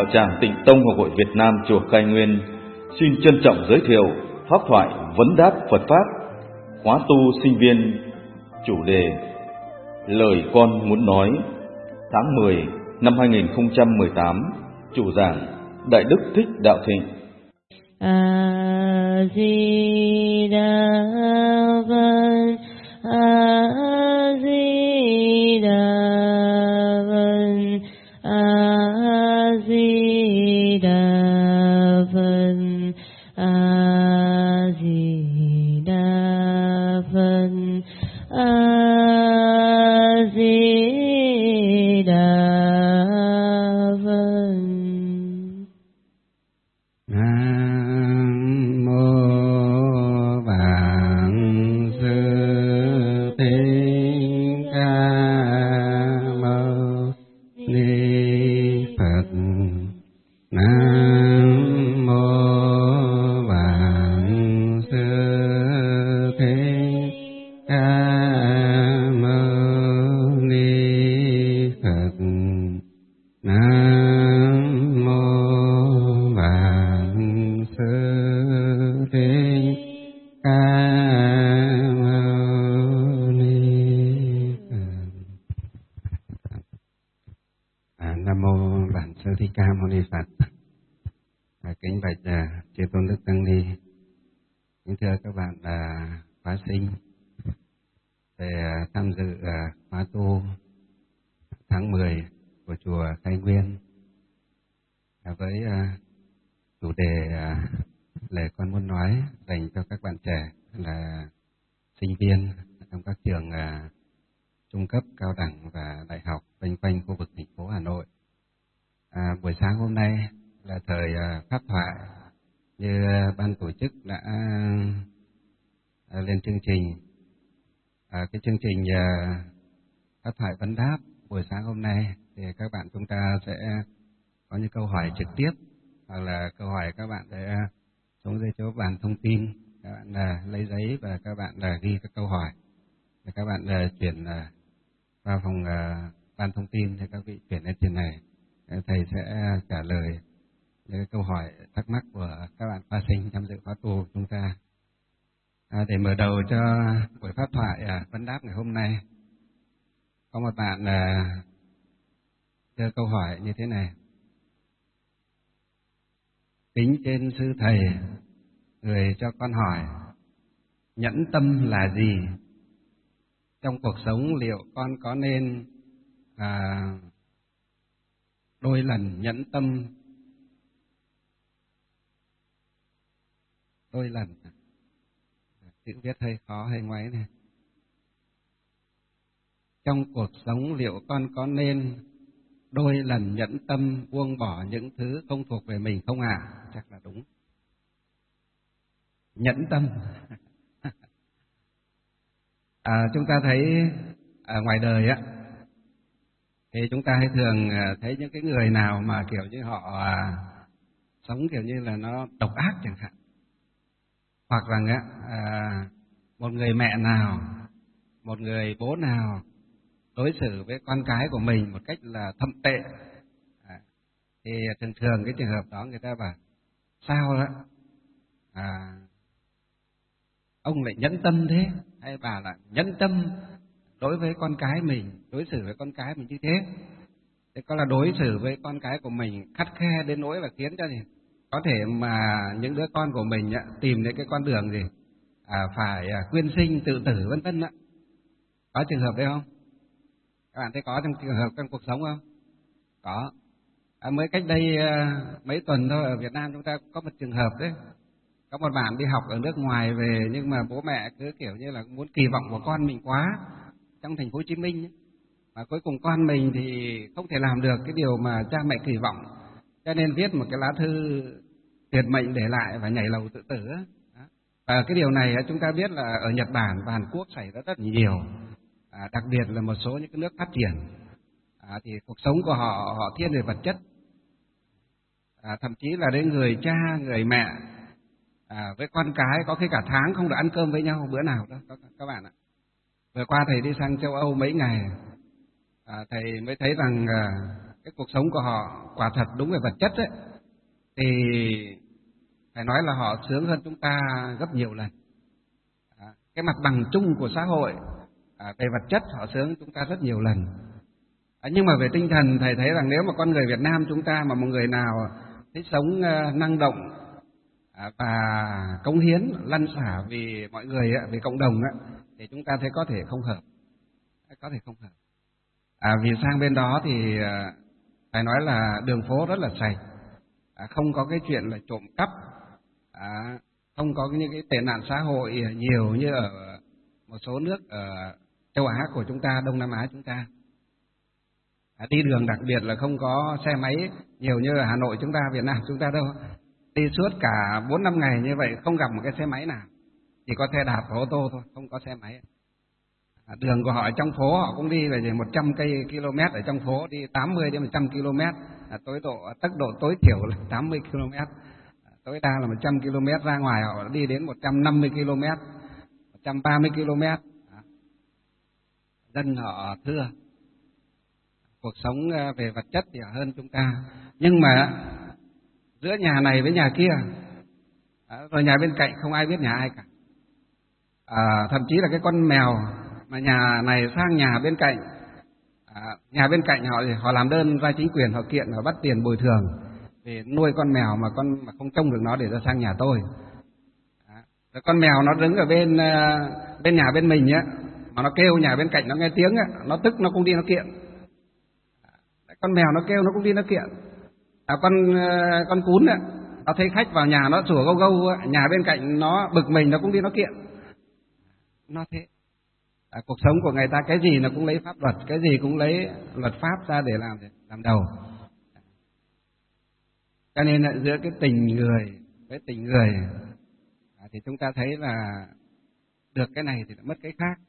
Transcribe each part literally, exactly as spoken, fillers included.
đạo tràng Tịnh Tông Học hội Việt Nam chùa Khai Nguyên xin trân trọng giới thiệu pháp thoại vấn đáp Phật pháp khóa tu sinh viên, chủ đề Lời con muốn nói, tháng mười năm hai nghìn không trăm mười tám, chủ giảng Đại Đức Thích Đạo Thịnh. A Di Đà Phật, A Di Đà Phật, A Di Đà Phật, A Di Đà Phật, A Di Đà Phật. Nam mô Vạn Sư Thích Ca Mâu Ni Phật. Nam mô Vạn Sư Thích Ca Mâu Ni Phật. Nam mô Vạn Sư Thích Ca Mâu Ni Phật. À, Nam mô Vạn Sư Thích Ca Mâu Ni Phật. À, kính bạch à, chư tôn đức tăng ni, kính thưa các bạn à, khóa sinh về à, tham dự à, khóa tu tháng mười của chùa Khai Nguyên à, với à, chủ đề à, lời con muốn nói dành cho các bạn trẻ là sinh viên trong các trường à, trung cấp, cao đẳng và đại học quanh quanh khu vực thành phố Hà Nội. À, buổi sáng hôm nay là thời à, pháp thoại như à, ban tổ chức đã à, lên chương trình. À, cái chương trình à, pháp thoại vấn đáp buổi sáng hôm nay thì các bạn chúng ta sẽ có những câu hỏi trực tiếp, hoặc là câu hỏi các bạn sẽ xuống dưới chỗ bàn thông tin, các bạn là lấy giấy và các bạn là ghi các câu hỏi, và các bạn là chuyển là vào phòng uh, ban thông tin thì các vị chuyển lên trên này, thầy sẽ trả lời những câu hỏi thắc mắc của các bạn khóa sinh tham dự khóa tu của chúng ta. À, để mở đầu cho buổi pháp thoại à, vấn đáp ngày hôm nay, có một bạn là đưa câu hỏi như thế này: kính trên sư thầy, người cho con hỏi nhẫn tâm là gì? Trong cuộc sống liệu con có nên à, đôi lần nhẫn tâm đôi lần chữ viết hơi khó hơi ngoáy này. Trong cuộc sống liệu con có nên đôi lần nhẫn tâm buông bỏ những thứ không thuộc về mình không ạ? À? Chắc là đúng. Nhẫn tâm. À, chúng ta thấy à, ngoài đời á, thì chúng ta hay thường thấy những cái người nào mà kiểu như họ à, sống kiểu như là nó độc ác chẳng hạn, hoặc rằng á à, một người mẹ nào, một người bố nào đối xử với con cái của mình một cách là thậm tệ, à, thì thường thường cái trường hợp đó người ta bảo sao đó à, ông lại nhẫn tâm thế, hay bà là nhẫn tâm đối với con cái mình, đối xử với con cái mình như thế. Thế có là đối xử với con cái của mình khắt khe đến nỗi và khiến cho gì có thể mà những đứa con của mình á, tìm đến cái con đường gì à, phải à, quyên sinh tự tử vân vân á. Có trường hợp đấy không? Các bạn thấy có trong trường hợp trong cuộc sống không? Có. À, mới cách đây à, mấy tuần thôi ở Việt Nam chúng ta có một trường hợp đấy. Có một bạn đi học ở nước ngoài về, nhưng mà bố mẹ cứ kiểu như là muốn kỳ vọng của con mình quá trong thành phố Hồ Chí Minh ấy. Mà cuối cùng con mình thì không thể làm được cái điều mà cha mẹ kỳ vọng, cho nên viết một cái lá thư tuyệt mệnh để lại và nhảy lầu tự tử. Và cái điều này chúng ta biết là ở Nhật Bản và Hàn Quốc xảy ra rất nhiều, à, đặc biệt là một số những cái nước phát triển, à, thì cuộc sống của họ họ thiên về vật chất, à, thậm chí là đến người cha người mẹ à, với con cái có khi cả tháng không được ăn cơm với nhau bữa nào đó các, các bạn ạ. Vừa qua thầy đi sang châu Âu mấy ngày, à, thầy mới thấy rằng à, cái cuộc sống của họ quả thật đúng về vật chất ấy, thì phải nói là họ sướng hơn chúng ta gấp nhiều lần. À, cái mặt bằng chung của xã hội à, về vật chất họ sướng chúng ta rất nhiều lần. À, nhưng mà về tinh thần thầy thấy rằng nếu mà con người Việt Nam chúng ta mà một người nào thích sống uh, năng động à, và cống hiến lăn xả vì mọi người, vì cộng đồng á, thì chúng ta thấy có thể không hợp, có thể không hợp. À, vì sang bên đó thì uh, phải nói là đường phố rất là sạch, à, không có cái chuyện là trộm cắp, à, không có những cái tệ nạn xã hội nhiều như ở một số nước ở châu Á của chúng ta, Đông Nam Á chúng ta. À, đi đường đặc biệt là không có xe máy nhiều như ở Hà Nội chúng ta, Việt Nam chúng ta đâu. Đi suốt cả bốn năm ngày như vậy không gặp một cái xe máy nào, chỉ có xe đạp và ô tô thôi, không có xe máy. À, đường của họ ở trong phố họ cũng đi về một trăm cây km ở trong phố, đi tám mươi đến một trăm km, à, tối độ tốc độ tối thiểu là tám mươi km, à, tối đa là một trăm km, ra ngoài họ đi đến một trăm năm mươi km, một trăm ba mươi km. À, dân họ thưa, cuộc sống về vật chất thì hơn chúng ta, nhưng mà giữa nhà này với nhà kia, à, rồi nhà bên cạnh không ai biết nhà ai cả. À, thậm chí là cái con mèo mà nhà này sang nhà bên cạnh, à, nhà bên cạnh họ thì họ làm đơn ra chính quyền, họ kiện, họ bắt tiền bồi thường vì nuôi con mèo mà con mà không trông được nó để ra sang nhà tôi. À, rồi con mèo nó đứng ở bên bên nhà bên mình á, mà nó kêu nhà bên cạnh nó nghe tiếng á, nó tức nó cũng đi nó kiện. Con mèo nó kêu nó cũng đi nó kiện. À, con con cún á, nó thấy khách vào nhà nó sủa gâu gâu á, nhà bên cạnh nó bực mình nó cũng đi nó kiện. Nó thế. À, cuộc sống của người ta cái gì nó cũng lấy pháp luật, cái gì cũng lấy luật pháp ra để làm làm đầu. Cho nên là giữa cái tình người với tình người, à, thì chúng ta thấy là được cái này thì mất cái khác.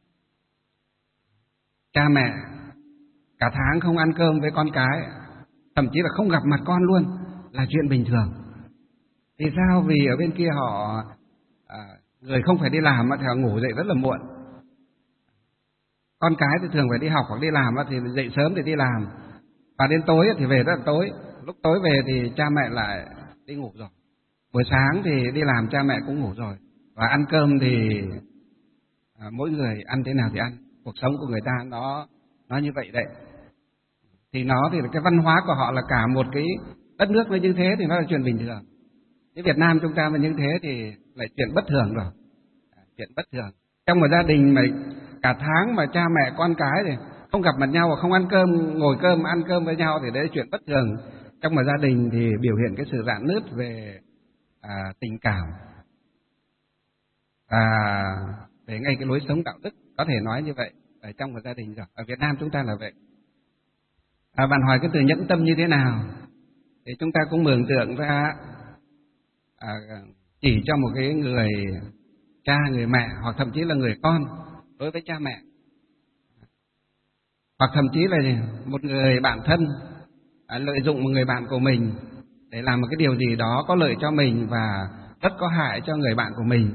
Cha mẹ cả tháng không ăn cơm với con cái, thậm chí là không gặp mặt con luôn là chuyện bình thường. Vì sao? Vì ở bên kia họ à, người không phải đi làm thì họ ngủ dậy rất là muộn. Con cái thì thường phải đi học hoặc đi làm thì dậy sớm thì đi làm, và đến tối thì về rất là tối. Lúc tối về thì cha mẹ lại đi ngủ rồi. Buổi sáng thì đi làm cha mẹ cũng ngủ rồi. Và ăn cơm thì à, mỗi người ăn thế nào thì ăn. Cuộc sống của người ta nó nó như vậy đấy. Thì nó thì cái văn hóa của họ là cả một cái đất nước nó như thế thì nó là chuyện bình thường. Cái Việt Nam chúng ta mà như thế thì lại chuyện bất thường rồi. Chuyện bất thường. Trong một gia đình mà cả tháng mà cha mẹ con cái thì không gặp mặt nhau và không ăn cơm, ngồi cơm ăn cơm với nhau thì đấy là chuyện bất thường. Trong một gia đình thì biểu hiện cái sự rạn nứt về à, tình cảm và về ngay cái lối sống đạo đức, có thể nói như vậy ở trong một gia đình rồi. Ở Việt Nam chúng ta là vậy. À, bạn hỏi cái từ nhẫn tâm như thế nào thì chúng ta cũng mường tượng ra à, chỉ cho một cái người cha, người mẹ hoặc thậm chí là người con đối với cha mẹ, hoặc thậm chí là một người bạn thân à, lợi dụng một người bạn của mình để làm một cái điều gì đó có lợi cho mình và rất có hại cho người bạn của mình.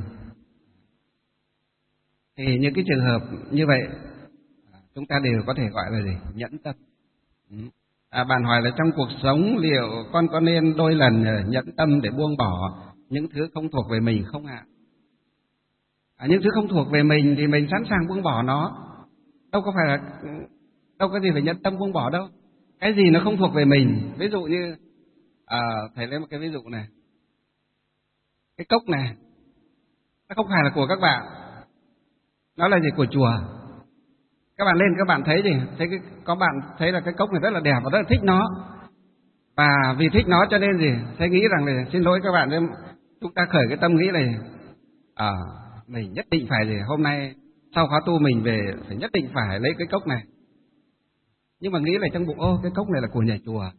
Thì những cái trường hợp như vậy chúng ta đều có thể gọi là gì? Nhẫn tâm. À, bạn hỏi là trong cuộc sống liệu con có nên đôi lần nhẫn tâm để buông bỏ những thứ không thuộc về mình không ạ? À, những thứ không thuộc về mình thì mình sẵn sàng buông bỏ nó. Đâu có phải là đâu có gì phải nhẫn tâm buông bỏ đâu. Cái gì nó không thuộc về mình, ví dụ như à, thầy lấy một cái ví dụ này. Cái cốc này nó không phải là của các bạn, nó là gì? Của chùa. Các bạn lên các bạn thấy gì? Thấy cái, có bạn thấy là cái cốc này rất là đẹp và rất là thích nó. Và vì thích nó cho nên gì? Thầy nghĩ rằng là xin lỗi các bạn, chúng ta khởi cái tâm nghĩ này, à, mình nhất định phải gì? Hôm nay sau khóa tu mình về phải nhất định phải lấy cái cốc này. Nhưng mà nghĩ là trong bụng, ô cái cốc này là của nhà chùa.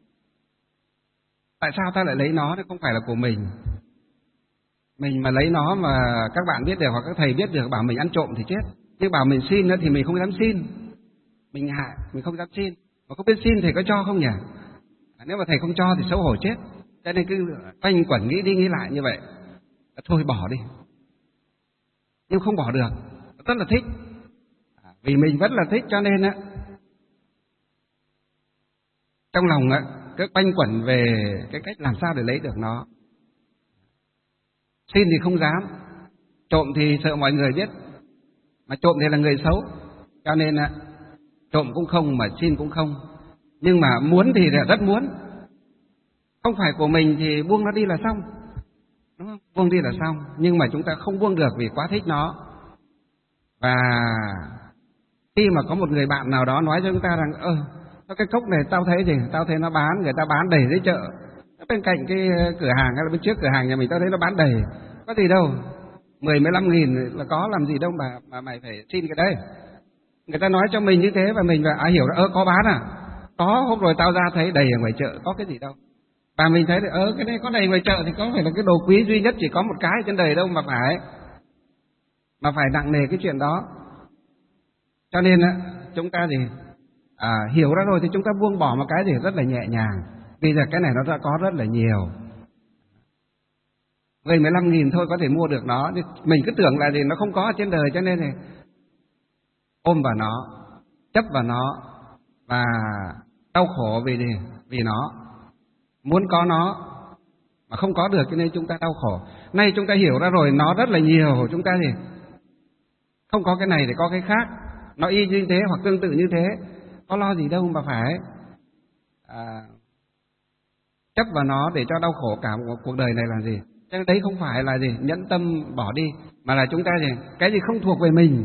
Tại sao ta lại lấy nó? Nó không phải là của mình. Mình mà lấy nó mà các bạn biết được hoặc các thầy biết được bảo mình ăn trộm thì chết. Nhưng bảo mình xin thì mình không dám xin. Mình hại, mình không dám xin. Mà không biết xin thầy có cho không nhỉ? À, nếu mà thầy không cho thì xấu hổ chết. Cho nên cứ quanh quẩn nghĩ đi nghĩ lại như vậy. À, thôi bỏ đi. Nhưng không bỏ được. Rất là thích. À, vì mình rất là thích cho nên á, trong lòng á cứ quanh quẩn về cái cách làm sao để lấy được nó. Xin thì không dám, trộm thì sợ mọi người biết, mà trộm thì là người xấu, cho nên á trộm cũng không mà xin cũng không. Nhưng mà muốn thì rất muốn, không phải của mình thì buông nó đi là xong, đúng không? Buông đi là xong, nhưng mà chúng ta không buông được vì quá thích nó. Và khi mà có một người bạn nào đó nói cho chúng ta rằng ơ cái cốc này tao thấy gì, tao thấy nó bán, người ta bán đầy dưới chợ, bên cạnh cái cửa hàng hay là bên trước cửa hàng nhà mình tao thấy nó bán đầy, có gì đâu, mười mười lăm nghìn là có, làm gì đâu mà mà mày phải xin cái đấy. Người ta nói cho mình như thế và mình và à hiểu là ơ có bán à, có, hôm rồi tao ra thấy đầy ở ngoài chợ, có cái gì đâu. Và mình thấy ơ cái này có đầy ngoài chợ thì có phải là cái đồ quý duy nhất chỉ có một cái trên đời đâu mà phải mà phải nặng nề cái chuyện đó. Cho nên á chúng ta thì à, hiểu ra rồi thì chúng ta buông bỏ một cái gì rất là nhẹ nhàng, vì giờ cái này nó đã có rất là nhiều. Mười mười lăm nghìn thôi có thể mua được nó, mình cứ tưởng là gì nó không có ở trên đời, cho nên thì ôm vào nó, chấp vào nó và đau khổ vì gì? Vì nó muốn có nó mà không có được, cho nên chúng ta đau khổ. Nay chúng ta hiểu ra rồi, nó rất là nhiều, chúng ta thì không có cái này thì có cái khác, nó y như thế hoặc tương tự như thế, có lo gì đâu mà phải à, chấp vào nó để cho đau khổ cả một cuộc đời này là gì? Cho nên đấy không phải là gì nhẫn tâm bỏ đi, mà là chúng ta gì cái gì không thuộc về mình,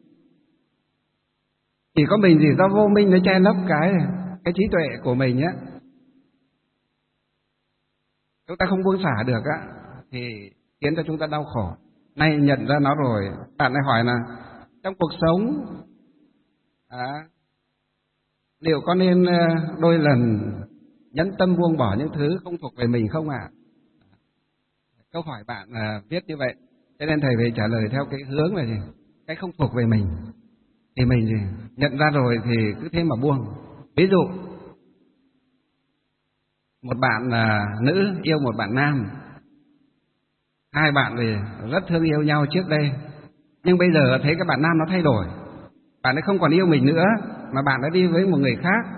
chỉ có mình gì do vô minh nó che lấp cái cái trí tuệ của mình nhé. Chúng ta không buông xả được á thì khiến cho chúng ta đau khổ. Nay nhận ra nó rồi, bạn lại hỏi là trong cuộc sống à, liệu có nên đôi lần nhẫn tâm buông bỏ những thứ không thuộc về mình không ạ? À? Câu hỏi bạn à, viết như vậy, cho nên thầy phải trả lời theo cái hướng là gì? Cái không thuộc về mình thì mình gì nhận ra rồi thì cứ thế mà buông. Ví dụ một bạn à, nữ yêu một bạn nam, hai bạn thì rất thương yêu nhau trước đây, nhưng bây giờ thấy các bạn nam nó thay đổi, bạn ấy không còn yêu mình nữa mà bạn đã đi với một người khác.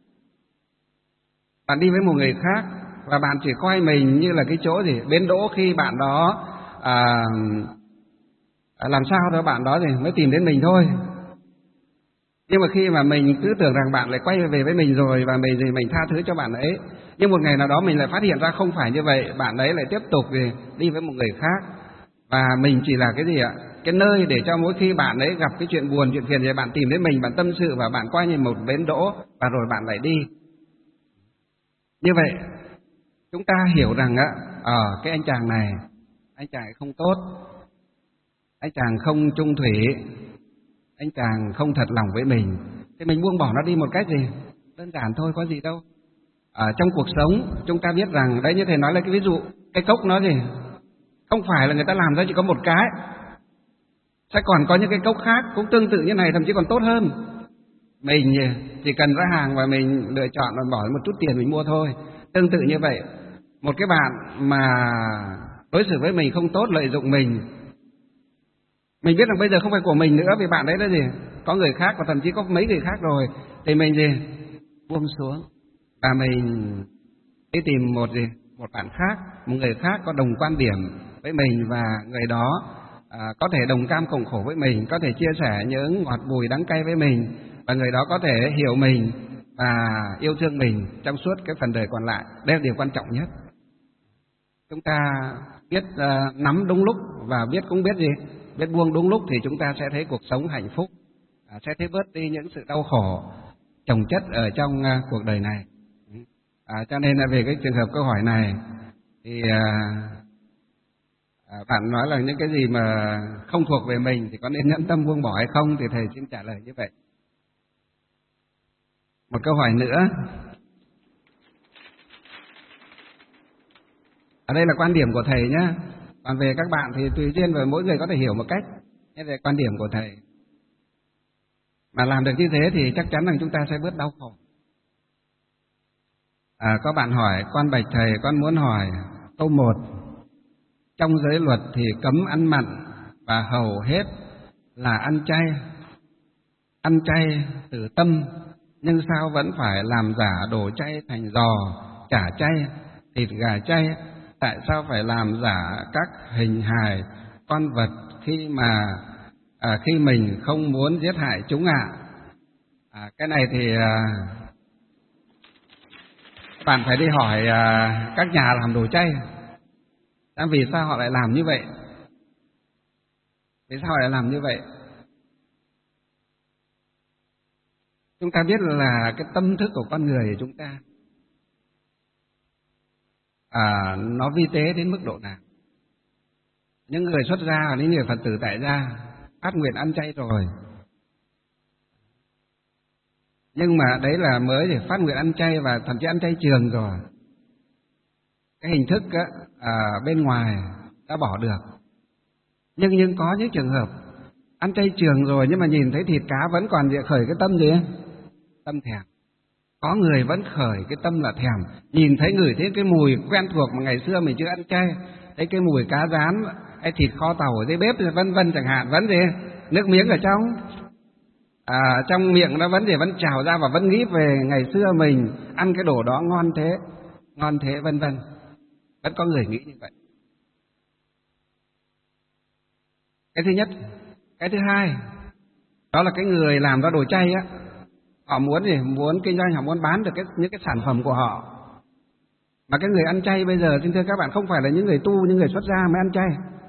Bạn đi với một người khác và bạn chỉ coi mình như là cái chỗ gì bến đỗ khi bạn đó à, làm sao đó bạn đó thì mới tìm đến mình thôi. Nhưng mà khi mà mình cứ tưởng rằng bạn lại quay về với mình rồi và mình thì mình tha thứ cho bạn ấy, nhưng một ngày nào đó mình lại phát hiện ra không phải như vậy, bạn ấy lại tiếp tục thì đi với một người khác, và mình chỉ là cái gì ạ? Cái nơi để cho mỗi khi bạn ấy gặp cái chuyện buồn, chuyện phiền thì bạn tìm đến mình, bạn tâm sự và bạn coi như một bến đỗ và rồi bạn lại đi. Như vậy chúng ta hiểu rằng á, ở ờ, cái anh chàng này, anh chàng không tốt, anh chàng không trung thủy, anh chàng không thật lòng với mình, thì mình buông bỏ nó đi một cách gì đơn giản thôi, có gì đâu. Ở trong cuộc sống chúng ta biết rằng đấy, như thầy nói là cái ví dụ cái cốc nó gì không phải là người ta làm ra chỉ có một cái, sẽ còn có những cái cốc khác cũng tương tự như này, thậm chí còn tốt hơn. Mình chỉ cần ra hàng và mình lựa chọn và bỏ một chút tiền mình mua thôi. Tương tự như vậy, một cái bạn mà đối xử với mình không tốt, lợi dụng mình, mình biết rằng bây giờ không phải của mình nữa vì bạn đấy là gì có người khác và thậm chí có mấy người khác rồi, thì mình gì buông xuống và mình đi tìm một gì một bạn khác, một người khác có đồng quan điểm với mình, và người đó à, có thể đồng cam cộng khổ với mình, có thể chia sẻ những ngọt bùi đắng cay với mình, và người đó có thể hiểu mình và yêu thương mình trong suốt cái phần đời còn lại. Đây là điều quan trọng nhất. Chúng ta biết uh, nắm đúng lúc và biết cũng biết gì biết buông đúng lúc thì chúng ta sẽ thấy cuộc sống hạnh phúc, à, sẽ thấy bớt đi những sự đau khổ chồng chất ở trong uh, cuộc đời này. À, cho nên là về cái trường hợp câu hỏi này thì uh, à, bạn nói là những cái gì mà không thuộc về mình thì có nên nhẫn tâm buông bỏ hay không, thì thầy xin trả lời như vậy. Một câu hỏi nữa. Ở đây là quan điểm của thầy nhé. Còn về các bạn thì tùy duyên và mỗi người có thể hiểu một cách. Thế về quan điểm của thầy. Mà làm được như thế thì chắc chắn rằng chúng ta sẽ bớt đau khổ. À, có bạn hỏi, con bạch thầy, con muốn hỏi câu một. Trong giới luật thì cấm ăn mặn và hầu hết là ăn chay. Ăn chay từ tâm nhưng sao vẫn phải làm giả đồ chay thành giò, chả chay, thịt gà chay? Tại sao phải làm giả các hình hài con vật khi mà à, khi mình không muốn giết hại chúng ạ? À? À, cái này thì à, bạn phải đi hỏi à, các nhà làm đồ chay, à, vì sao họ lại làm như vậy? Vì sao họ lại làm như vậy? Chúng ta biết là cái tâm thức của con người của chúng ta à, nó vi tế đến mức độ nào. Những người xuất gia và những người Phật tử tại gia phát nguyện ăn chay rồi, nhưng mà đấy là mới để phát nguyện ăn chay và thậm chí ăn chay trường rồi. Cái hình thức á, à, bên ngoài đã bỏ được. Nhưng nhưng có những trường hợp ăn chay trường rồi nhưng mà nhìn thấy thịt cá vẫn còn khởi cái tâm gì? Tâm thèm. Có người vẫn khởi cái tâm là thèm, nhìn thấy ngửi thấy cái mùi quen thuộc mà ngày xưa mình chưa ăn chay, thấy cái mùi cá rán hay thịt kho tàu ở dưới bếp vân vân chẳng hạn, vẫn gì nước miếng ở trong à, trong miệng nó vẫn gì vẫn trào ra và vẫn nghĩ về ngày xưa mình ăn cái đồ đó ngon thế, ngon thế vân vân. Vẫn có người nghĩ như vậy. Cái thứ nhất. Cái thứ hai, đó là cái người làm ra đồ chay á, họ muốn gì? Muốn kinh doanh, họ muốn bán được cái, những cái sản phẩm của họ. Mà cái người ăn chay bây giờ, xin thưa các bạn, không phải là những người tu, những người xuất gia mới ăn chay.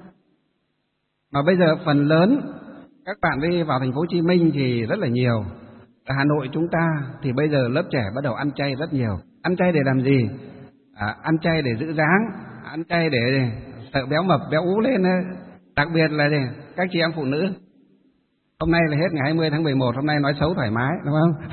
Mà bây giờ phần lớn các bạn đi vào thành phố Hồ Chí Minh thì rất là nhiều. Ở Hà Nội chúng ta thì bây giờ lớp trẻ bắt đầu ăn chay rất nhiều. Ăn chay để làm gì? À, ăn chay để giữ dáng, ăn chay để sợ béo mập, béo ú lên. Đặc biệt là gì? Các chị em phụ nữ. Hôm nay là hết ngày hai mươi tháng mười một, hôm nay nói xấu thoải mái, đúng không?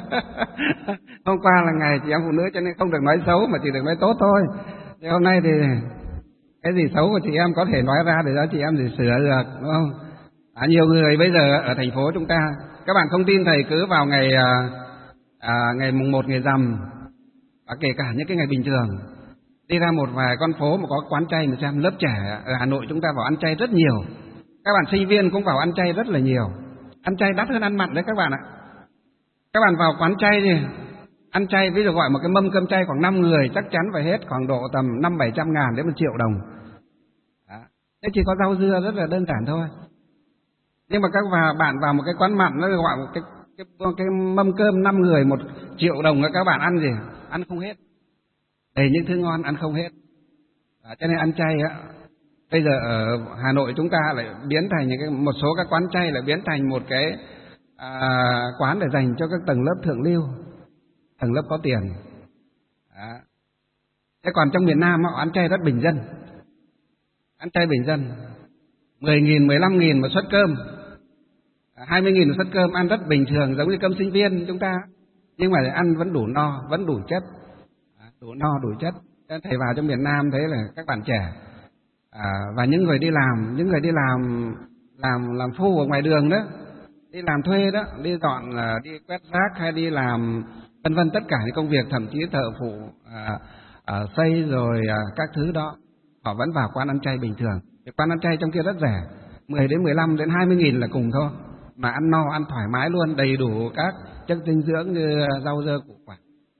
Hôm qua là ngày chị em phụ nữ cho nên không được nói xấu mà chỉ được nói tốt thôi. Thì hôm nay thì cái gì xấu của chị em có thể nói ra để cho chị em gì sửa được, đúng không? À, nhiều người bây giờ ở thành phố chúng ta, các bạn không tin thầy cứ vào ngày à, ngày mùng một ngày rằm, à, kể cả những cái ngày bình thường, đi ra một vài con phố mà có quán chay mà xem lớp trẻ ở Hà Nội chúng ta vào ăn chay rất nhiều. Các bạn sinh viên cũng vào ăn chay rất là nhiều. Ăn chay đắt hơn ăn mặn đấy các bạn ạ. Các bạn vào quán chay thì ăn chay, ví dụ gọi một cái mâm cơm chay khoảng năm người chắc chắn phải hết khoảng độ tầm năm bảy trăm ngàn đến một triệu đồng. Đó. Thế chỉ có rau dưa rất là đơn giản thôi. Nhưng mà các bạn vào một cái quán mặn nó gọi một cái, cái, cái mâm cơm năm người một triệu đồng, các bạn ăn gì? Ăn không hết. Đầy những thứ ngon ăn không hết. Đó. Cho nên ăn chay á, bây giờ ở Hà Nội chúng ta lại biến thành những cái, một số các quán chay lại biến thành một cái à, quán để dành cho các tầng lớp thượng lưu, tầng lớp có tiền. Đó. Thế còn trong miền Nam họ ăn chay rất bình dân, ăn chay bình dân, mười nghìn, mười lăm nghìn một suất cơm, hai mươi nghìn một suất cơm, ăn rất bình thường giống như cơm sinh viên chúng ta, nhưng mà ăn vẫn đủ no, vẫn đủ chất, đủ no đủ chất. Thầy vào trong miền Nam thấy là các bạn trẻ à, và những người đi làm, những người đi làm làm làm phu ở ngoài đường đó, đi làm thuê đó, đi dọn là đi quét rác hay đi làm vân vân tất cả những công việc, thậm chí thợ phụ à, à, xây rồi à, các thứ đó, họ vẫn vào quán ăn chay bình thường. Cái quán ăn chay trong kia rất rẻ, mười đến mười lăm đến hai mươi nghìn là cùng thôi, mà ăn no ăn thoải mái luôn, đầy đủ các chất dinh dưỡng như rau dưa củ quả.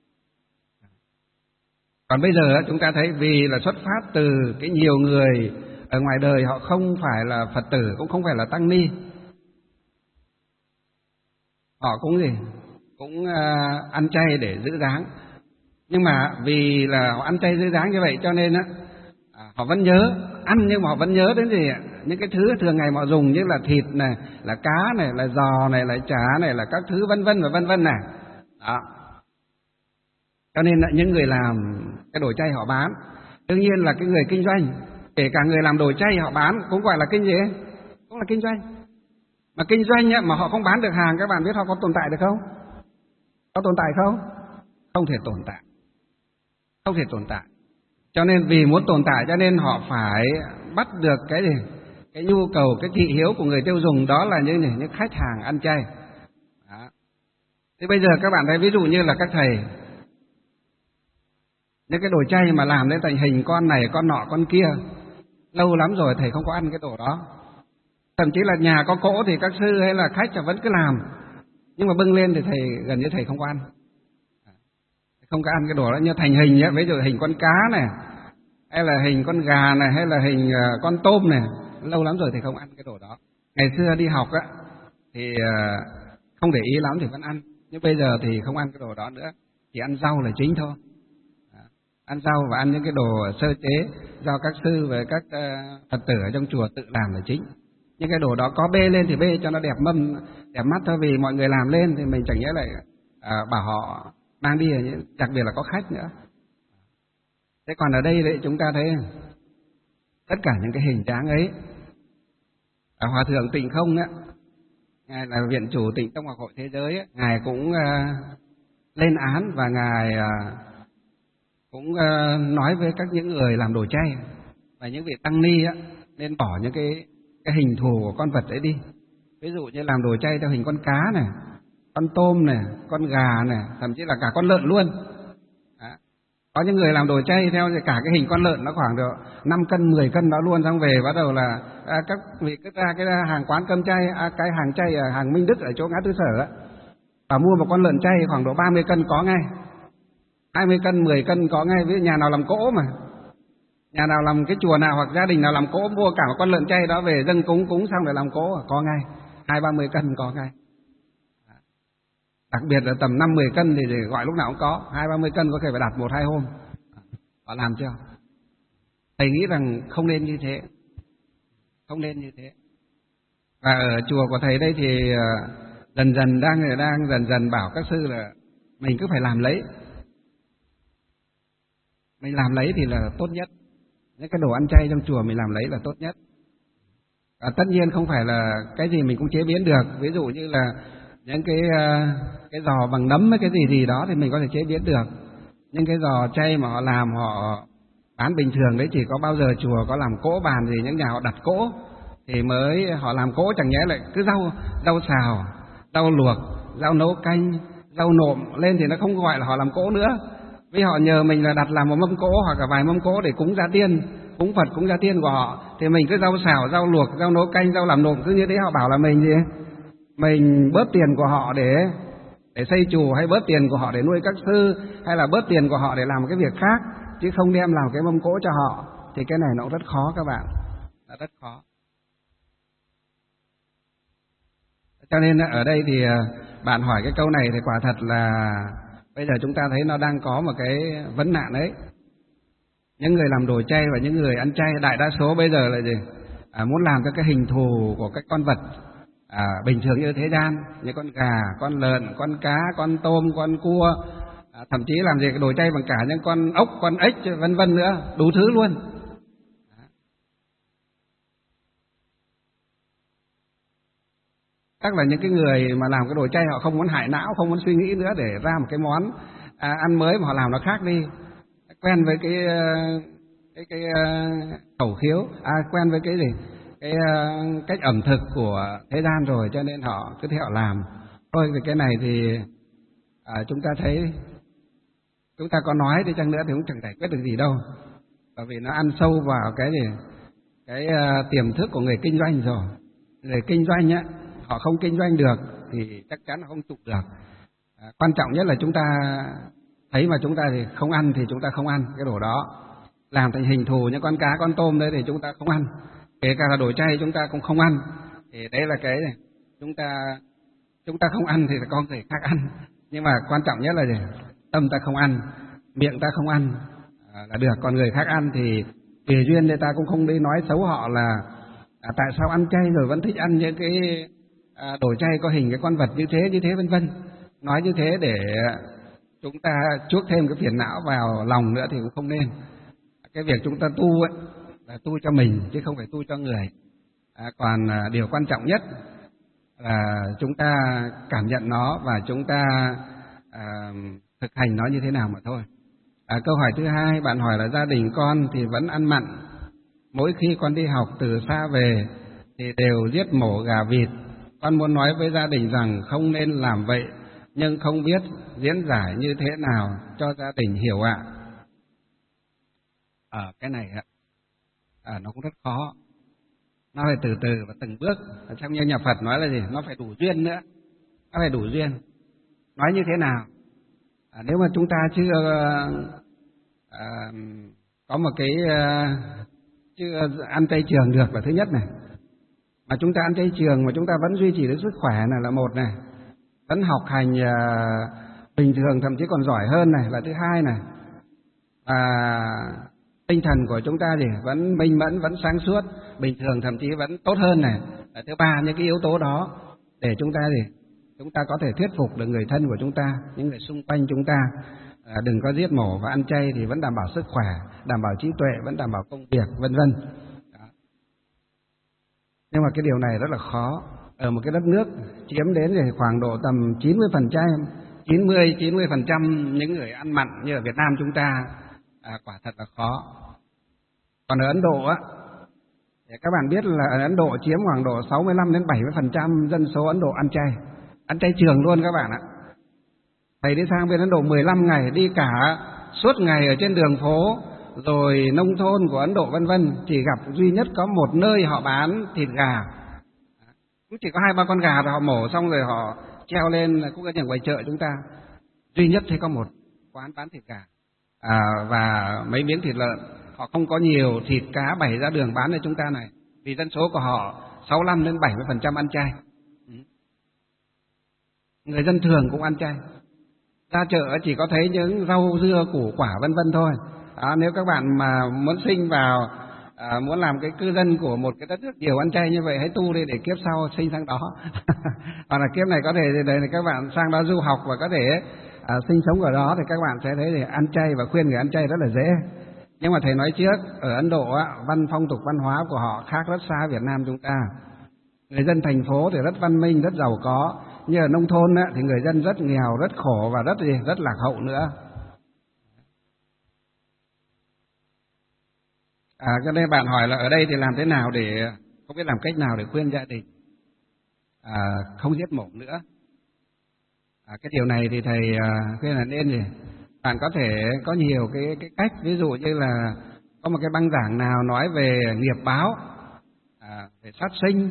Còn bây giờ chúng ta thấy vì là xuất phát từ cái nhiều người ở ngoài đời, họ không phải là Phật tử, cũng không phải là tăng ni, họ cũng gì cũng uh, ăn chay để giữ dáng. Nhưng mà vì là họ ăn chay giữ dáng như vậy cho nên á, họ vẫn nhớ ăn, nhưng mà họ vẫn nhớ đến gì những cái thứ thường ngày họ dùng như là thịt này, là cá này, là giò này, là chả này, là các thứ vân vân và vân vân này. Đó. Cho nên là những người làm cái đồ chay họ bán. Đương nhiên là cái người kinh doanh, kể cả người làm đồ chay họ bán cũng gọi là kinh gì? Cũng là kinh doanh. Mà kinh doanh ấy, mà họ không bán được hàng, các bạn biết họ có tồn tại được không? Có tồn tại không? Không thể tồn tại. Không thể tồn tại. Cho nên vì muốn tồn tại cho nên họ phải bắt được cái gì? Cái nhu cầu, cái thị hiếu của người tiêu dùng, đó là những, những khách hàng ăn chay. Đó. Thế bây giờ các bạn thấy ví dụ như là các thầy, những cái đồ chay mà làm đến thành hình con này, con nọ, con kia, lâu lắm rồi thầy không có ăn cái đồ đó. Thậm chí là nhà có cỗ thì các sư hay là khách vẫn cứ làm. nhưng mà bưng lên thì thầy gần như thầy không có ăn, không có ăn cái đồ đó. Như thành hình nhé, ví dụ hình con cá này, hay là hình con gà này, hay là hình con tôm này, lâu lắm rồi thì không ăn cái đồ đó. Ngày xưa đi học á thì không để ý lắm thì vẫn ăn, nhưng bây giờ thì không ăn cái đồ đó nữa, chỉ ăn rau là chính thôi. Ăn rau và ăn những cái đồ sơ chế do các sư và các Phật tử ở trong chùa tự làm là chính. Những cái đồ đó có bê lên thì bê cho nó đẹp mâm, đẹp mắt thôi, vì mọi người làm lên thì mình chẳng nhẽ lại à, bảo họ mang đi, đặc biệt là có khách nữa. Thế còn ở đây đấy chúng ta thấy tất cả những cái hình dáng ấy, à, Hòa thượng Tịnh Không á, ngài là viện chủ Tịnh Tông Học Hội Thế Giới ấy, ngài cũng à, lên án và ngài à, cũng à, nói với các những người làm đồ chay và những vị tăng ni á, nên bỏ những cái cái hình thù của con vật ấy đi. Ví dụ như làm đồ chay theo hình con cá này, con tôm này, con gà này, thậm chí là cả con lợn luôn. Đó. Có những người làm đồ chay theo cả cái hình con lợn nó khoảng được năm cân, mười cân đó luôn, xong về bắt đầu là à, các vị cứ ra cái hàng quán cơm chay, à, cái hàng chay ở hàng Minh Đức ở chỗ ngã tư Sở á, và mua một con lợn chay khoảng độ ba mươi cân có ngay, hai mươi cân, mười cân có ngay. Ví dụ nhà nào làm cỗ mà, nhà nào làm cái chùa nào hoặc gia đình nào làm cỗ mua cả một con lợn chay đó về dâng cúng, cúng xong rồi làm cỗ có ngay, hai ba mươi cân có ngay. Đặc biệt là tầm năm mười cân thì gọi lúc nào cũng có, hai ba mươi cân có thể phải đặt một hai hôm. Họ làm chưa? Thầy nghĩ rằng không nên như thế, không nên như thế. Và ở chùa của thầy đây thì dần dần đang đang dần dần bảo các sư là mình cứ phải làm lấy, mình làm lấy thì là tốt nhất. Những cái đồ ăn chay trong chùa mình làm lấy là tốt nhất. À, tất nhiên không phải là cái gì mình cũng chế biến được. Ví dụ như là những cái cái giò bằng nấm hay cái gì gì đó thì mình có thể chế biến được. Nhưng cái giò chay mà họ làm, họ bán bình thường đấy, chỉ có bao giờ chùa có làm cỗ bàn gì, những nhà họ đặt cỗ thì mới họ làm cỗ, chẳng nhẽ lại cứ rau rau xào, rau luộc, rau nấu canh, rau nộm lên thì nó không gọi là họ làm cỗ nữa. Vì họ nhờ mình là đặt làm một mâm cỗ hoặc là vài mâm cỗ để cúng gia tiên, cúng Phật, cúng gia tiên của họ, thì mình cứ rau xào, rau luộc, rau nấu canh, rau làm nộm cứ như thế, họ bảo là mình gì mình bớt tiền của họ để để xây chùa, hay bớt tiền của họ để nuôi các sư, hay là bớt tiền của họ để làm một cái việc khác, chứ không đem làm cái mâm cỗ cho họ. Thì cái này nó cũng rất khó các bạn, là rất khó. Cho nên ở đây thì bạn hỏi cái câu này thì quả thật là bây giờ chúng ta thấy nó đang có một cái vấn nạn đấy. Những người làm đồ chay và những người ăn chay đại đa số bây giờ là gì? À, muốn làm cho cái hình thù của các con vật à, bình thường như thế gian, như con gà, con lợn, con cá, con tôm, con cua, à, thậm chí làm gì cái đồ chay bằng cả những con ốc, con ếch, vân vân nữa, đủ thứ luôn. Chắc là những cái người mà làm cái đồ chay họ không muốn hại não, không muốn suy nghĩ nữa để ra một cái món à, ăn mới mà họ làm nó khác đi, quen với cái cái cái khẩu khiếu, à, quen với cái gì, cái cách ẩm thực của thế gian rồi, cho nên họ cứ thế họ làm thôi. Thì cái này thì à, chúng ta thấy chúng ta có nói đi chăng nữa thì cũng chẳng giải quyết được gì đâu, bởi vì nó ăn sâu vào cái gì, cái uh, tiềm thức của người kinh doanh rồi. Người kinh doanh á, họ không kinh doanh được thì chắc chắn là không trụ được. À, quan trọng nhất là chúng ta thấy mà chúng ta thì không ăn thì chúng ta không ăn cái đồ đó, làm thành hình thù những con cá, con tôm đấy thì chúng ta không ăn, kể cả là đồ chay chúng ta cũng không ăn. Thì đấy là cái này, chúng ta chúng ta không ăn thì có người khác ăn, nhưng mà quan trọng nhất là gì? Tâm ta không ăn, miệng ta không ăn à, là được. Còn người khác ăn thì tùy duyên, người ta cũng không đi nói xấu họ là à, tại sao ăn chay rồi vẫn thích ăn những cái à, đồ chay có hình cái con vật như thế như thế vân vân. Nói như thế để chúng ta chuốc thêm cái phiền não vào lòng nữa thì cũng không nên. Cái việc chúng ta tu ấy là tu cho mình chứ không phải tu cho người. À, còn à, điều quan trọng nhất là chúng ta cảm nhận nó và chúng ta à, thực hành nó như thế nào mà thôi. À, câu hỏi thứ hai, bạn hỏi là gia đình con thì vẫn ăn mặn, mỗi khi con đi học từ xa về thì đều giết mổ gà vịt. Con muốn nói với gia đình rằng không nên làm vậy, nhưng không biết diễn giải như thế nào cho gia đình hiểu ạ. Ở à, cái này à, nó cũng rất khó, nó phải từ từ và từng bước. Trong như nhà Phật nói là gì, nó phải đủ duyên nữa. ta phải đủ duyên. Nói như thế nào? À, nếu mà chúng ta chưa à, có một cái à, chưa ăn chay trường được là thứ nhất này, mà chúng ta ăn chay trường mà chúng ta vẫn duy trì được sức khỏe này là một này, vẫn học hành à, bình thường thậm chí còn giỏi hơn này là thứ hai này, à, tinh thần của chúng ta thì vẫn minh mẫn, vẫn sáng suốt, bình thường thậm chí vẫn tốt hơn này là thứ ba. Những cái yếu tố đó để chúng ta thì chúng ta có thể thuyết phục được người thân của chúng ta, những người xung quanh chúng ta à, đừng có giết mổ và ăn chay thì vẫn đảm bảo sức khỏe, đảm bảo trí tuệ, vẫn đảm bảo công việc, vân vân. Nhưng mà cái điều này rất là khó ở một cái đất nước chiếm đến thì khoảng độ tầm chín mươi phần trăm, chín mươi chín mươi phần trăm những người ăn mặn như ở Việt Nam chúng ta, à, quả thật là khó. Còn ở Ấn Độ á, thì các bạn biết là ở Ấn Độ chiếm khoảng độ sáu mươi lăm đến bảy mươi phần trăm dân số Ấn Độ ăn chay, ăn chay trường luôn các bạn ạ. Thầy đi sang bên Ấn Độ mười lăm ngày, đi cả suốt ngày ở trên đường phố rồi nông thôn của Ấn Độ vân vân, chỉ gặp duy nhất có một nơi họ bán thịt gà, cũng chỉ có hai ba con gà rồi họ mổ xong rồi họ treo lên, cũng ở nhà ngoài chợ chúng ta duy nhất thấy có một quán bán thịt gà à, và mấy miếng thịt lợn. Họ không có nhiều thịt cá bày ra đường bán cho chúng ta này, vì dân số của họ sáu mươi lăm đến bảy mươi phần trăm ăn chay. Người dân thường cũng ăn chay, ra chợ chỉ có thấy những rau dưa củ quả vân vân thôi. À, nếu các bạn mà muốn sinh vào à, muốn làm cái cư dân của một cái đất nước nhiều ăn chay như vậy, hãy tu đi để kiếp sau sinh sang đó. Hoặc là kiếp này có thể để các bạn sang đó du học và có thể à, sinh sống ở đó, thì các bạn sẽ thấy thì ăn chay và khuyên người ăn chay rất là dễ. Nhưng mà thầy nói trước, ở Ấn Độ á, văn phong tục văn hóa của họ khác rất xa Việt Nam chúng ta. Người dân thành phố thì rất văn minh, rất giàu có, nhưng ở nông thôn á, thì người dân rất nghèo, rất khổ và rất gì, rất lạc hậu nữa. À, cho nên bạn hỏi là ở đây thì làm thế nào để, không biết làm cách nào để khuyên gia đình à, không giết mổ nữa. À, cái điều này thì thầy à, khuyên là nên gì? Bạn có thể có nhiều cái, cái cách, ví dụ như là có một cái băng giảng nào nói về nghiệp báo, à, về sát sinh,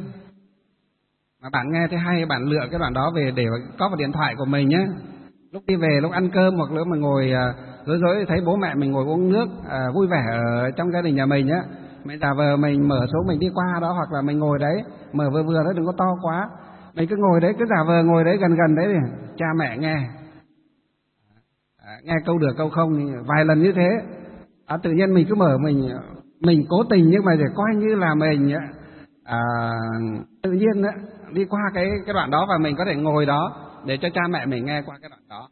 mà bạn nghe thấy hay, bạn lựa cái đoạn đó về để có vào điện thoại của mình nhé. Lúc đi về, lúc ăn cơm hoặc lúc mà ngồi à, rối rối thấy bố mẹ mình ngồi uống nước à, vui vẻ ở trong gia đình nhà mình á, mình giả vờ mình mở xuống mình đi qua đó, hoặc là mình ngồi đấy, mở vừa vừa đó, đừng có to quá, mình cứ ngồi đấy, cứ giả vờ ngồi đấy gần gần đấy thì cha mẹ nghe. À, nghe câu được câu không thì vài lần như thế, à, tự nhiên mình cứ mở, mình mình cố tình nhưng mà để coi như là mình à, tự nhiên á, đi qua cái cái đoạn đó và mình có thể ngồi đó để cho cha mẹ mình nghe qua cái đoạn đó.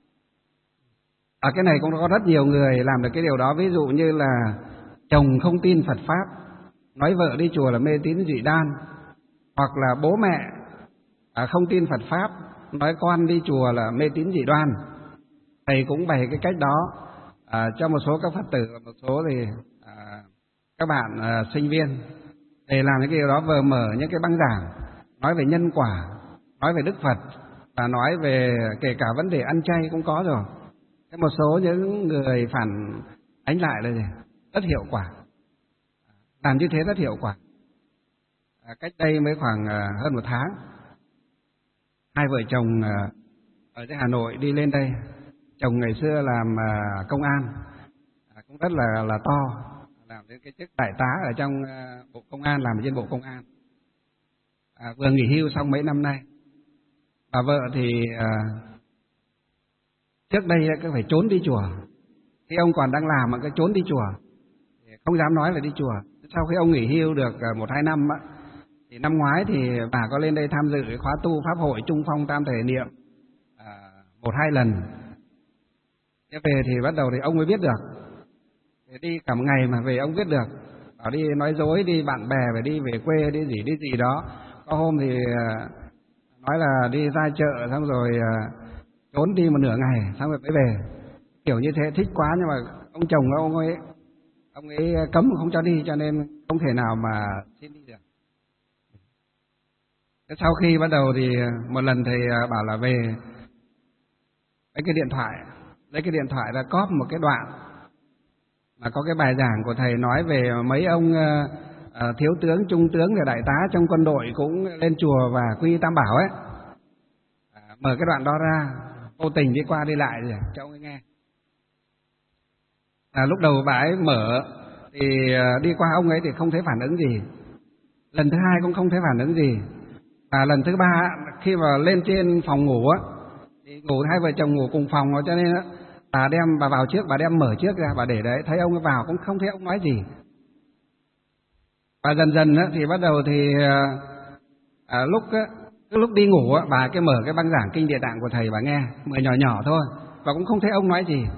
À, cái này cũng có rất nhiều người làm được cái điều đó. Ví dụ như là chồng không tin Phật Pháp, nói vợ đi chùa là mê tín dị đoan, hoặc là bố mẹ à, không tin Phật Pháp, nói con đi chùa là mê tín dị đoan. Thầy cũng bày cái cách đó à, cho một số các Phật tử và một số thì à, các bạn à, sinh viên. Thầy làm những cái điều đó, vừa mở những cái băng giảng nói về nhân quả, nói về Đức Phật và nói về kể cả vấn đề ăn chay cũng có rồi. Thế một số những người phản ánh lại là gì? Rất hiệu quả. Làm như thế rất hiệu quả. À, cách đây mới khoảng à, hơn một tháng, hai vợ chồng à, ở Hà Nội đi lên đây. Chồng ngày xưa làm à, công an, à, cũng rất là là to, làm đến cái chức đại tá ở trong à, Bộ Công an, làm trên Bộ Công an. À, vừa nghỉ hưu xong mấy năm nay. Bà vợ thì à, trước đây cứ phải trốn đi chùa. Khi ông còn đang làm mà cứ trốn đi chùa, không dám nói là đi chùa. Sau khi ông nghỉ hưu được một hai năm á, thì năm ngoái thì bà có lên đây tham dự cái khóa tu pháp hội Trung Phong Tam Thể Niệm à, một hai lần. Thế về thì bắt đầu thì ông mới biết được. Để đi cả một ngày mà về ông biết được. Bảo đi nói dối, đi bạn bè, phải đi về quê, đi gì đi gì đó. Có hôm thì à, nói là đi ra chợ xong rồi à, trốn đi một nửa ngày xong rồi mới về. Kiểu như thế thích quá, nhưng mà ông chồng ông ấy ông ấy cấm không cho đi, cho nên không thể nào mà xin đi được. Thế sau khi bắt đầu thì một lần thầy bảo là về lấy cái điện thoại, lấy cái điện thoại ra cóp một cái đoạn mà có cái bài giảng của thầy nói về mấy ông uh, thiếu tướng, trung tướng và đại tá trong quân đội cũng lên chùa và quy Tam Bảo ấy. À, mở cái đoạn đó ra, vô tình đi qua đi lại rồi cho ông ấy nghe. À, lúc đầu bà ấy mở thì đi qua ông ấy thì không thấy phản ứng gì, lần thứ hai cũng không thấy phản ứng gì, và lần thứ ba khi mà lên trên phòng ngủ á, thì ngủ hai vợ chồng ngủ cùng phòng, cho nên á bà đem bà vào trước, bà đem mở trước ra, bà để đấy, thấy ông ấy vào cũng không thấy ông nói gì. Và dần dần á, thì bắt đầu thì à, lúc á, lúc đi ngủ á, bà cái mở cái băng giảng kinh Địa Tạng của thầy bà nghe, mở nhỏ nhỏ thôi, và cũng không thấy ông nói gì.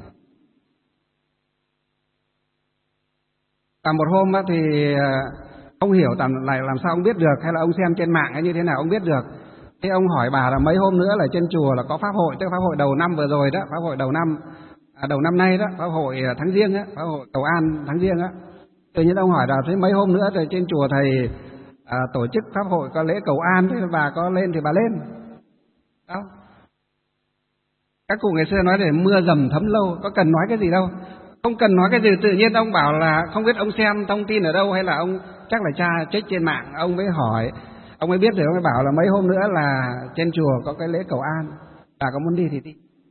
Và một hôm á, thì ông hiểu tạm lại làm sao ông biết được, hay là ông xem trên mạng hay như thế nào ông biết được. Thế ông hỏi bà là mấy hôm nữa là trên chùa là có pháp hội, tức pháp hội đầu năm vừa rồi đó, pháp hội đầu năm, à, đầu năm nay đó, pháp hội tháng Giêng á, pháp hội cầu an tháng Giêng á. Tự nhiên ông hỏi là thế mấy hôm nữa rồi trên chùa thầy à, tổ chức pháp hội có lễ cầu an, thế bà có lên thì bà lên. Đó. Các cụ ngày xưa nói để mưa dầm thấm lâu, có cần nói cái gì đâu, không cần nói cái gì. Tự nhiên ông bảo là không biết ông xem thông tin ở đâu, hay là ông chắc là tra check trên mạng, ông mới hỏi, ông mới biết rồi, ông mới bảo là mấy hôm nữa là trên chùa có cái lễ cầu an, bà có muốn đi thì đi.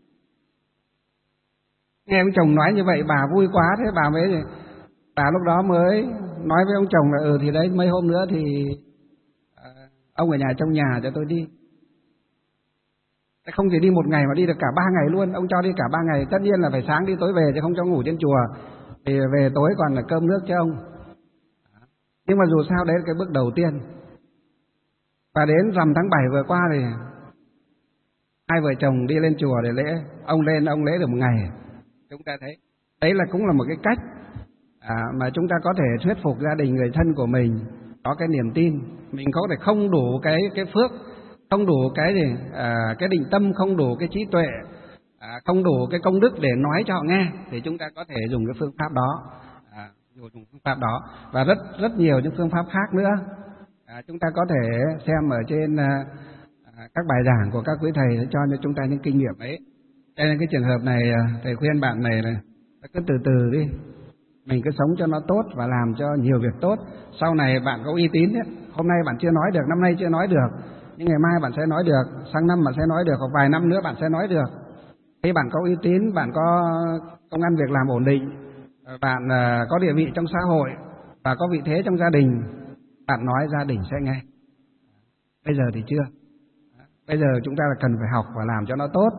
Nghe ông chồng nói như vậy bà vui quá, thế bà mới bà lúc đó mới nói với ông chồng là ừ thì đấy mấy hôm nữa thì à, ông ở nhà trong nhà cho tôi đi. Không chỉ đi một ngày mà đi được cả ba ngày luôn, ông cho đi cả ba ngày, tất nhiên là phải sáng đi tối về chứ không cho ngủ trên chùa, thì về tối còn là cơm nước cho ông. Nhưng mà dù sao đấy là cái bước đầu tiên. Và đến rằm tháng bảy vừa qua thì hai vợ chồng đi lên chùa để lễ, ông lên ông lễ được một ngày. Chúng ta thấy đấy là cũng là một cái cách à, mà chúng ta có thể thuyết phục gia đình người thân của mình có cái niềm tin. Mình có thể không đủ cái cái phước, không đủ cái gì à, cái định tâm, không đủ cái trí tuệ, à, không đủ cái công đức để nói cho họ nghe, thì chúng ta có thể dùng cái phương pháp đó, à, dùng phương pháp đó và rất rất nhiều những phương pháp khác nữa. À, chúng ta có thể xem ở trên à, các bài giảng của các quý thầy để cho chúng ta những kinh nghiệm ấy. Cho nên cái trường hợp này thầy khuyên bạn này là cứ từ từ đi, mình cứ sống cho nó tốt và làm cho nhiều việc tốt. Sau này bạn có uy tín ấy. Hôm nay bạn chưa nói được, năm nay chưa nói được, nhưng ngày mai bạn sẽ nói được, sang năm bạn sẽ nói được, hoặc vài năm nữa bạn sẽ nói được. Khi bạn có uy tín, bạn có công ăn việc làm ổn định, bạn có địa vị trong xã hội và có vị thế trong gia đình, bạn nói gia đình sẽ nghe. Bây giờ thì chưa. Bây giờ chúng ta là cần phải học và làm cho nó tốt.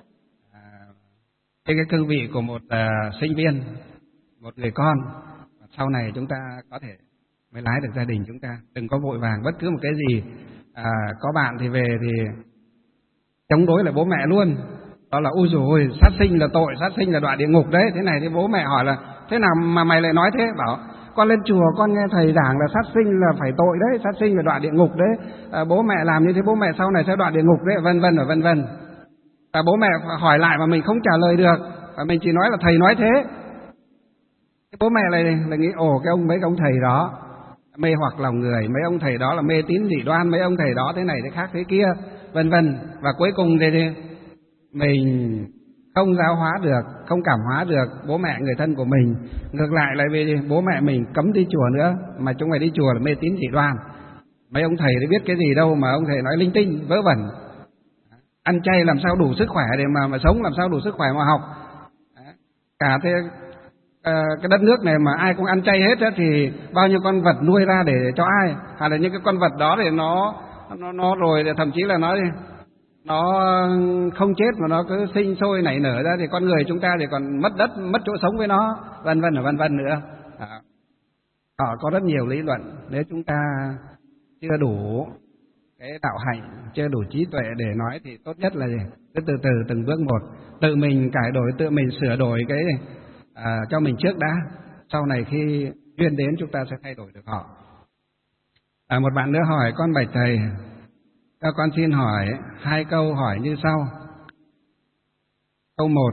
Trên cái cương vị của một uh, sinh viên, một người con, sau này chúng ta có thể mới lái được gia đình chúng ta. Đừng có vội vàng bất cứ một cái gì. À, có bạn thì về thì chống đối lại bố mẹ luôn. Đó là ôi dồi ôi, sát sinh là tội, sát sinh là đọa địa ngục đấy. Thế này thì bố mẹ hỏi là thế nào mà mày lại nói thế? Bảo con lên chùa con nghe thầy giảng là sát sinh là phải tội đấy, sát sinh là đọa địa ngục đấy. À, bố mẹ làm như thế bố mẹ sau này sẽ đọa địa ngục đấy, vân vân và vân vân. Và bố mẹ hỏi lại mà mình không trả lời được, và mình chỉ nói là thầy nói thế. Cái bố mẹ lại là nghĩ ồ cái ông mấy ông thầy đó mê hoặc lòng người, mấy ông thầy đó là mê tín dị đoan, mấy ông thầy đó thế này thế khác thế kia, vân vân. Và cuối cùng thì mình không giáo hóa được, không cảm hóa được bố mẹ người thân của mình. Ngược lại lại vì bố mẹ mình cấm đi chùa nữa, mà chúng mày đi chùa là mê tín dị đoan. Mấy ông thầy đấy biết cái gì đâu mà ông thầy nói linh tinh vớ vẩn. Ăn chay làm sao đủ sức khỏe để mà mà sống, làm sao đủ sức khỏe mà học. Cả thế uh, cái đất nước này mà ai cũng ăn chay hết á, thì bao nhiêu con vật nuôi ra để cho ai? Hay là những cái con vật đó thì nó nó nó rồi thậm chí là nó nó không chết mà nó cứ sinh sôi nảy nở ra, thì con người chúng ta thì còn mất đất, mất chỗ sống với nó, vân vân và vân vân nữa. À, họ có rất nhiều lý luận. Nếu chúng ta chưa đủ cái đạo hạnh, chưa đủ trí tuệ để nói thì tốt nhất là gì? Cứ từ từ từng bước một, tự mình cải đổi, tự mình sửa đổi cái à, cho mình trước đã. Sau này khi duyên đến chúng ta sẽ thay đổi được họ. À, một bạn nữa hỏi con bạch thầy, các con xin hỏi hai câu hỏi như sau. Câu một: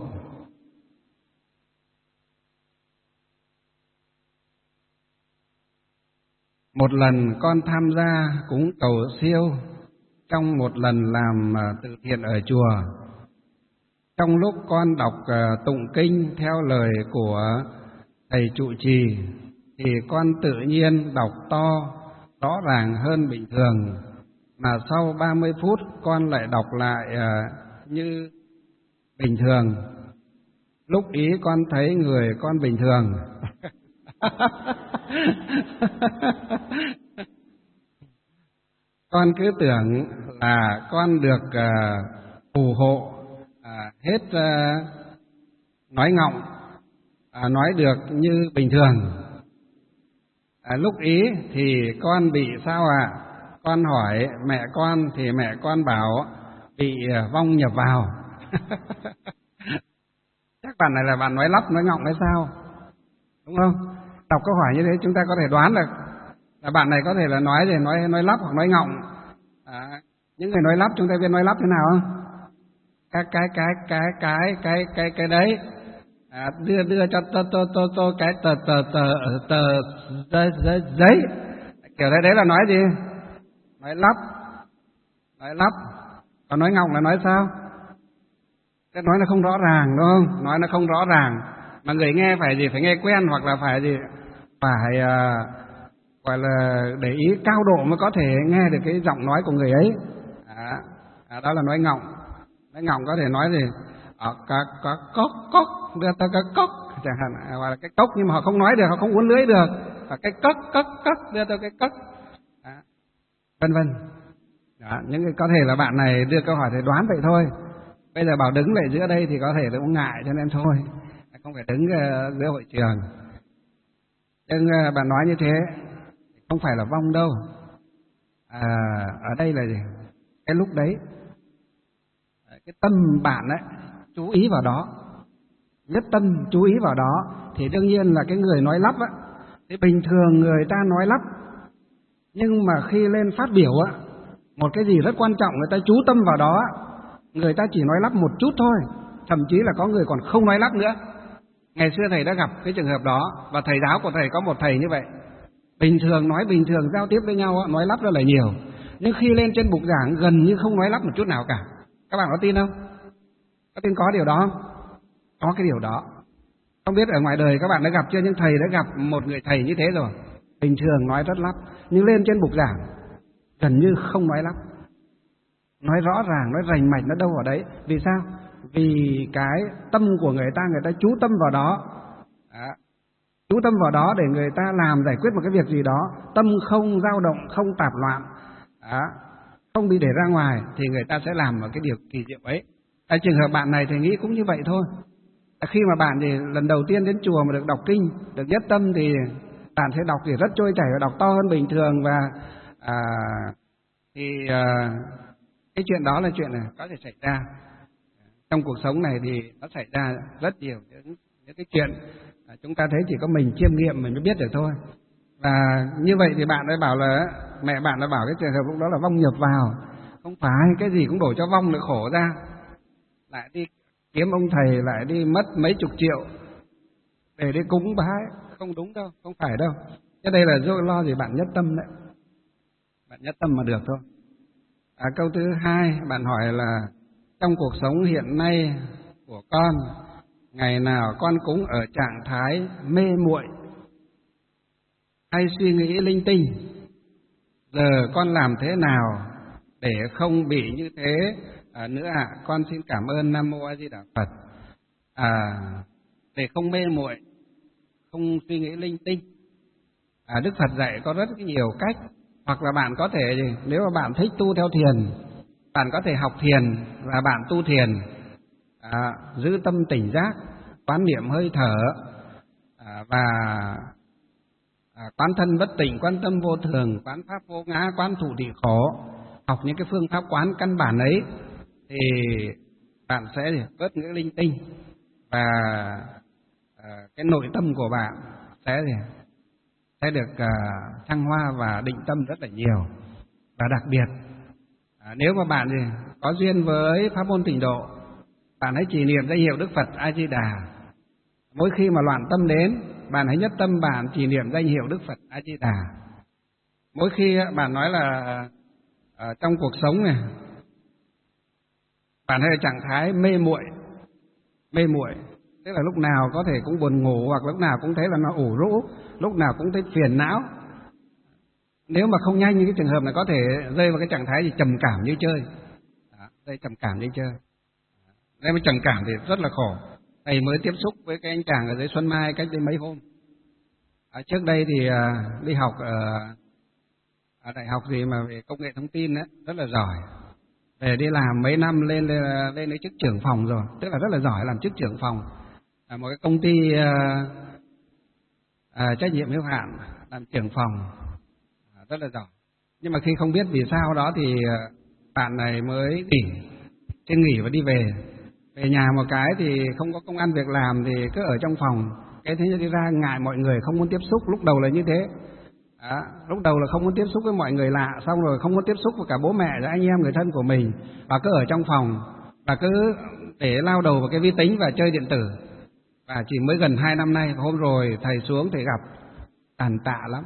một lần con tham gia cúng cầu siêu trong một lần làm từ thiện ở chùa. Trong lúc con đọc tụng kinh theo lời của thầy trụ trì thì con tự nhiên đọc to, rõ ràng hơn bình thường, mà sau ba mươi phút con lại đọc lại uh, như bình thường. Lúc ý con thấy người con bình thường. Con cứ tưởng là con được uh, phù hộ uh, hết uh, nói ngọng, uh, nói được như bình thường. À, lúc ý thì con bị sao ạ? À? Con hỏi mẹ con thì mẹ con bảo bị vong nhập vào. Chắc bạn này là bạn nói lắp nói ngọng hay sao? Đúng không? Đọc câu hỏi như thế chúng ta có thể đoán được là bạn này có thể là nói gì nói nói lắp hoặc nói ngọng. À, những người nói lắp chúng ta biết nói lắp thế nào không? Cái cái cái cái cái cái cái cái đấy. À, đưa đưa cho tôi tôi tôi tôi cái tờ tờ tờ tờ giấy giấy giấy kiểu đấy, đấy là nói gì? Nói lắp, nói lắp. Còn nói ngọng là nói sao? Cái nói nó không rõ ràng đúng không? Nói nó không rõ ràng mà người nghe phải gì? Phải nghe quen hoặc là phải gì? Phải uh, gọi là để ý cao độ mới có thể nghe được cái giọng nói của người ấy. À, à, đó là nói ngọng. Nói ngọng có thể nói gì? Ở có có cốc cốc đưa tới cái cốc chẳng hạn, hoặc là cái cốc nhưng mà họ không nói được, họ không uốn lưỡi được, và cái cốc cốc cốc đưa tới cái cốc, vân vân. Những cái có thể là bạn này đưa câu hỏi thì đoán vậy thôi. Bây giờ bảo đứng lại giữa đây thì có thể là cũng ngại cho nên thôi, không phải đứng uh, giữa hội trường. Nhưng uh, bạn nói như thế không phải là vong đâu. À, ở đây là gì? Cái lúc đấy cái tâm bạn ấy chú ý vào đó, nhất tâm chú ý vào đó thì đương nhiên là cái người nói lắp á, thì bình thường người ta nói lắp, nhưng mà khi lên phát biểu á, một cái gì rất quan trọng người ta chú tâm vào đó, người ta chỉ nói lắp một chút thôi, thậm chí là có người còn không nói lắp nữa. Ngày xưa thầy đã gặp cái trường hợp đó, và thầy giáo của thầy có một thầy như vậy. Bình thường nói bình thường giao tiếp với nhau nói lắp rất là nhiều, nhưng khi lên trên bục giảng gần như không nói lắp một chút nào cả. Các bạn có tin không? Có tin có điều đó không? Có cái điều đó. Không biết ở ngoài đời các bạn đã gặp chưa, nhưng thầy đã gặp một người thầy như thế rồi. Bình thường nói rất lắp, nhưng lên trên bục giảng gần như không nói lắp. Nói rõ ràng, nói rành mạch, nó đâu ở đấy. Vì sao? Vì cái tâm của người ta, người ta chú tâm vào đó. Đó. Chú tâm vào đó để người ta làm giải quyết một cái việc gì đó. Tâm không dao động, không tạp loạn. Đó. Không bị để ra ngoài thì người ta sẽ làm một cái điều kỳ diệu ấy. Ở trường hợp bạn này thì nghĩ cũng như vậy thôi. Khi mà bạn thì lần đầu tiên đến chùa mà được đọc kinh, được nhất tâm thì bạn sẽ đọc thì rất trôi chảy và đọc to hơn bình thường, và à, thì à, cái chuyện đó là chuyện này có thể xảy ra trong cuộc sống này, thì nó xảy ra rất nhiều những, những cái chuyện à, chúng ta thấy chỉ có mình chiêm nghiệm mình mới biết được thôi. Và như vậy thì bạn đã bảo là mẹ bạn đã bảo cái trường hợp lúc đó là vong nhập vào. Không phải cái gì cũng đổ cho vong, lại khổ ra, lại đi kiếm ông thầy, lại đi mất mấy chục triệu để đi cúng bái. Không đúng đâu, không phải đâu. Cái đây là do lo gì bạn nhất tâm đấy, bạn nhất tâm mà được thôi. À, câu thứ hai bạn hỏi là trong cuộc sống hiện nay của con, ngày nào con cũng ở trạng thái mê muội hay suy nghĩ linh tinh, giờ con làm thế nào để không bị như thế à, nữa ạ? À? Con xin cảm ơn Nam Mô A Di Đà Phật. À, để không mê muội, không suy nghĩ linh tinh, à, Đức Phật dạy có rất nhiều cách. Hoặc là bạn có thể, nếu mà bạn thích tu theo thiền, bạn có thể học thiền và bạn tu thiền, à, giữ tâm tỉnh giác, quán niệm hơi thở, à, và à, quán thân bất tỉnh, quán tâm vô thường, quán pháp vô ngã, quán thụ thị khổ. Học những cái phương pháp quán căn bản ấy thì bạn sẽ bớt những linh tinh, và à, cái nội tâm của bạn sẽ sẽ được uh, thăng hoa và định tâm rất là nhiều. Và đặc biệt à, nếu mà bạn thì có duyên với pháp môn tịnh độ, bạn hãy trì niệm danh hiệu Đức Phật A Di Đà. Mỗi khi mà loạn tâm đến, bạn hãy nhất tâm bạn trì niệm danh hiệu Đức Phật A Di Đà. Mỗi khi bạn nói là à, trong cuộc sống này bạn hay ở trạng thái mê muội, mê muội tức là lúc nào có thể cũng buồn ngủ, hoặc lúc nào cũng thấy là nó ủ rũ, lúc nào cũng thấy phiền não. nếu mà không nhanh, những cái trường hợp này có thể rơi vào cái trạng thái gì trầm cảm như chơi. Đó, rơi trầm cảm như chơi. Nếu mà trầm cảm thì rất là khổ. Thầy mới tiếp xúc với cái anh chàng ở dưới Xuân Mai cách đây mấy hôm. À, trước đây thì à, đi học ở, ở đại học gì mà về công nghệ thông tin ấy, rất là giỏi. Để đi làm mấy năm lên lên, lên đến chức trưởng phòng rồi, tức là rất là giỏi làm chức trưởng phòng. À, một cái công ty à, à, trách nhiệm hữu hạn làm trưởng phòng, à, rất là giỏi. Nhưng mà khi không biết vì sao đó thì bạn này mới nghỉ, xin nghỉ và đi về. Về nhà một cái thì không có công ăn việc làm thì cứ ở trong phòng. Cái thế đi ra ngại mọi người, không muốn tiếp xúc. Lúc đầu là như thế. Đó, lúc đầu là không muốn tiếp xúc với mọi người lạ, xong rồi không muốn tiếp xúc với cả bố mẹ, với anh em người thân của mình, và cứ ở trong phòng và cứ để lao đầu vào cái vi tính và chơi điện tử. Và chỉ mới gần hai năm nay, hôm rồi thầy xuống thầy gặp, tàn tạ lắm,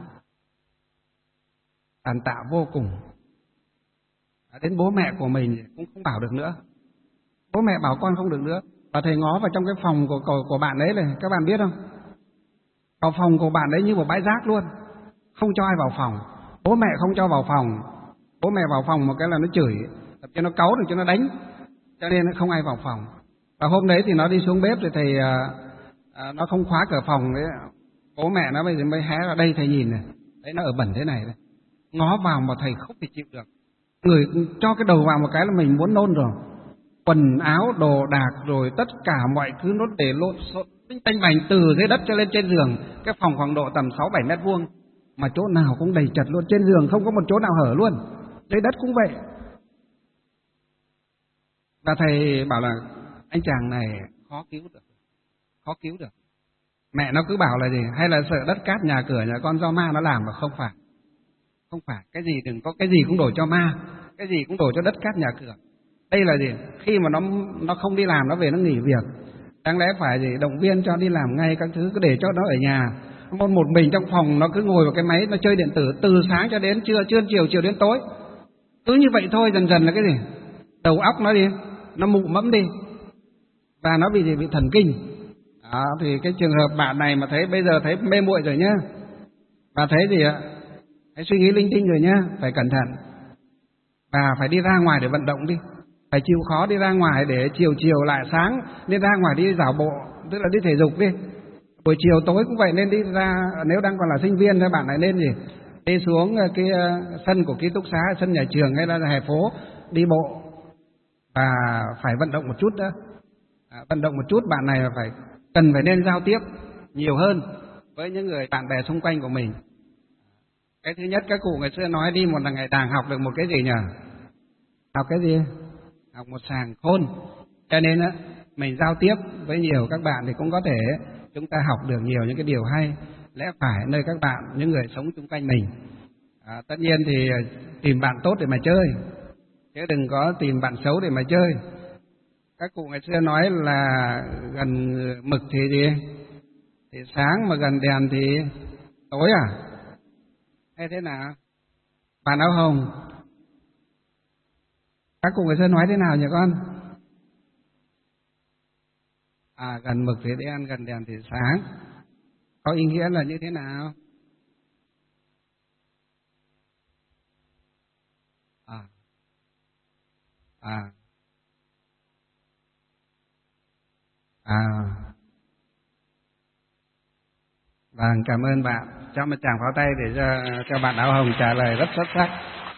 tàn tạ vô cùng. Đến bố mẹ của mình cũng không bảo được nữa, bố mẹ bảo con không được nữa. Và thầy ngó vào trong cái phòng của, của, của bạn ấy này, các bạn biết không? Vào phòng của bạn ấy như một bãi rác luôn, không cho ai vào phòng. Bố mẹ không cho vào phòng, bố mẹ vào phòng một cái là nó chửi, tập cho nó cáu được cho nó đánh, cho nên không ai vào phòng. Và hôm đấy thì nó đi xuống bếp thì thầy à, à, nó không khóa cửa phòng đấy, bố mẹ nó bây giờ mới hé ra đây thầy nhìn này, đấy nó ở bẩn thế này đây. Ngó vào mà thầy không thể chịu được, người cho cái đầu vào một cái là mình muốn nôn rồi. Quần áo đồ đạc rồi tất cả mọi thứ nó để lộn xộn tinh tanh bành từ dưới đất cho lên trên giường. Cái phòng khoảng độ tầm sáu bảy mét vuông mà chỗ nào cũng đầy chật luôn, trên giường không có một chỗ nào hở luôn, dưới đất cũng vậy. Và thầy bảo là anh chàng này khó cứu được, khó cứu được. Mẹ nó cứ bảo là gì, hay là sợ đất cát nhà cửa nhà con do ma nó làm, mà không phải, không phải. Cái gì đừng có cái gì cũng đổ cho ma, cái gì cũng đổ cho đất cát nhà cửa. Đây là gì? Khi mà nó nó không đi làm, nó về nó nghỉ việc, đáng lẽ phải gì động viên cho đi làm ngay các thứ, cứ để cho nó ở nhà một một mình trong phòng, nó cứ ngồi vào cái máy nó chơi điện tử từ sáng cho đến trưa, trưa chiều, chiều đến tối, cứ như vậy thôi. Dần dần là cái gì, đầu óc nó đi, nó mụ mẫm đi, và nó bị gì, bị thần kinh. Đó, thì cái trường hợp bạn này mà thấy bây giờ thấy mê muội rồi nhá, và thấy gì ạ, thấy suy nghĩ linh tinh rồi nhá, phải cẩn thận và phải đi ra ngoài để vận động đi. Phải chịu khó đi ra ngoài để chiều chiều lại sáng nên ra ngoài đi dạo bộ, tức là đi thể dục đi. Buổi chiều tối cũng vậy, nên đi ra, nếu đang còn là sinh viên thì bạn lại nên gì, đi xuống cái sân của ký túc xá, sân nhà trường hay là hè phố đi bộ, và phải vận động một chút nữa. À, vận động một chút, bạn này phải cần phải nên giao tiếp nhiều hơn với những người bạn bè xung quanh của mình. Cái thứ nhất, các cụ ngày xưa nói đi một ngày đàng học được một cái gì nhỉ? Học cái gì? Học một sàng khôn. Cho nên á, mình giao tiếp với nhiều các bạn thì cũng có thể chúng ta học được nhiều những cái điều hay lẽ phải nơi các bạn, những người sống xung quanh mình. À, tất nhiên thì tìm bạn tốt để mà chơi, chứ đừng có tìm bạn xấu để mà chơi. Các cụ ngày xưa nói là gần mực thì gì? Thì sáng, mà gần đèn thì tối à? Hay thế nào? Bạn áo hồng, các cụ ngày xưa nói thế nào nhỉ con? À, gần mực thì đen, gần đèn thì sáng. Có ý nghĩa là như thế nào? À, à, à. Vâng, cảm ơn bạn. Cho một tràng pháo tay để cho, cho bạn áo hồng trả lời rất xuất sắc.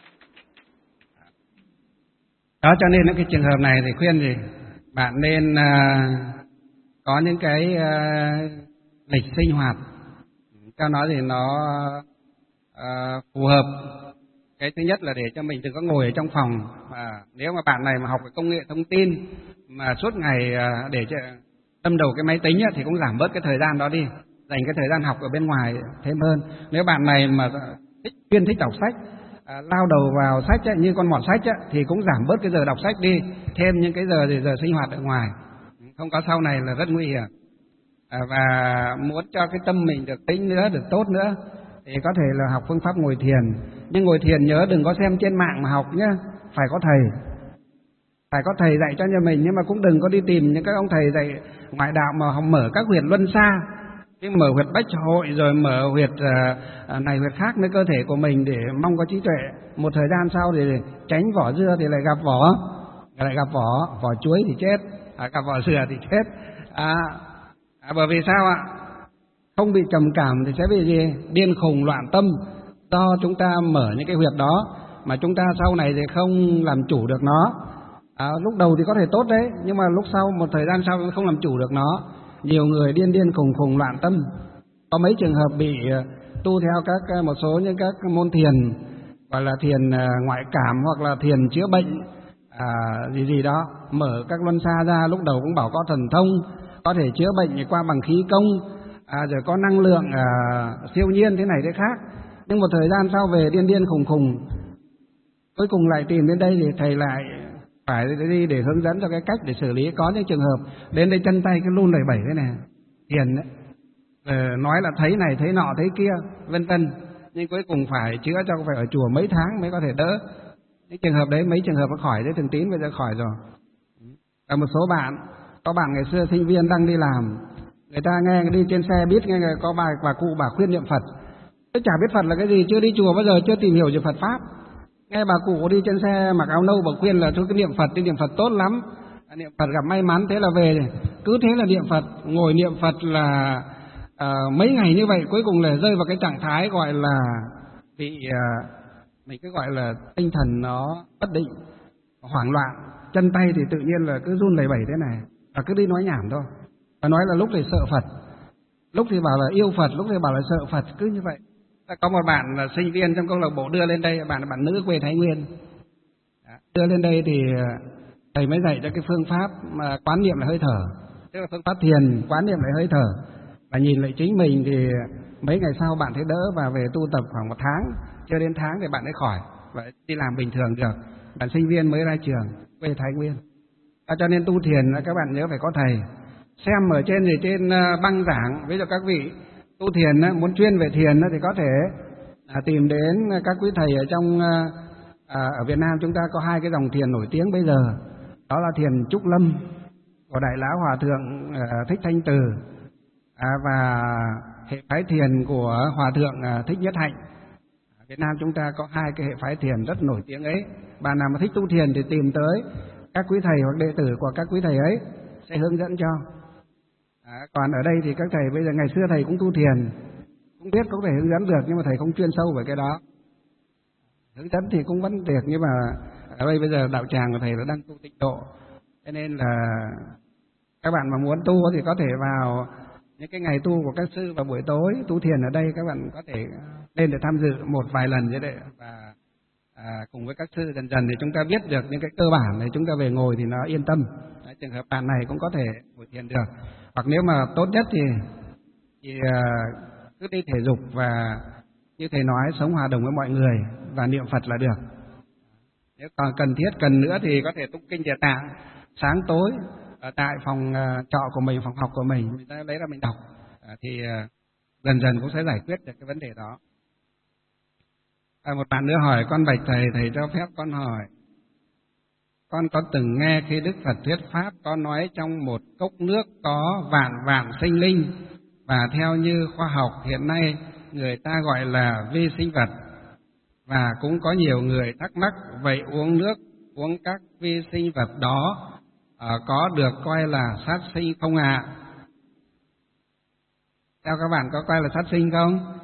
Đó, cho nên cái trường hợp này thì khuyên gì? Bạn nên uh, có những cái uh, lịch sinh hoạt cho nó thì nó uh, phù hợp. Cái thứ nhất là để cho mình đừng có ngồi ở trong phòng. Mà nếu mà bạn này mà học về công nghệ thông tin mà suốt ngày uh, để cho đâm đầu cái máy tính á, thì cũng giảm bớt cái thời gian đó đi, dành cái thời gian học ở bên ngoài thêm hơn. Nếu bạn này mà thích, chuyên thích đọc sách, à, lao đầu vào sách ấy, như con mọt sách ấy, thì cũng giảm bớt cái giờ đọc sách đi, thêm những cái giờ thì giờ sinh hoạt ở ngoài, không có sau này là rất nguy hiểm. À, và muốn cho cái tâm mình được tĩnh nữa, được tốt nữa, thì có thể là học phương pháp ngồi thiền. Nhưng ngồi thiền nhớ đừng có xem trên mạng mà học nhé, phải có thầy, phải có thầy dạy cho nhà mình. Nhưng mà cũng đừng có đi tìm những các ông thầy dạy ngoại đạo mà họ mở các huyệt luân xa, cái mở huyệt bách hội rồi mở huyệt uh, này huyệt khác nơi cơ thể của mình để mong có trí tuệ. Một thời gian sau thì tránh vỏ dưa thì lại gặp vỏ, lại gặp vỏ vỏ chuối thì chết, à, gặp vỏ dừa thì chết. À, à, bởi vì sao ạ? Không bị trầm cảm thì sẽ bị gì? Điên khùng loạn tâm, do chúng ta mở những cái huyệt đó mà chúng ta sau này thì không làm chủ được nó. À, lúc đầu thì có thể tốt đấy, nhưng mà lúc sau một thời gian sau không làm chủ được nó. Nhiều người điên điên khùng khùng loạn tâm. Có mấy trường hợp bị tu theo các một số những các môn thiền, gọi là thiền ngoại cảm hoặc là thiền chữa bệnh à, gì gì đó, mở các luân xa ra, lúc đầu cũng bảo có thần thông, có thể chữa bệnh qua bằng khí công, à, rồi có năng lượng à, siêu nhiên thế này thế khác. Nhưng một thời gian sau về điên điên khùng khùng, cuối cùng lại tìm đến đây thì thầy lại phải đi để hướng dẫn cho cái cách để xử lý. Có những trường hợp đến đây chân tay cái run lẩy bẩy thế này, thiền đấy, ờ, nói là thấy này thấy nọ thấy kia vân vân, nhưng cuối cùng phải chữa cho phải ở chùa mấy tháng mới có thể đỡ. Những trường hợp đấy, mấy trường hợp nó khỏi đấy, Thường Tín bây giờ khỏi rồi. Và một số bạn, có bạn ngày xưa sinh viên đang đi làm, người ta nghe đi trên xe biết nghe có bà bà cụ bà khuyên niệm Phật, tôi chả biết Phật là cái gì, chưa đi chùa bao giờ, chưa tìm hiểu về Phật pháp. Nghe bà cụ đi trên xe mặc áo nâu bà khuyên là thôi cái niệm Phật, đi niệm Phật tốt lắm, niệm Phật gặp may mắn, thế là về cứ thế là niệm Phật, ngồi niệm Phật là à, mấy ngày như vậy, cuối cùng là rơi vào cái trạng thái gọi là bị à, mình cứ gọi là tinh thần nó bất định, hoảng loạn, chân tay thì tự nhiên là cứ run lẩy bẩy thế này, và cứ đi nói nhảm thôi, và nói là lúc thì sợ Phật, lúc thì bảo là yêu Phật, lúc thì bảo là sợ Phật, cứ như vậy. Có một bạn là sinh viên trong câu lạc bộ đưa lên đây, bạn là bạn nữ quê Thái Nguyên, đưa lên đây thì thầy mới dạy cho cái phương pháp mà quán niệm lại hơi thở, tức là phương pháp thiền quán niệm lại hơi thở, và nhìn lại chính mình thì mấy ngày sau bạn thấy đỡ và về tu tập khoảng một tháng, chưa đến tháng thì bạn ấy khỏi và đi làm bình thường được. Bạn sinh viên mới ra trường quê Thái Nguyên. À, cho nên tu thiền các bạn nhớ phải có thầy. Xem ở trên thì trên băng giảng, ví dụ các vị tu thiền muốn chuyên về thiền thì có thể à, tìm đến các quý thầy ở trong à, ở Việt Nam chúng ta có hai cái dòng thiền nổi tiếng bây giờ, đó là thiền Trúc Lâm của Đại Lão Hòa Thượng à, Thích Thanh Từ à, và hệ phái thiền của Hòa Thượng à, Thích Nhất Hạnh. Ở Việt Nam chúng ta có hai cái hệ phái thiền rất nổi tiếng ấy. Bạn nào mà thích tu thiền thì tìm tới các quý thầy hoặc đệ tử của các quý thầy ấy sẽ hướng dẫn cho. À, còn ở đây thì các thầy bây giờ, ngày xưa thầy cũng tu thiền, cũng biết có thể hướng dẫn được, nhưng mà thầy không chuyên sâu về cái đó. Hướng dẫn thì cũng vẫn được, nhưng mà ở đây bây giờ đạo tràng của thầy là đang tu tịnh độ, cho nên là các bạn mà muốn tu thì có thể vào những cái ngày tu của các sư vào buổi tối tu thiền ở đây, các bạn có thể lên để tham dự một vài lần như vậy, và à, cùng với các sư dần dần thì chúng ta biết được những cái cơ bản này, chúng ta về ngồi thì nó yên tâm. Đấy, trường hợp bạn này cũng có thể ngồi thiền được, hoặc nếu mà tốt nhất thì, thì à, cứ đi thể dục và như thầy nói sống hòa đồng với mọi người và niệm Phật là được. Nếu còn cần thiết cần nữa thì có thể tụng kinh Địa Tạng sáng tối ở tại phòng uh, trọ của mình, phòng học của mình, mình ta lấy ra mình đọc, à, thì uh, dần dần cũng sẽ giải quyết được cái vấn đề đó. À, một bạn nữa hỏi con bạch thầy, thầy cho phép con hỏi. Con có từng nghe khi Đức Phật thuyết pháp có nói trong một cốc nước có vạn vạn sinh linh, và theo như khoa học hiện nay người ta gọi là vi sinh vật, và cũng có nhiều người thắc mắc vậy uống nước, uống các vi sinh vật đó à, có được coi là sát sinh không ạ? À? Theo các bạn có coi là sát sinh không?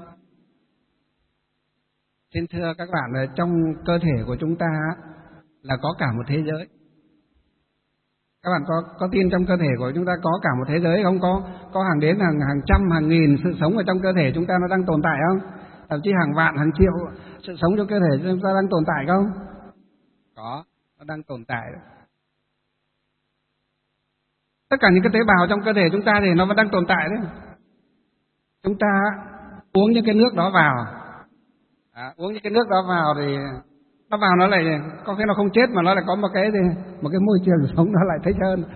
Xin thưa các bạn, trong cơ thể của chúng ta là có cả một thế giới. Các bạn có có tin trong cơ thể của chúng ta có cả một thế giới không? Có có hàng đến hàng hàng trăm hàng nghìn sự sống ở trong cơ thể chúng ta nó đang tồn tại không? Thậm chí hàng vạn hàng triệu sự sống trong cơ thể chúng ta đang tồn tại không? Có, nó đang tồn tại. Tất cả những cái tế bào trong cơ thể chúng ta thì nó vẫn đang tồn tại đấy. Chúng ta uống những cái nước đó vào, à, uống những cái nước đó vào thì nó vào nó lại có cái nó không chết mà nó lại có một cái một cái môi trường sống nó lại thích hơn.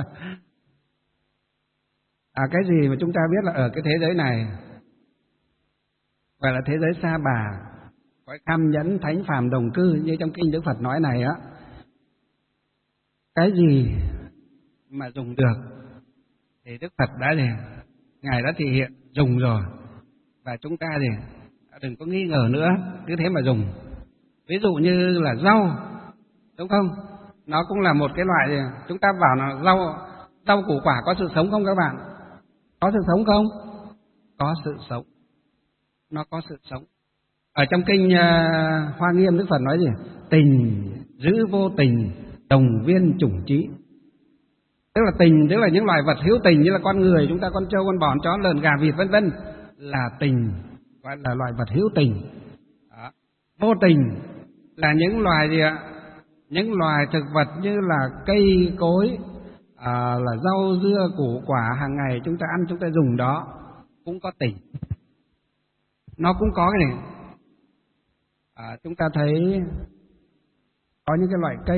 À, cái gì mà chúng ta biết là ở cái thế giới này gọi là thế giới sa bà, cõi cam nhẫn thánh phàm đồng cư như trong kinh Đức Phật nói này á, cái gì mà dùng được thì Đức Phật đã để Ngài đã thể hiện dùng rồi, và chúng ta thì đừng có nghi ngờ nữa, cứ thế mà dùng. Ví dụ như là rau, đúng không? Nó cũng là một cái loại gì? Chúng ta bảo là rau rau củ quả có sự sống không các bạn? Có sự sống không? Có sự sống. Nó có sự sống. Ở trong kinh uh, Hoa Nghiêm, Đức Phật nói gì? Tình giữ vô tình, đồng viên chủng trí. Tức là tình, tức là những loài vật hữu tình như là con người, chúng ta, con trâu, con bò, con chó, lợn, gà, vịt vân vân, là tình, gọi là loài vật hữu tình. Đó. Vô tình là những loài gì ạ? Những loài thực vật như là cây cối, à, là rau dưa củ quả hàng ngày chúng ta ăn, chúng ta dùng đó cũng có tình. Nó cũng có cái này. À, chúng ta thấy có những cái loại cây,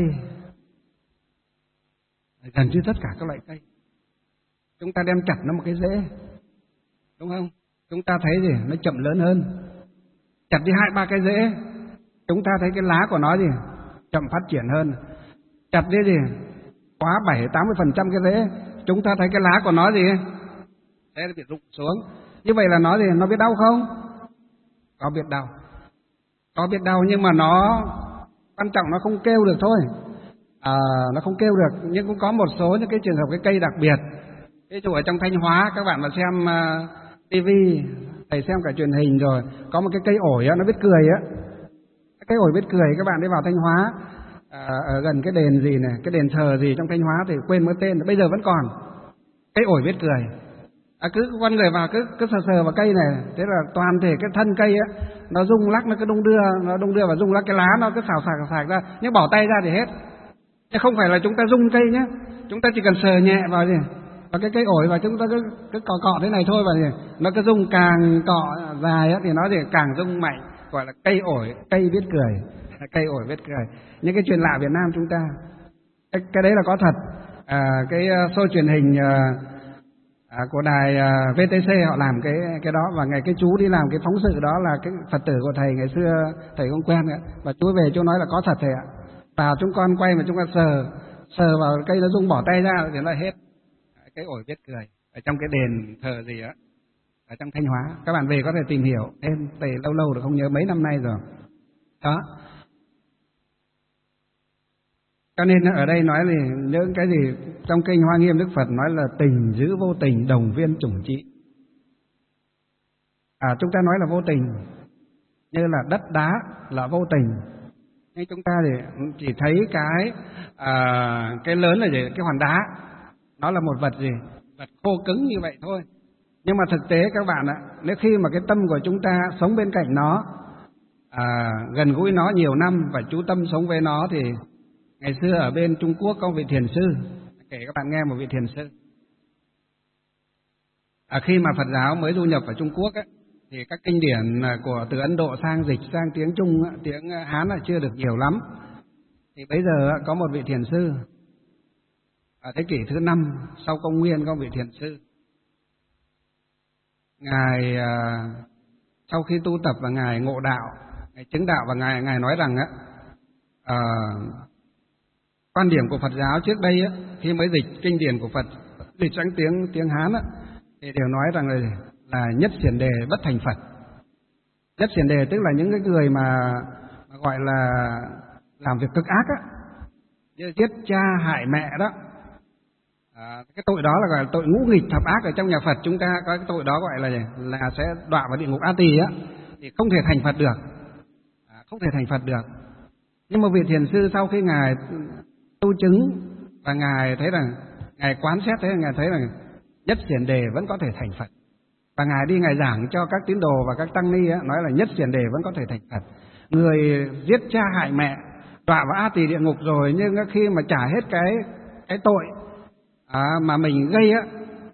gần như tất cả các loại cây, chúng ta đem chặt nó một cái rễ, đúng không? Chúng ta thấy gì? Nó chậm lớn hơn. Chặt đi hai ba cái rễ, chúng ta thấy cái lá của nó gì? Chậm phát triển hơn. Chặt đi gì? Quá bảy tám mươi phần trăm cái rễ, chúng ta thấy cái lá của nó gì? Thế nó bị rụng xuống. Như vậy là nó gì? Nó biết đau không? Có biết đau. Có biết đau nhưng mà nó quan trọng nó không kêu được thôi. À, nó không kêu được, nhưng cũng có một số những cái trường hợp cái cây đặc biệt. Ví dụ ở trong Thanh Hóa, các bạn mà xem uh, ti vi, thầy xem cả truyền hình rồi, có một cái cây ổi á, nó biết cười á. Cái ổi biết cười, các bạn đi vào Thanh Hóa, à, ở gần cái đền gì này, cái đền thờ gì trong Thanh Hóa thì quên mất tên, bây giờ vẫn còn. Cây ổi biết cười. À, cứ con người vào cứ cứ sờ sờ vào cây này, thế là toàn thể cái thân cây á, nó rung lắc, nó cứ đung đưa, nó đung đưa và rung lắc, cái lá nó cứ xào xạc xào xạc ra, nhưng bỏ tay ra thì hết. Chứ không phải là chúng ta rung cây nhé, chúng ta chỉ cần sờ nhẹ vào gì, vào cái cây ổi và chúng ta cứ cứ cọ cọ thế này thôi và gì, nó cứ rung càng cọ dài á thì nó thì càng rung mạnh, gọi là cây ổi, cây biết cười, cây ổi biết cười. Những cái chuyện lạ Việt Nam chúng ta, cái, cái đấy là có thật. À, cái show truyền hình uh, à, của đài uh, vê tê xê họ làm cái cái đó, và ngày cái chú đi làm cái phóng sự đó là cái Phật tử của thầy ngày xưa thầy không quen nữa, và chú về chú nói là có thật thầy ạ. Vào chúng con quay mà chúng ta sờ sờ vào cây nó rung bỏ tay ra thì nó hết. Cái ổi biết cười ở trong cái đền thờ gì á ở trong Thanh Hóa, các bạn về có thể tìm hiểu em, thầy lâu lâu rồi không nhớ, mấy năm nay rồi đó. Cho nên ở đây nói gì, những cái gì trong kinh Hoa Nghiêm Đức Phật nói là tình giữ vô tình, đồng viên chủng trị. À, chúng ta nói là vô tình, như là đất đá là vô tình, nhưng chúng ta thì chỉ thấy cái à, cái lớn là gì, cái hòn đá, nó là một vật gì, vật khô cứng như vậy thôi. Nhưng mà thực tế các bạn ạ, nếu khi mà cái tâm của chúng ta sống bên cạnh nó, à, gần gũi nó nhiều năm và chú tâm sống với nó, thì ngày xưa ở bên Trung Quốc có một vị thiền sư, kể các bạn nghe một vị thiền sư. À, khi mà Phật giáo mới du nhập vào Trung Quốc ấy, thì các kinh điển của từ Ấn Độ sang dịch sang tiếng Trung, tiếng Hán là chưa được nhiều lắm. Thì bây giờ có một vị thiền sư ở thế kỷ thứ năm sau công nguyên, có một vị thiền sư. Ngài sau khi tu tập và ngài ngộ đạo, ngài chứng đạo, và ngài ngài nói rằng á, à, quan điểm của Phật giáo trước đây á, khi mới dịch kinh điển của Phật dịch sang tiếng tiếng Hán á, thì đều nói rằng là là nhất xiển đề bất thành Phật. Nhất xiển đề tức là những cái người mà, mà gọi là làm việc cực ác á, như giết cha hại mẹ đó. À, cái tội đó là gọi là tội ngũ nghịch thập ác. Ở trong nhà Phật chúng ta có cái tội đó gọi là là sẽ đọa vào địa ngục A Tỳ á, thì không thể thành Phật được, à, không thể thành Phật được. Nhưng mà vị thiền sư sau khi ngài tu chứng và ngài thấy rằng, ngài quán xét thế, ngài thấy rằng nhất xiển đề vẫn có thể thành Phật, và ngài đi ngài giảng cho các tín đồ và các tăng ni á, nói là nhất xiển đề vẫn có thể thành Phật. Người giết cha hại mẹ đọa vào A Tỳ địa ngục rồi, nhưng khi mà trả hết cái cái tội à, mà mình gây á,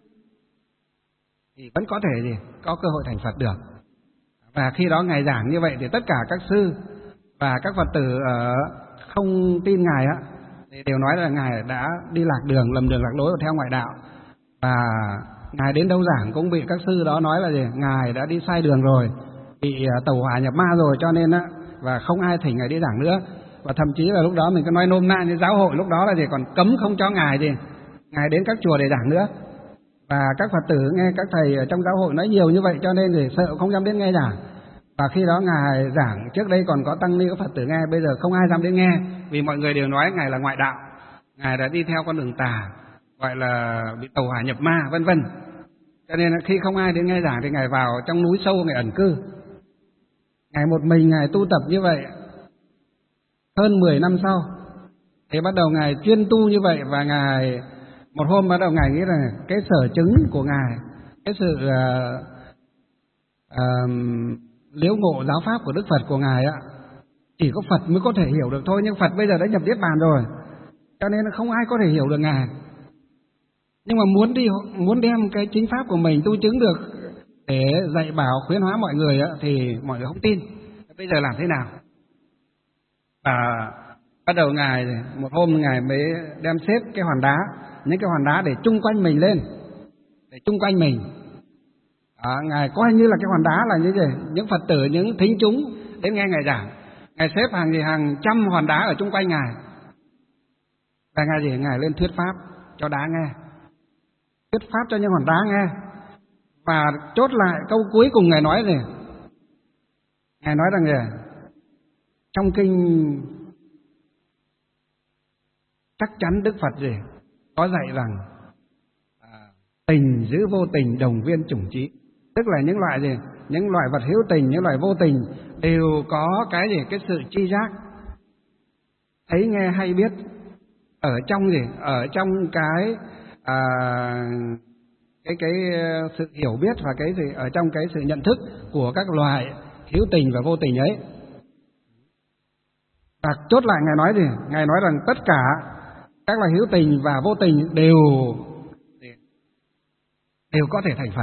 thì vẫn có thể gì có cơ hội thành Phật được. Và khi đó ngài giảng như vậy thì tất cả các sư và các Phật tử ở không tin ngài á, thì đều nói là ngài đã đi lạc đường, lầm đường lạc lối và theo ngoại đạo. Và ngài đến đâu giảng cũng bị các sư đó nói là gì, ngài đã đi sai đường rồi, bị tẩu hỏa nhập ma rồi, cho nên á, và không ai thỉnh ngài đi giảng nữa. Và thậm chí là lúc đó mình có nói nôm na như giáo hội lúc đó là gì, còn cấm không cho ngài gì ngài đến các chùa để giảng nữa. Và các Phật tử nghe các thầy ở trong giáo hội nói nhiều như vậy cho nên thì sợ không dám đến nghe giảng. Và khi đó Ngài giảng, trước đây còn có tăng ni các Phật tử nghe, bây giờ không ai dám đến nghe, vì mọi người đều nói Ngài là ngoại đạo, Ngài đã đi theo con đường tà, gọi là bị tàu hỏa nhập ma, vân vân. Cho nên khi không ai đến nghe giảng thì Ngài vào trong núi sâu, Ngài ẩn cư. Ngài một mình Ngài tu tập như vậy hơn mười năm sau thì bắt đầu Ngài chuyên tu như vậy. Và Ngài một hôm bắt đầu Ngài nghĩ là cái sở chứng của Ngài, cái sự uh, uh, liễu ngộ giáo pháp của Đức Phật của Ngài á, chỉ có Phật mới có thể hiểu được thôi. Nhưng Phật bây giờ đã nhập Niết Bàn rồi, cho nên không ai có thể hiểu được Ngài. Nhưng mà muốn đi muốn đem cái chính pháp của mình tu chứng được để dạy bảo khuyến hóa mọi người á, thì mọi người không tin. Bây giờ làm thế nào? Và bắt đầu Ngài một hôm Ngài mới đem xếp cái hòn đá, những cái hòn đá để chung quanh mình lên, để chung quanh mình. À, Ngài coi như là cái hòn đá là như vậy, những Phật tử, những thính chúng đến nghe Ngài giảng. Ngài xếp hàng gì hàng trăm hòn đá ở chung quanh Ngài. Và Ngài gì? Ngài lên thuyết pháp cho đá nghe, thuyết pháp cho những hòn đá nghe. Và chốt lại câu cuối cùng Ngài nói gì? Ngài nói rằng gì? Trong kinh chắc chắn Đức Phật gì có dạy rằng tình giữ vô tình đồng viên chủng trí. Tức là những loại gì? Những loại vật hữu tình, những loại vô tình đều có cái gì? Cái sự tri giác, thấy nghe hay biết ở trong gì? Ở trong cái à, cái cái sự hiểu biết và cái gì? Ở trong cái sự nhận thức của các loài hữu tình và vô tình ấy. Và chốt lại Ngài nói gì? Ngài nói rằng tất cả các loài hữu tình và vô tình đều đều có thể thành Phật.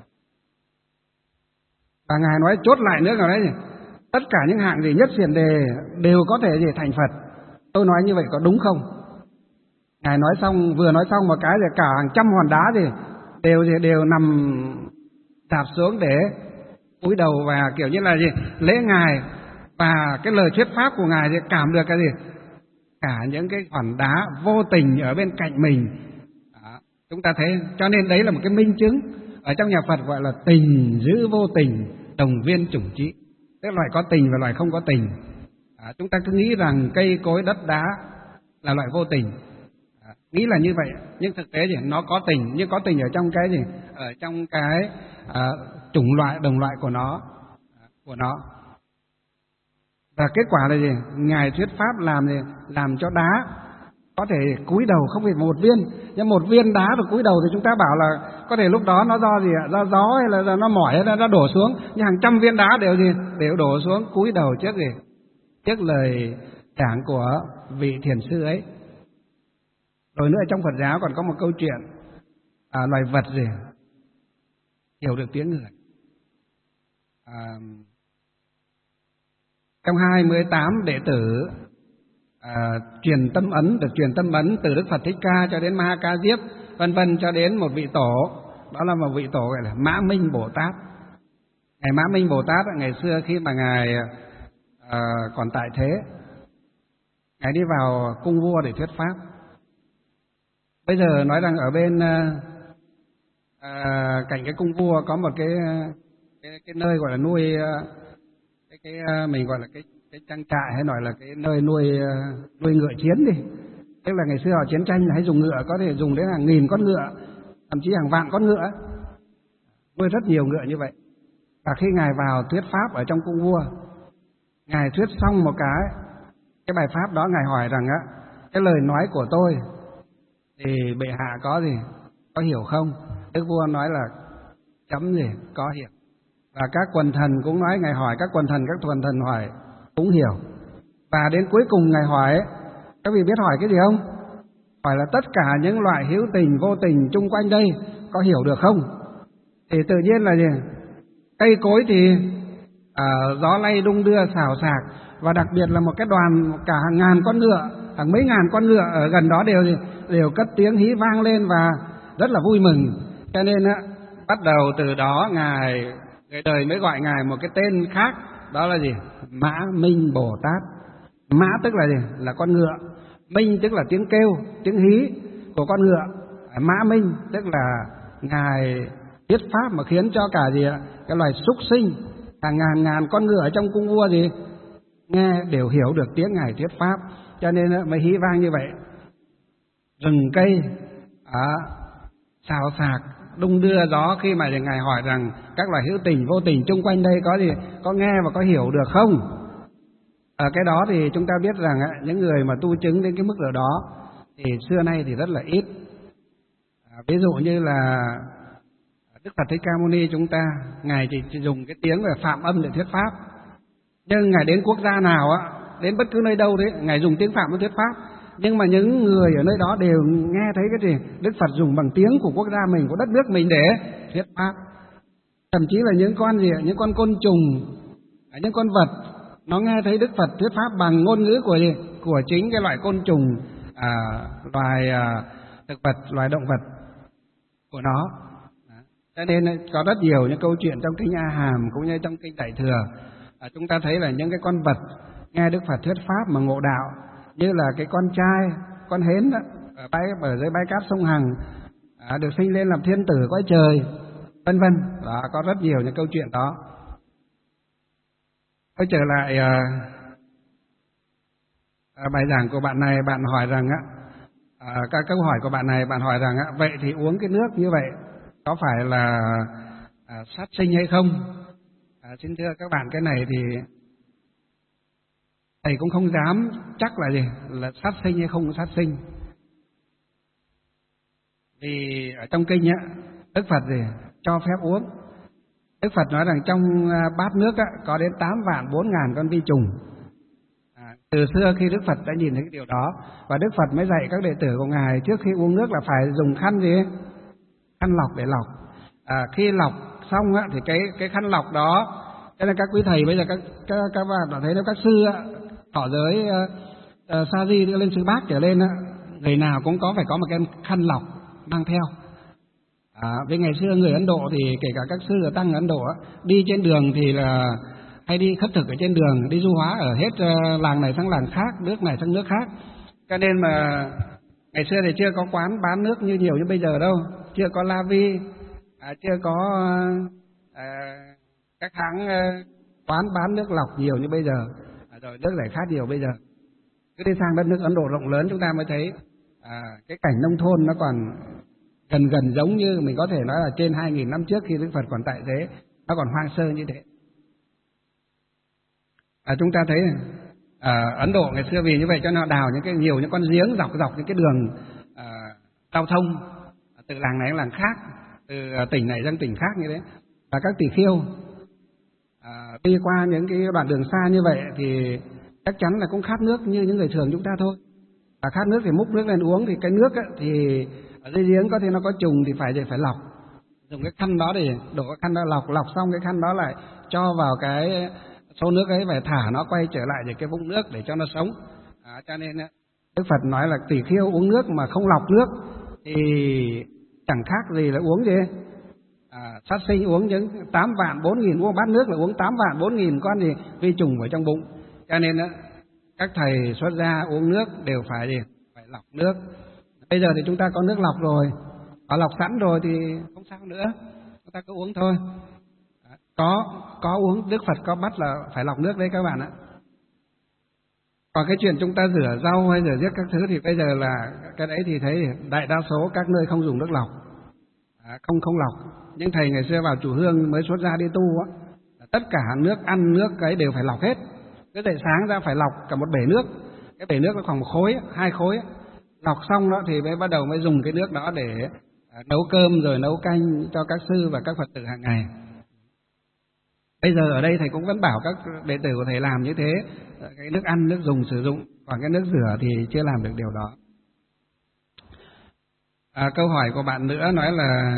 Và Ngài nói chốt lại nữa, Ngài nói gì? Tất cả những hạng gì nhất xiển đề đều có thể gì thành Phật. Tôi nói như vậy có đúng không? Ngài nói xong, vừa nói xong một cái thì cả hàng trăm hòn đá gì đều gì đều nằm đạp xuống để cúi đầu và kiểu như là gì lễ Ngài. Và cái lời thuyết pháp của Ngài thì cảm được cái gì? Cả những cái hòn đá vô tình ở bên cạnh mình. Đó, chúng ta thấy, cho nên đấy là một cái minh chứng. Ở trong nhà Phật gọi là tình giữ vô tình, đồng viên chủng trí. Tức loại có tình và loại không có tình. Đó, chúng ta cứ nghĩ rằng cây cối đất đá là loại vô tình. Đó, nghĩ là như vậy, nhưng thực tế thì nó có tình, nhưng có tình ở trong cái gì? Ở trong cái à, chủng loại, đồng loại của nó, của nó. Và kết quả là gì? Ngài thuyết pháp làm gì? Làm cho đá có thể cúi đầu, không phải một viên, nhưng một viên đá được cúi đầu thì chúng ta bảo là có thể lúc đó nó do gì ạ? Do gió hay là do nó mỏi hay là nó đổ xuống, nhưng hàng trăm viên đá đều gì? Đều đổ xuống cúi đầu trước gì? Trước lời giảng của vị thiền sư ấy. Rồi nữa trong Phật giáo còn có một câu chuyện à, loài vật gì hiểu được tiếng người. À, trong hai mươi tám đệ tử à, truyền tâm ấn, được truyền tâm ấn từ Đức Phật Thích Ca cho đến Ma Ha Ca Diếp, vân vân, cho đến một vị tổ, đó là một vị tổ gọi là Mã Minh Bồ Tát. Ngài Mã Minh Bồ Tát ngày xưa khi mà ngài à, còn tại thế, ngài đi vào cung vua để thuyết pháp. Bây giờ nói rằng ở bên à, à, cạnh cái cung vua có một cái cái, cái nơi gọi là nuôi cái cái mình gọi là cái cái trang trại, hay nói là cái nơi nuôi nuôi ngựa chiến đi. Tức là ngày xưa họ chiến tranh hay dùng ngựa, có thể dùng đến hàng nghìn con ngựa, thậm chí hàng vạn con ngựa, nuôi rất nhiều ngựa như vậy. Và khi ngài vào thuyết pháp ở trong cung vua, ngài thuyết xong một cái cái bài pháp đó, ngài hỏi rằng á, cái lời nói của tôi thì bệ hạ có gì có hiểu không? Đức vua nói là chấm gì có hiểu. Và các quần thần cũng nói, ngài hỏi các quần thần, các quần thần hỏi cũng hiểu. Và đến cuối cùng ngài hỏi, các vị biết hỏi cái gì không? Hỏi là tất cả những loại hữu tình vô tình chung quanh đây có hiểu được không? Thì tự nhiên là gì? Cây cối thì à, gió lay đung đưa xào xạc, và đặc biệt là một cái đoàn cả hàng ngàn con ngựa, hàng mấy ngàn con ngựa ở gần đó đều đều cất tiếng hí vang lên và rất là vui mừng. Cho nên á, bắt đầu từ đó ngài người đời mới gọi ngài một cái tên khác, đó là gì? Mã Minh Bồ Tát. Mã tức là gì? Là con ngựa. Minh tức là tiếng kêu, tiếng hí của con ngựa. Mã Minh tức là Ngài thuyết pháp mà khiến cho cả gì ạ? Cái loài súc sinh, hàng ngàn ngàn con ngựa ở trong cung vua gì nghe đều hiểu được tiếng Ngài thuyết pháp, cho nên mới hí vang như vậy. Rừng cây à, xào xạc đung đưa gió khi mà Ngài hỏi rằng các loài hữu tình vô tình chung quanh đây có gì, có nghe và có hiểu được không? Ở cái đó thì chúng ta biết rằng những người mà tu chứng đến cái mức độ đó thì xưa nay thì rất là ít. À, ví dụ như là Đức Phật Thích Ca Mâu Ni chúng ta, Ngài chỉ, chỉ dùng cái tiếng về phạm âm để thuyết pháp. Nhưng Ngài đến quốc gia nào á, đến bất cứ nơi đâu đấy, Ngài dùng tiếng Phạm để thuyết pháp. Nhưng mà những người ở nơi đó đều nghe thấy cái gì Đức Phật dùng bằng tiếng của quốc gia mình, của đất nước mình để thuyết pháp. Thậm chí là những con gì, những con côn trùng, những con vật, nó nghe thấy Đức Phật thuyết pháp bằng ngôn ngữ của gì, của chính cái loại côn trùng, à, loài à, thực vật, loài động vật của nó. Cho nên có rất nhiều những câu chuyện trong kinh A Hàm cũng như trong kinh Đại Thừa, à, chúng ta thấy là những cái con vật nghe Đức Phật thuyết pháp mà ngộ đạo, như là cái con trai, con hến đó, ở, bãi, ở dưới bãi cát sông Hằng, à, được sinh lên làm thiên tử cõi trời, vân vân. Đó, có rất nhiều những câu chuyện đó. Quay trở lại à, à, bài giảng của bạn này, bạn hỏi rằng á, à, các câu hỏi của bạn này, bạn hỏi rằng á, vậy thì uống cái nước như vậy có phải là à, sát sinh hay không? À, xin thưa các bạn, cái này thì thầy cũng không dám chắc là gì, là sát sinh hay không sát sinh. Vì ở trong kinh á, Đức Phật gì cho phép uống. Đức Phật nói rằng trong bát nước á, có đến tám vạn bốn ngàn con vi trùng. À, từ xưa khi Đức Phật đã nhìn thấy cái điều đó, và Đức Phật mới dạy các đệ tử của Ngài trước khi uống nước là phải dùng khăn gì? Khăn lọc để lọc. À, khi lọc xong á, thì cái cái khăn lọc đó, cho nên các quý thầy bây giờ các các các bạn đã thấy đó, các sư á, thọ giới uh, uh, sa di lên sư bác trở lên á, người nào cũng có phải có một cái khăn lọc mang theo. À, với ngày xưa người Ấn Độ thì kể cả các sư ở tăng ở Ấn Độ á, đi trên đường thì là hay đi khất thực ở trên đường, đi du hóa ở hết uh, làng này sang làng khác, nước này sang nước khác. Cho nên mà ngày xưa thì chưa có quán bán nước như nhiều như bây giờ đâu, chưa có La Vi, à, chưa có uh, các hãng uh, quán bán nước lọc nhiều như bây giờ, à, rồi nước lại khác nhiều bây giờ. Cứ đi sang đất nước Ấn Độ rộng lớn chúng ta mới thấy à, cái cảnh nông thôn nó còn gần gần giống như mình có thể nói là trên hai nghìn năm trước khi Đức Phật còn tại thế, nó còn hoang sơ như thế. À, chúng ta thấy à, Ấn Độ ngày xưa vì như vậy cho nó đào những cái nhiều những con giếng dọc dọc những cái đường à, giao thông từ làng này đến làng khác, từ tỉnh này sang tỉnh khác như thế. Và các tỷ khưu à, đi qua những cái đoạn đường xa như vậy thì chắc chắn là cũng khát nước như những người thường chúng ta thôi. Và khát nước thì múc nước lên uống, thì cái nước ấy, thì ở dưới giếng có thể nó có trùng thì phải phải lọc, dùng cái khăn đó để đổ cái khăn đó lọc, lọc xong cái khăn đó lại cho vào cái xô nước ấy và thả nó quay trở lại để cái vũng nước để cho nó sống. À, cho nên Đức Phật nói là tỷ khưu uống nước mà không lọc nước thì chẳng khác gì là uống gì à, sát sinh, uống những tám vạn bốn nghìn, uống bát nước là uống tám vạn bốn nghìn con gì vi trùng ở trong bụng. Cho nên các thầy xuất gia uống nước đều phải gì phải lọc nước. Bây giờ thì chúng ta có nước lọc rồi, có lọc sẵn rồi thì không sao nữa, chúng ta cứ uống thôi. Có có uống, Đức Phật có bắt là phải lọc nước đấy các bạn ạ. Còn cái chuyện chúng ta rửa rau hay rửa giết các thứ thì bây giờ là cái đấy thì thấy đại đa số các nơi không dùng nước lọc, à, không không lọc. Nhưng thầy ngày xưa vào chùa Hương mới xuất gia đi tu á, tất cả nước ăn nước cái đều phải lọc hết. Cứ dậy sáng ra phải lọc cả một bể nước, cái bể nước nó khoảng một khối, hai khối. Lọc xong đó thì mới bắt đầu mới dùng cái nước đó để à, nấu cơm rồi nấu canh cho các sư và các Phật tử hàng ngày. Bây giờ ở đây thầy cũng vẫn bảo các đệ tử của thầy làm như thế, cái nước ăn, nước dùng sử dụng, còn cái nước rửa thì chưa làm được điều đó. À, câu hỏi của bạn nữa nói là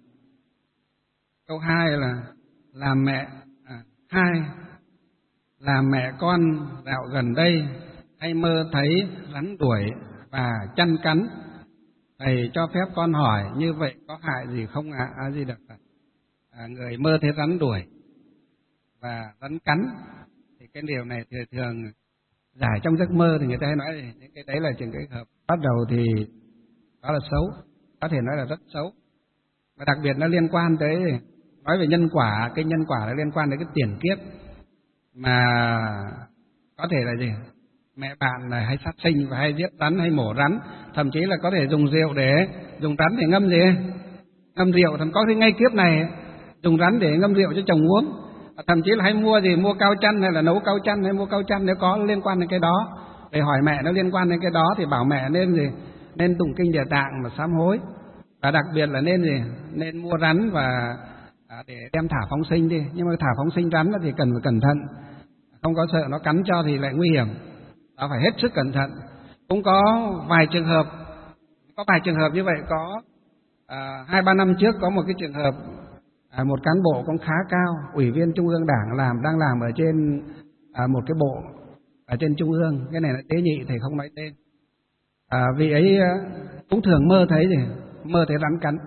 câu hai là làm mẹ à, hai làm mẹ con dạo gần đây hay mơ thấy rắn đuổi và chăn cắn, thầy cho phép con hỏi như vậy có hại gì không ạ? À? A Di Đà Phật. À, người mơ thấy rắn đuổi và rắn cắn thì cái điều này thì thường giải trong giấc mơ thì người ta hay nói là những cái đấy là trường cái hợp bắt đầu thì đó là xấu, có thể nói là rất xấu. Và đặc biệt nó liên quan tới, nói về nhân quả, cái nhân quả nó liên quan đến cái tiền kiếp mà có thể là gì? Mẹ bạn là hay sát sinh và hay giết rắn hay mổ rắn, thậm chí là có thể dùng rượu để dùng rắn để ngâm gì? Ngâm rượu, thậm có khi ngay kiếp này dùng rắn để ngâm rượu cho chồng uống. Thậm chí là hay mua gì, mua cao chăn hay là nấu cao chăn hay mua cao chăn nếu có liên quan đến cái đó. Để hỏi mẹ nó liên quan đến cái đó thì bảo mẹ nên gì? Nên tụng kinh Địa Tạng mà sám hối. Và đặc biệt là nên gì? Nên mua rắn và à, để đem thả phóng sinh đi. Nhưng mà thả phóng sinh rắn thì cần phải cẩn thận, không có sợ nó cắn cho thì lại nguy hiểm. Đó, phải hết sức cẩn thận. Cũng có vài trường hợp, có vài trường hợp như vậy. Có à, hai ba năm trước có một cái trường hợp à, một cán bộ cũng khá cao, ủy viên Trung ương Đảng làm đang làm ở trên à, một cái bộ ở trên Trung ương. Cái này là tế nhị, thầy không nói tên. À, vì ấy cũng thường mơ thấy gì? Mơ thấy rắn cắn.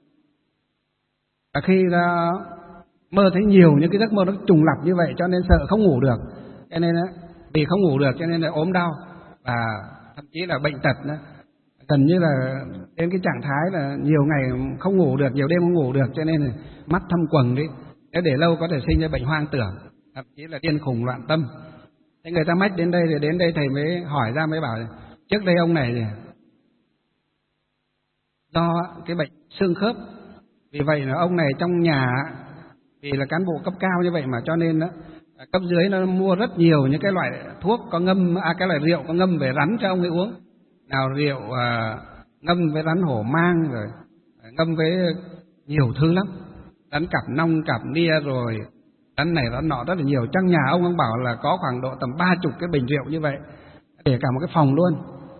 Và khi ra mơ thấy nhiều những cái giấc mơ nó trùng lặp như vậy cho nên sợ không ngủ được. Cho nên vì không ngủ được cho nên là ốm đau và thậm chí là bệnh tật nữa. Gần như là đến cái trạng thái là nhiều ngày không ngủ được, nhiều đêm không ngủ được, cho nên là mắt thâm quầng đi. Nếu để lâu có thể sinh ra bệnh hoang tưởng, thậm chí là điên khùng loạn tâm. Thế người ta mách đến đây thì đến đây thầy mới hỏi ra mới bảo trước đây ông này thì do cái bệnh xương khớp. Vì vậy là ông này trong nhà vì là cán bộ cấp cao như vậy mà cho nên đó, cấp dưới nó mua rất nhiều những cái loại thuốc có ngâm, à cái loại rượu có ngâm về rắn cho ông ấy uống. Nào rượu à, ngâm với rắn hổ mang, rồi ngâm với nhiều thứ lắm, rắn cặp nong, cặp nia, rồi rắn này rắn nọ rất là nhiều. Trong nhà ông ông bảo là có khoảng độ tầm ba chục cái bình rượu như vậy, để cả một cái phòng luôn.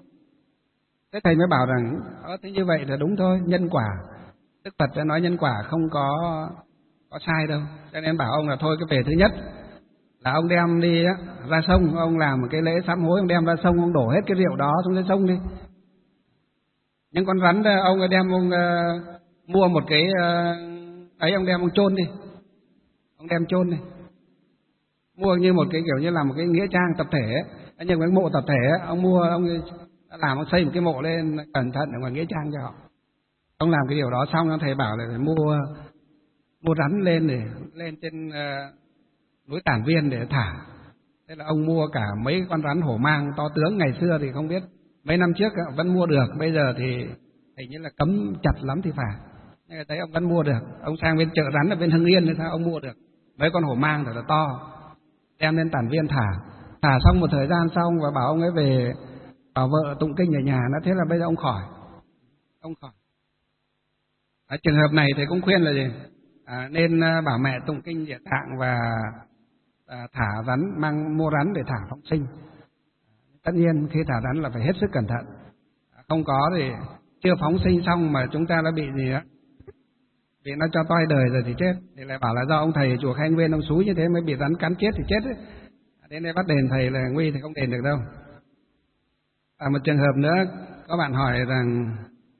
Thế thầy mới bảo rằng ờ, thế như vậy là đúng thôi, nhân quả. Đức Phật đã nói nhân quả không có có sai đâu. Cho nên bảo ông là thôi cái về thứ nhất là ông đem đi á, ra sông, ông làm một cái lễ sám hối, ông đem ra sông, ông đổ hết cái rượu đó xuống dưới sông đi. Những con rắn đó, ông đem ông uh, mua một cái uh, ấy, ông đem ông chôn đi, ông đem chôn đi, mua như một cái kiểu như là một cái nghĩa trang tập thể ấy. Nhưng cái mộ tập thể ấy, ông mua, ông làm, ông xây một cái mộ lên cẩn thận ở ngoài nghĩa trang cho họ. Ông làm cái điều đó xong, ông thầy bảo là phải mua mua rắn lên để lên trên uh, núi Tản Viên để thả. Thế là ông mua cả mấy con rắn hổ mang to tướng. Ngày xưa thì không biết, mấy năm trước vẫn mua được, bây giờ thì hình như là cấm chặt lắm thì phải. Nhưng mà thấy ông vẫn mua được. Ông sang bên chợ rắn ở bên Hưng Yên thì sao ông mua được mấy con hổ mang thật là to, đem lên Tản Viên thả. Thả xong một thời gian xong và bảo ông ấy về bảo vợ tụng kinh ở nhà. Nó thế là bây giờ ông khỏi, ông khỏi. Ở trường hợp này thì cũng khuyên là gì? À, nên bảo mẹ tụng kinh Địa Tạng và à, thả rắn, mang mua rắn để thả phóng sinh. Tất nhiên khi thả rắn là phải hết sức cẩn thận. Không có thì chưa phóng sinh xong mà chúng ta đã bị gì á, vì nó cho toi đời rồi thì chết. Thì lại bảo là do ông thầy chùa Khai Nguyên ông xúi như thế mới bị rắn cắn chết thì chết ấy. Đến đây bắt đền thầy là nguy thì không đền được đâu. À, một trường hợp nữa, có bạn hỏi rằng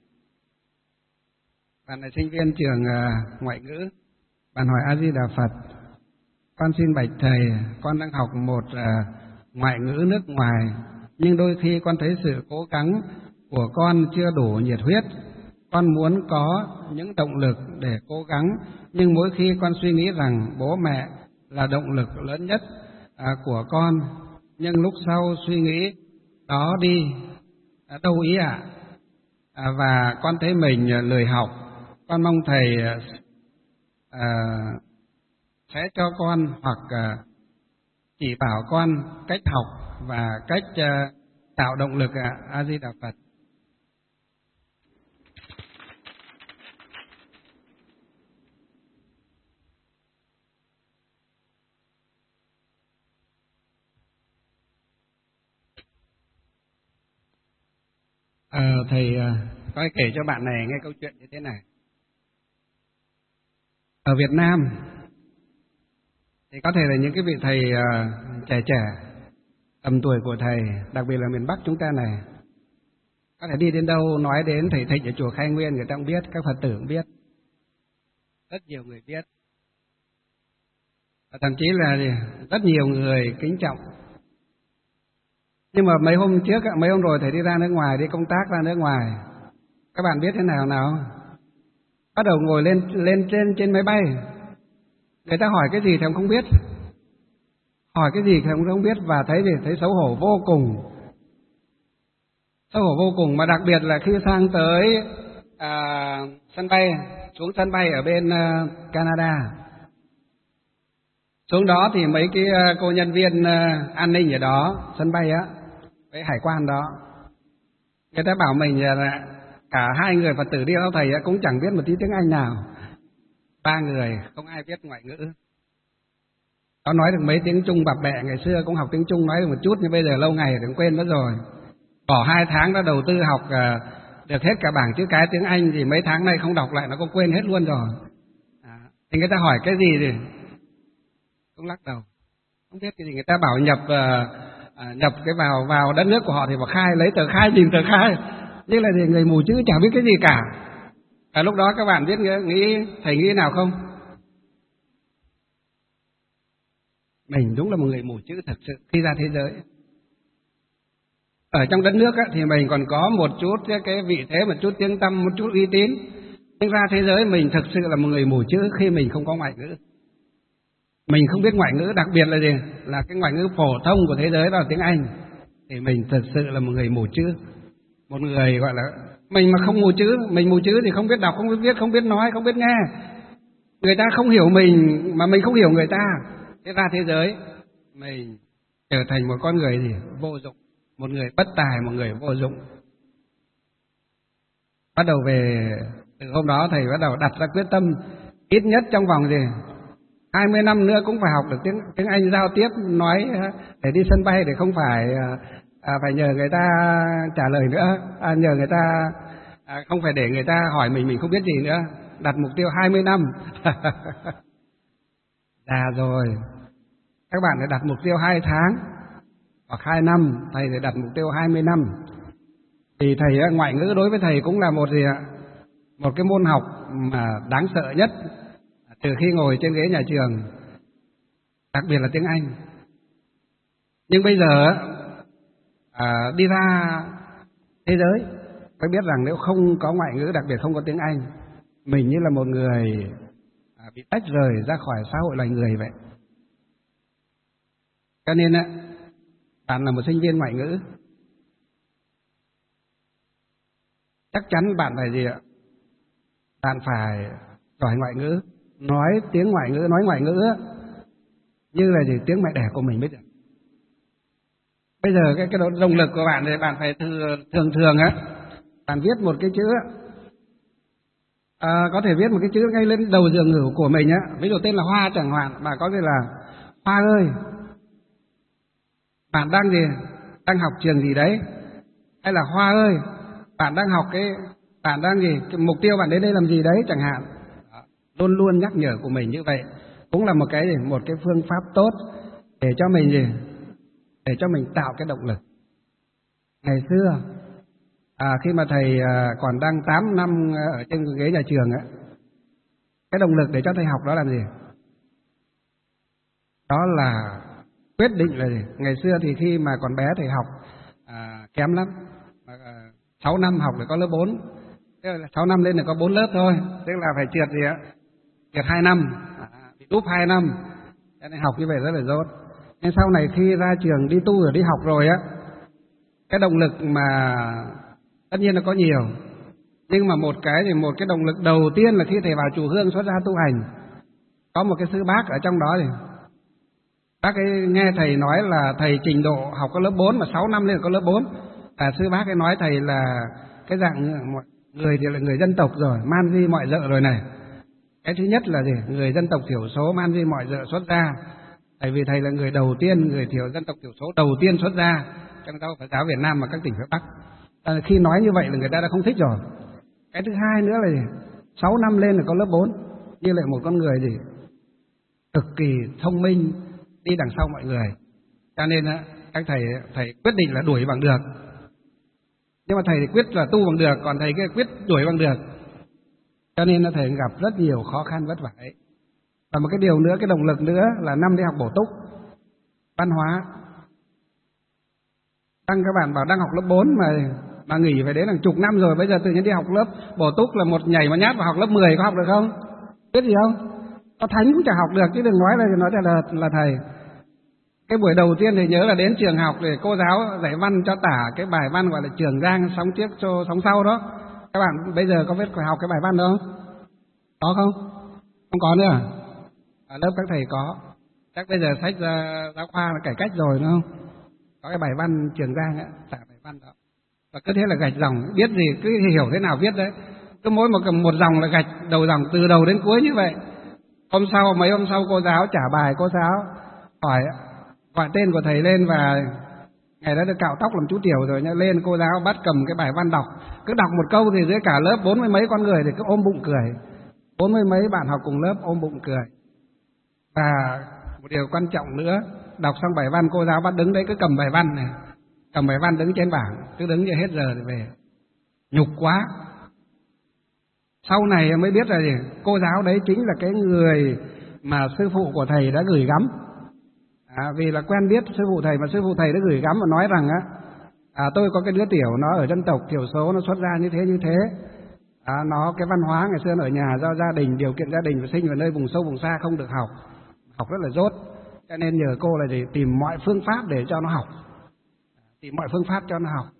bạn là sinh viên trường uh, ngoại ngữ, bạn hỏi A Di Đà Phật, con xin bạch thầy, con đang học một uh, ngoại ngữ nước ngoài, nhưng đôi khi con thấy sự cố gắng của con chưa đủ nhiệt huyết. Con muốn có những động lực để cố gắng, nhưng mỗi khi con suy nghĩ rằng bố mẹ là động lực lớn nhất uh, của con, nhưng lúc sau suy nghĩ đó đi uh, đâu ý ạ, à? uh, và con thấy mình uh, lười học. Con mong thầy à, sẽ cho con hoặc à, chỉ bảo con cách học và cách à, tạo động lực ạ. A Di Đà Phật. À, thầy à, có kể cho bạn này nghe câu chuyện như thế này. Ở Việt Nam thì có thể là những cái vị thầy uh, trẻ trẻ tầm tuổi của thầy, đặc biệt là miền Bắc chúng ta này, có thể đi đến đâu nói đến thầy Thịnh ở chùa Khai Nguyên, người ta cũng biết, các Phật tử cũng biết, rất nhiều người biết, và thậm chí là rất nhiều người kính trọng. Nhưng mà mấy hôm trước, mấy hôm rồi thầy đi ra nước ngoài, đi công tác ra nước ngoài, các bạn biết thế nào nào? bắt đầu ngồi lên lên trên trên máy bay. Người ta hỏi cái gì thì ông không biết, hỏi cái gì thì ông không biết, và thấy gì thấy xấu hổ vô cùng, xấu hổ vô cùng. Mà đặc biệt là khi sang tới à, sân bay, xuống sân bay ở bên uh, Canada, xuống đó thì mấy cái uh, cô nhân viên uh, an ninh ở đó sân bay á, với hải quan đó, người ta bảo mình là cả hai người Phật tử đi theo thầy á, cũng chẳng biết một tí tiếng Anh nào, ba người không ai biết ngoại ngữ. Nó nói được mấy tiếng Trung bập bẹ, ngày xưa cũng học tiếng Trung nói được một chút, nhưng bây giờ lâu ngày thì cũng quên mất rồi. Bỏ hai tháng đã đầu tư học uh, được hết cả bảng chữ cái tiếng Anh, thì mấy tháng nay không đọc lại nó cũng quên hết luôn rồi. À, thì người ta hỏi cái gì thì cũng lắc đầu, không biết cái gì. Người ta bảo nhập uh, uh, nhập cái vào vào đất nước của họ thì bảo khai, lấy tờ khai, nhìn tờ khai, như là gì người mù chữ chả biết cái gì cả. Và lúc đó các bạn biết nghĩ thầy nghĩ nào không? Mình đúng là một người mù chữ thật sự khi ra thế giới. Ở trong đất nước á, thì mình còn có một chút cái vị thế, một chút tiếng tăm, một chút uy tín. Nhưng ra thế giới mình thực sự là một người mù chữ khi mình không có ngoại ngữ. Mình không biết ngoại ngữ, đặc biệt là gì? Là cái ngoại ngữ phổ thông của thế giới đó là tiếng Anh. Thì mình thật sự là một người mù chữ. Một người gọi là mình mà không mù chữ, mình mù chữ thì không biết đọc, không biết viết, không biết nói, không biết nghe. Người ta không hiểu mình mà mình không hiểu người ta. Thế ra thế giới mình trở thành một con người gì? Vô dụng, một người bất tài, một người vô dụng. Bắt đầu về từ hôm đó thầy bắt đầu đặt ra quyết tâm ít nhất trong vòng gì hai mươi năm nữa cũng phải học được tiếng tiếng Anh giao tiếp, nói để đi sân bay, để không phải à, phải nhờ người ta trả lời nữa, à, nhờ người ta à, không phải để người ta hỏi mình mình không biết gì nữa. Đặt mục tiêu hai mươi năm. Già rồi, các bạn phải đặt mục tiêu hai tháng hoặc hai năm, thầy phải đặt mục tiêu hai mươi năm. Thì thầy ngoại ngữ đối với thầy cũng là một gì ạ? Một cái môn học mà đáng sợ nhất từ khi ngồi trên ghế nhà trường, đặc biệt là tiếng Anh. Nhưng bây giờ à, đi ra thế giới phải biết rằng nếu không có ngoại ngữ, đặc biệt không có tiếng Anh, mình như là một người à, bị tách rời ra khỏi xã hội loài người vậy. Cho nên á, bạn là một sinh viên ngoại ngữ, chắc chắn bạn phải gì ạ? Bạn phải giỏi ngoại ngữ, nói tiếng ngoại ngữ, nói ngoại ngữ như là gì tiếng mẹ đẻ của mình bây giờ. Bây giờ cái cái động lực của bạn thì bạn phải thường thường thường á, bạn viết một cái chữ à, có thể viết một cái chữ ngay lên đầu giường ngủ của mình á, ví dụ tên là Hoa chẳng hạn, mà có thể là Hoa ơi, bạn đang gì, đang học trường gì đấy, hay là Hoa ơi, bạn đang học cái, bạn đang gì, cái mục tiêu bạn đến đây làm gì đấy chẳng hạn. Luôn luôn nhắc nhở của mình như vậy cũng là một cái gì, một cái phương pháp tốt để cho mình gì, để cho mình tạo cái động lực. Ngày xưa à, khi mà thầy à, còn đang tám năm ở trên ghế nhà trường á, cái động lực để cho thầy học đó là gì? Đó là quyết định là gì? Ngày xưa thì khi mà còn bé thầy học à, kém lắm, à, sáu năm học để có lớp bốn, sáu năm lên là có bốn lớp thôi, tức là phải trượt gì ạ? Trượt hai năm, à, bị đúp hai năm, cho nên học như vậy rất là dốt. Nhưng sau này khi ra trường đi tu rồi đi học rồi á, cái động lực mà tất nhiên là có nhiều, nhưng mà một cái thì một cái động lực đầu tiên là khi thầy vào chùa Hương xuất gia tu hành, có một cái sư bác ở trong đó thì bác ấy nghe thầy nói là thầy trình độ học có lớp bốn mà sáu năm lên có lớp bốn, à, sư bác ấy nói thầy là cái dạng người thì là người dân tộc rồi, man di mọi dợ rồi này. Cái thứ nhất là gì? Người dân tộc thiểu số man di mọi dợ xuất gia. Tại vì thầy là người đầu tiên, người thiểu dân tộc thiểu số đầu tiên xuất gia trong giáo Phật giáo Việt Nam và các tỉnh phía Bắc. À, khi nói như vậy là người ta đã không thích rồi. Cái thứ hai nữa là gì? sáu năm lên là có lớp bốn, như lại một con người gì cực kỳ thông minh đi đằng sau mọi người. Cho nên á, các thầy thầy quyết định là đuổi bằng được. Nhưng mà thầy thì quyết là tu bằng được, còn thầy kia quyết đuổi bằng được. Cho nên là thầy gặp rất nhiều khó khăn vất vả ấy. Và một cái điều nữa, cái động lực nữa là năm đi học bổ túc văn hóa. Đang các bạn bảo đang học lớp bốn mà mà nghỉ phải đến hàng chục năm rồi, bây giờ tự nhiên đi học lớp bổ túc là một nhảy mà nhát vào học lớp mười, có học được không? Biết gì không? Nó thánh cũng chẳng học được, chứ đừng nói là nói là, là thầy. Cái buổi đầu tiên thì nhớ là đến trường học để cô giáo dạy văn cho tả cái bài văn gọi là Trường Giang sóng trước cho sóng sau đó. Các bạn bây giờ có biết phải học cái bài văn đó không? Có không? Không có nữa à? Ở lớp các thầy có. Chắc bây giờ sách ra giáo khoa là cải cách rồi đúng không? Có cái bài văn Trường Giang á, tả bài văn đó. Và cứ thế là gạch dòng, biết gì cứ hiểu thế nào viết đấy. Cứ mỗi một một dòng là gạch đầu dòng từ đầu đến cuối như vậy. Hôm sau mấy hôm sau cô giáo trả bài, cô giáo hỏi gọi tên của thầy lên, và ngày đó được cạo tóc làm chú tiểu rồi nhá, lên cô giáo bắt cầm cái bài văn đọc, cứ đọc một câu thì dưới cả lớp bốn mươi mấy con người thì cứ ôm bụng cười, bốn mươi mấy bạn học cùng lớp ôm bụng cười. Và một điều quan trọng nữa, đọc xong bài văn cô giáo bắt đứng đấy cứ cầm bài văn này, cầm bài văn đứng trên bảng, cứ đứng như hết giờ thì về, nhục quá. Sau này mới biết là gì? Cô giáo đấy chính là cái người mà sư phụ của thầy đã gửi gắm. À, vì là quen biết sư phụ thầy, mà sư phụ thầy đã gửi gắm và nói rằng á, à, tôi có cái đứa tiểu nó ở dân tộc thiểu số, nó xuất ra như thế như thế, à, nó cái văn hóa ngày xưa nó ở nhà do gia đình, điều kiện gia đình và sinh ở nơi vùng sâu vùng xa không được học, học rất là dốt, cho nên nhờ cô là để tìm mọi phương pháp để cho nó học, tìm mọi phương pháp cho nó học,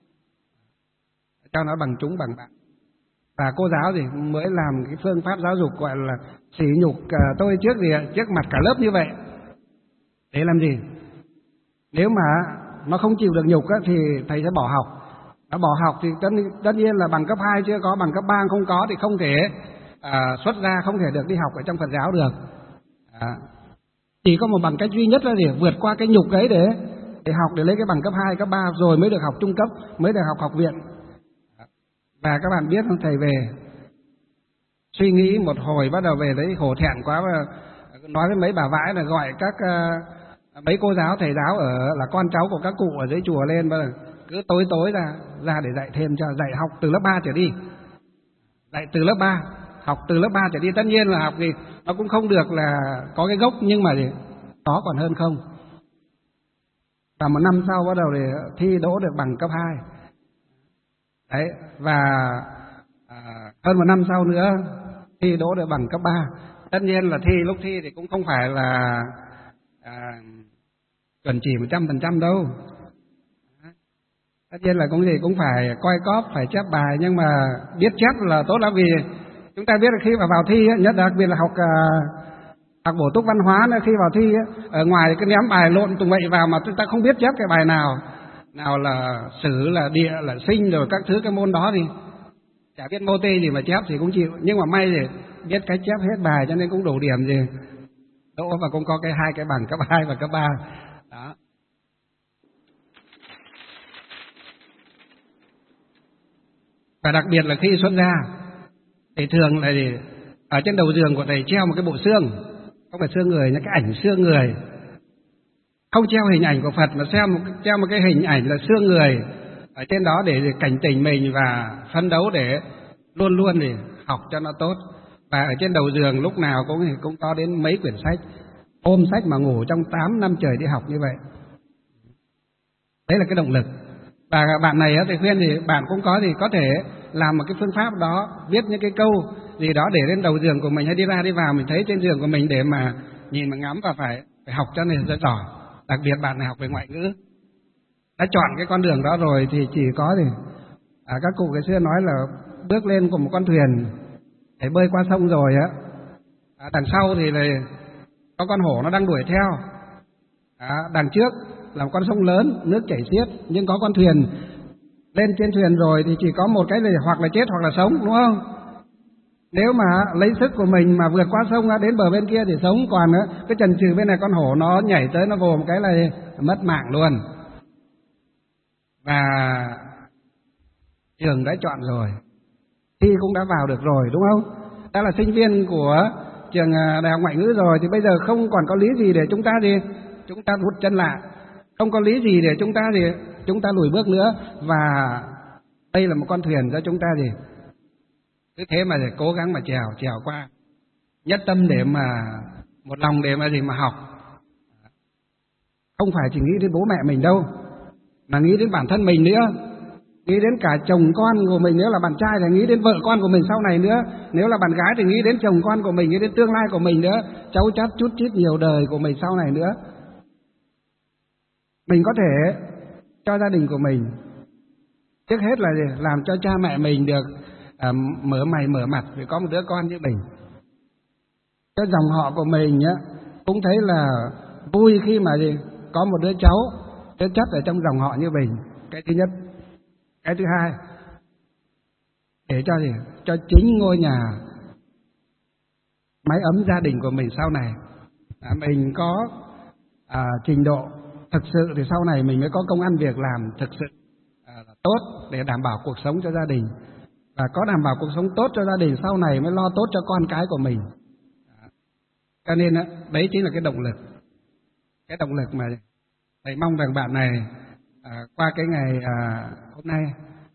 cho nó bằng chúng bằng bạn. Và cô giáo gì mới làm cái phương pháp giáo dục gọi là sỉ nhục uh, tôi trước gì trước mặt cả lớp như vậy. Để làm gì? Nếu mà nó không chịu được nhục á, thì thầy sẽ bỏ học. Nó bỏ học thì tất, tất nhiên là bằng cấp hai chưa có, bằng cấp ba không có thì không thể à, xuất ra, không thể được đi học ở trong Phật giáo được. À, chỉ có một bằng cách duy nhất là để vượt qua cái nhục ấy để để học, để lấy cái bằng cấp hai, cấp ba rồi mới được học trung cấp, mới được học học viện. Và các bạn biết không, thầy về suy nghĩ một hồi, bắt đầu về thấy hổ thẹn quá, và nói với mấy bà vãi là gọi các uh, mấy cô giáo thầy giáo ở là con cháu của các cụ ở dưới chùa lên, và cứ tối tối ra ra để dạy thêm cho, dạy học từ lớp ba trở đi, dạy từ lớp ba, học từ lớp ba trở đi. Tất nhiên là học thì nó cũng không được là có cái gốc, nhưng mà gì có còn hơn không. Và một năm sau bắt đầu để thi đỗ được bằng cấp hai. Đấy, và à, hơn một năm sau nữa thi đỗ được bằng cấp ba. Tất nhiên là thi lúc thi thì cũng không phải là à, chuẩn chỉ một trăm phần trăm đâu. Tất nhiên là cũng gì cũng phải coi cóp, phải chép bài, nhưng mà biết chép là tốt lắm, vì chúng ta biết là khi mà vào thi, nhất đặc biệt là học à, học bổ túc văn hóa nữa, khi vào thi ở ngoài cứ ném bài lộn tùng bậy vào mà chúng ta không biết chép cái bài nào, nào là sử, là địa, là sinh, rồi các thứ cái môn đó thì chả biết mô tê gì mà chép thì cũng chịu. Nhưng mà may thì biết cách chép hết bài cho nên cũng đủ điểm gì đỗ, và cũng có cái hai cái bằng cấp hai và cấp ba đó. Và đặc biệt là khi xuất ra thì thường là gì? Ở trên đầu giường của thầy treo một cái bộ xương, không phải xương người, những cái ảnh xương người, không treo hình ảnh của Phật mà treo một, treo một cái hình ảnh là xương người ở trên đó để cảnh tỉnh mình và phấn đấu để luôn luôn để học cho nó tốt. Và ở trên đầu giường lúc nào cũng cũng có đến mấy quyển sách, ôm sách mà ngủ trong tám năm trời đi học như vậy. Đấy là cái động lực. Và bạn này thì khuyên thì bạn cũng có thì có thể làm một cái phương pháp đó, viết những cái câu gì đó để lên đầu giường của mình, hay đi ra đi vào mình thấy trên giường của mình để mà nhìn mà ngắm, và phải phải học cho nên rất giỏi. Đặc biệt bạn này học về ngoại ngữ, đã chọn cái con đường đó rồi thì chỉ có thì à, các cụ ngày xưa nói là bước lên của một con thuyền để bơi qua sông rồi á, à, đằng sau thì là có con hổ nó đang đuổi theo, à, đằng trước là một con sông lớn nước chảy xiết, nhưng có con thuyền lên trên thuyền rồi thì chỉ có một cái là hoặc là chết hoặc là sống, đúng không? Nếu mà lấy sức của mình mà vượt qua sông ra đến bờ bên kia thì sống, còn cái chần chừ bên này con hổ nó nhảy tới nó vồ một cái là mất mạng luôn. Và trường đã chọn rồi, thi cũng đã vào được rồi, đúng không? Đã là sinh viên của trường Đại học Ngoại ngữ rồi thì bây giờ không còn có lý gì để chúng ta gì chúng ta hụt chân lại, không có lý gì để chúng ta gì chúng ta lùi bước nữa. Và đây là một con thuyền cho chúng ta gì cứ thế mà để cố gắng mà trèo trèo qua, nhất tâm để mà một lòng để mà gì mà học, không phải chỉ nghĩ đến bố mẹ mình đâu, mà nghĩ đến bản thân mình nữa. nghĩ đến cả chồng con của mình, nếu là bạn trai thì nghĩ đến vợ con của mình sau này nữa, nếu là bạn gái thì nghĩ đến chồng con của mình, nghĩ đến tương lai của mình nữa, cháu chắt chút chít nhiều đời của mình sau này nữa. Mình có thể cho gia đình của mình, trước hết là làm cho cha mẹ mình được à, mở mày mở mặt vì có một đứa con như mình. Cho dòng họ của mình á cũng thấy là vui khi mà gì có một đứa cháu đứa chất ở trong dòng họ như mình. Cái thứ nhất. Cái thứ hai, để cho gì cho chính ngôi nhà mái ấm gia đình của mình sau này à, mình có à, trình độ thực sự thì sau này mình mới có công ăn việc làm thực sự à, tốt để đảm bảo cuộc sống cho gia đình, và có đảm bảo cuộc sống tốt cho gia đình sau này mới lo tốt cho con cái của mình. À, cho nên đấy chính là cái động lực, cái động lực mà thầy mong rằng bạn này à, qua cái ngày à, hôm nay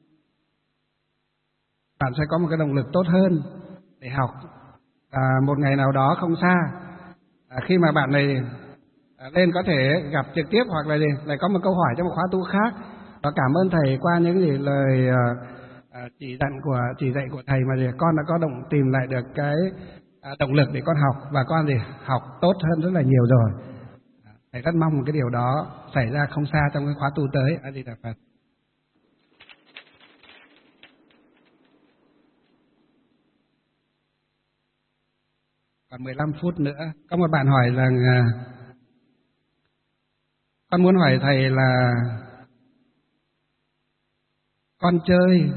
bạn sẽ có một cái động lực tốt hơn để học. À, một ngày nào đó không xa, à, khi mà bạn này à, lên có thể gặp trực tiếp hoặc là gì lại có một câu hỏi trong một khóa tu khác. Và cảm ơn thầy qua những gì lời à, à, chỉ dặn của chỉ dạy của thầy mà gì con đã có động tìm lại được cái à, động lực để con học, và con gì học tốt hơn rất là nhiều rồi. À, thầy rất mong một cái điều đó xảy ra không xa trong cái khóa tu tới. A Di Đà Phật. Còn mười lăm phút nữa, có một bạn hỏi rằng à, con muốn hỏi thầy là con chơi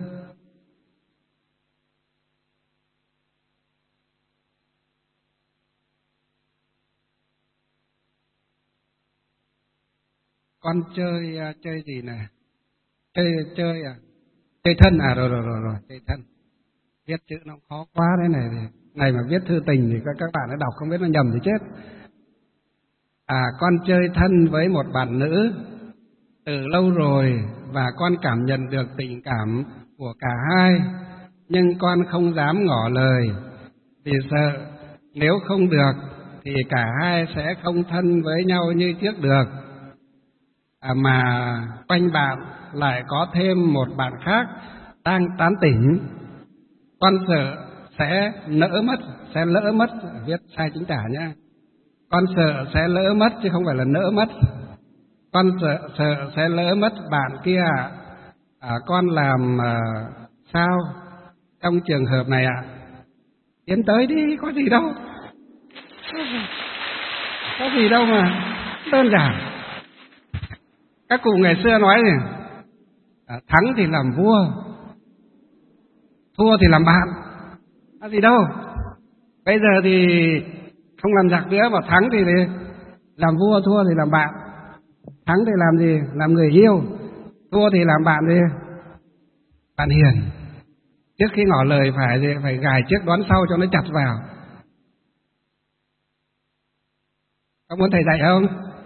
con chơi à, chơi gì nè, chơi chơi à chơi thân à rồi rồi rồi rồi chơi thân, viết chữ nó khó quá đấy này này mà viết thư tình thì các các bạn đã đọc không biết nó nhầm thì chết. À, con chơi thân với một bạn nữ từ lâu rồi và con cảm nhận được tình cảm của cả hai, nhưng con không dám ngỏ lời vì sợ nếu không được thì cả hai sẽ không thân với nhau như trước được. À, mà quanh bạn lại có thêm một bạn khác đang tán tỉnh, con sợ sẽ lỡ mất, sẽ lỡ mất, viết sai chính tả nhá. Con sợ sẽ lỡ mất chứ không phải là nỡ mất. Con sợ, sợ sẽ lỡ mất bạn kia ạ. À, con làm à, sao trong trường hợp này ạ? À? Tiến tới đi, có gì đâu. Có gì đâu mà, đơn giản. Các cụ ngày xưa nói gì? À, thắng thì làm vua, thua thì làm bạn. Có gì đâu. Bây giờ thì không làm giặc nữa, mà thắng thì làm vua, thua thì làm bạn. Thắng thì làm gì? Làm người yêu. Thua thì làm bạn gì? Bạn hiền. Trước khi ngỏ lời phải phải gài trước đoán sau cho nó chặt vào. Có muốn thầy dạy không?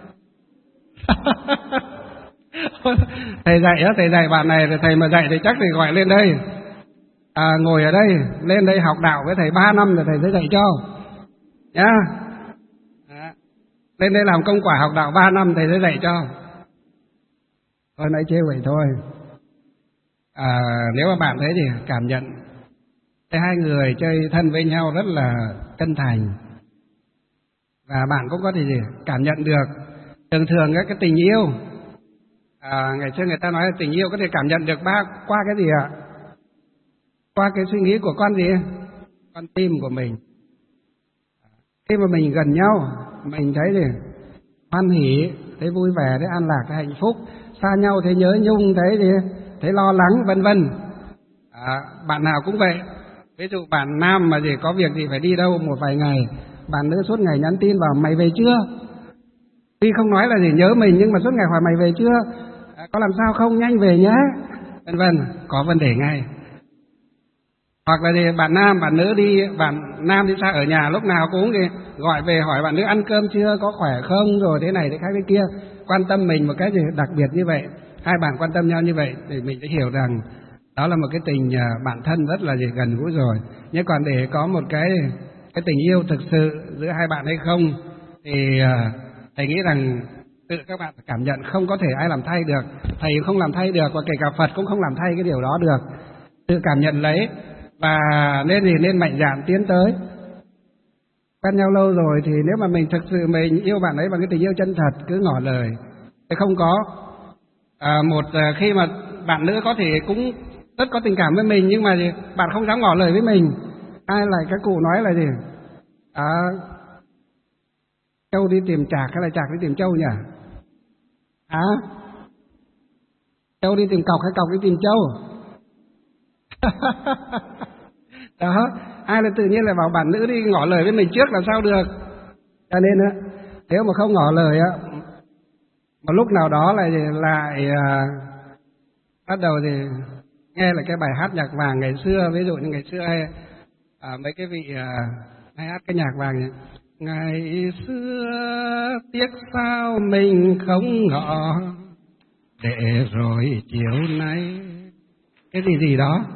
Thầy dạy á, thầy dạy bạn này, thầy mà dạy thì chắc thì gọi lên đây. À, ngồi ở đây, lên đây học đạo với thầy ba năm rồi thầy sẽ dạy cho. Nhá. À, lên đây làm công quả học đạo ba năm thầy sẽ dạy cho. Thôi nãy chê vậy thôi. À, nếu mà bạn thấy thì cảm nhận thấy hai người chơi thân với nhau rất là chân thành, và bạn cũng có thể gì cảm nhận được. Thường thường các cái tình yêu, à, ngày xưa người ta nói là tình yêu có thể cảm nhận được ba qua cái gì ạ? Qua cái suy nghĩ của con gì? Con tim của mình. Khi mà mình gần nhau, mình thấy gì? Hoan hỉ, thấy vui vẻ, thấy an lạc, thấy hạnh phúc. Xa nhau thấy nhớ nhung, thấy gì? Thấy lo lắng, vân vân. À, bạn nào cũng vậy. Ví dụ bạn nam mà gì có việc gì phải đi đâu một vài ngày, bạn nữ suốt ngày nhắn tin vào mày về chưa? Tuy không nói là gì nhớ mình, nhưng mà suốt ngày hỏi mày về chưa? À, có làm sao không? Nhanh về nhé, vân vân. Có vấn đề ngay. Hoặc là gì bạn nam, bạn nữ đi, bạn nam đi xa ở nhà lúc nào cũng gì gọi về hỏi bạn nữ ăn cơm chưa, có khỏe không, rồi thế này thế khác thế kia, quan tâm mình một cái gì đặc biệt như vậy. Hai bạn quan tâm nhau như vậy thì mình sẽ hiểu rằng đó là một cái tình bạn thân rất là gì gần gũi rồi. Nhưng còn để có một cái cái tình yêu thực sự giữa hai bạn hay không thì thầy nghĩ rằng tự các bạn cảm nhận, không có thể ai làm thay được, thầy không làm thay được và kể cả Phật cũng không làm thay cái điều đó được. Tự cảm nhận lấy và nên gì nên mạnh dạn tiến tới. Quen nhau lâu rồi thì nếu mà mình thực sự mình yêu bạn ấy bằng cái tình yêu chân thật, cứ ngỏ lời. Thế không có à, một à, khi mà bạn nữ có thể cũng rất có tình cảm với mình nhưng mà gì, bạn không dám ngỏ lời với mình. Ai lại các cụ nói là gì? À, trâu đi tìm chạc hay là chạc đi tìm trâu nhỉ? À, trâu đi tìm cọc hay cọc đi tìm trâu? Đó, ai là tự nhiên lại bảo bạn nữ đi ngỏ lời với mình trước làm sao được. Cho nên á, nếu mà không ngỏ lời á, một lúc nào đó lại lại à, bắt đầu thì nghe lại cái bài hát nhạc vàng ngày xưa, ví dụ như ngày xưa hay à, mấy cái vị à, hay hát cái nhạc vàng này. Ngày xưa tiếc sao mình không ngỏ, để rồi chiều nay cái gì gì đó.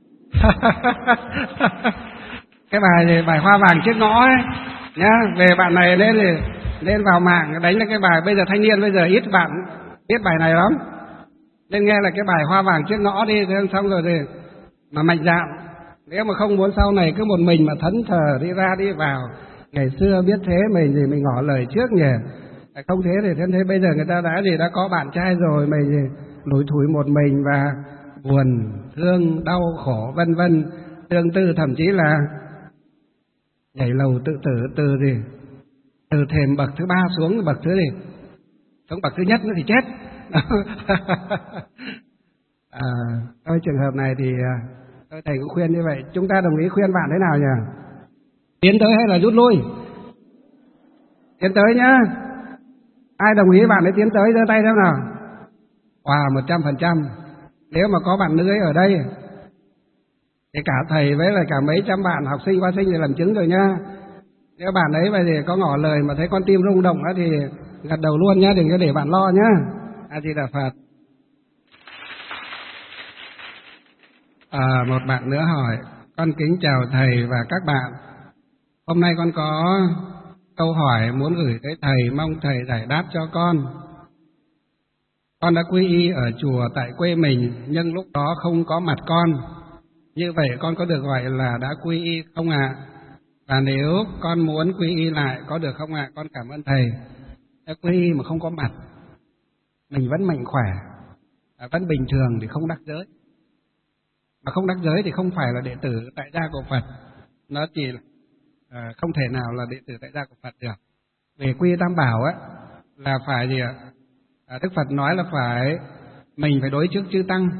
Cái bài này, bài Hoa Vàng Chiếc Ngõ ấy nhá, về bạn này nên thì nên vào mạng đánh là cái bài, bây giờ thanh niên bây giờ ít bạn biết bài này lắm, nên nghe là cái bài Hoa Vàng Chiếc Ngõ đi, thế xong rồi thì mà mạnh dạn, nếu mà không muốn sau này cứ một mình mà thẫn thờ đi ra đi vào. Ngày xưa biết thế mình thì mình ngỏ lời trước nhỉ, không thế thì thế, thế bây giờ người ta đã gì đã có bạn trai rồi, mình thì lủi thủi một mình và buồn, thương, đau khổ vân vân, tương tư, thậm chí là nhảy lầu tự tử từ gì từ thềm bậc thứ ba xuống bậc thứ gì xuống bậc thứ nhất nữa thì chết. À, thôi trường hợp này thì tôi thầy cũng khuyên như vậy. Chúng ta đồng ý khuyên bạn thế nào nhỉ? Tiến tới hay là rút lui? Tiến tới nhá. Ai đồng ý bạn ấy tiến tới giơ tay xem nào. Wow, một trăm phần trăm. Nếu mà có bạn nữ ấy ở đây thì cả thầy với lại cả mấy trăm bạn học sinh qua sinh thì làm chứng rồi nhá. Nếu bạn ấy bây giờ có ngỏ lời mà thấy con tim rung động đó thì gật đầu luôn nhá, đừng có để bạn lo nhá. A Di Đà Phật. À, một bạn nữa hỏi: con kính chào thầy và các bạn. Hôm nay con có câu hỏi muốn gửi tới thầy, mong thầy giải đáp cho con. Con đã quy y ở chùa tại quê mình, nhưng lúc đó không có mặt con. Như vậy con có được gọi là đã quy y không ạ? À? Và nếu con muốn quy y lại có được không ạ? À? Con cảm ơn thầy. Đã quy y mà không có mặt, mình vẫn mạnh khỏe, vẫn bình thường thì không đắc giới. Mà không đắc giới thì không phải là đệ tử tại gia của Phật. Nó chỉ là à, không thể nào là đệ tử tại gia của Phật được. Về quy y Tam Bảo á là phải gì ạ? À, Đức Phật nói là phải mình phải đối trước chư tăng,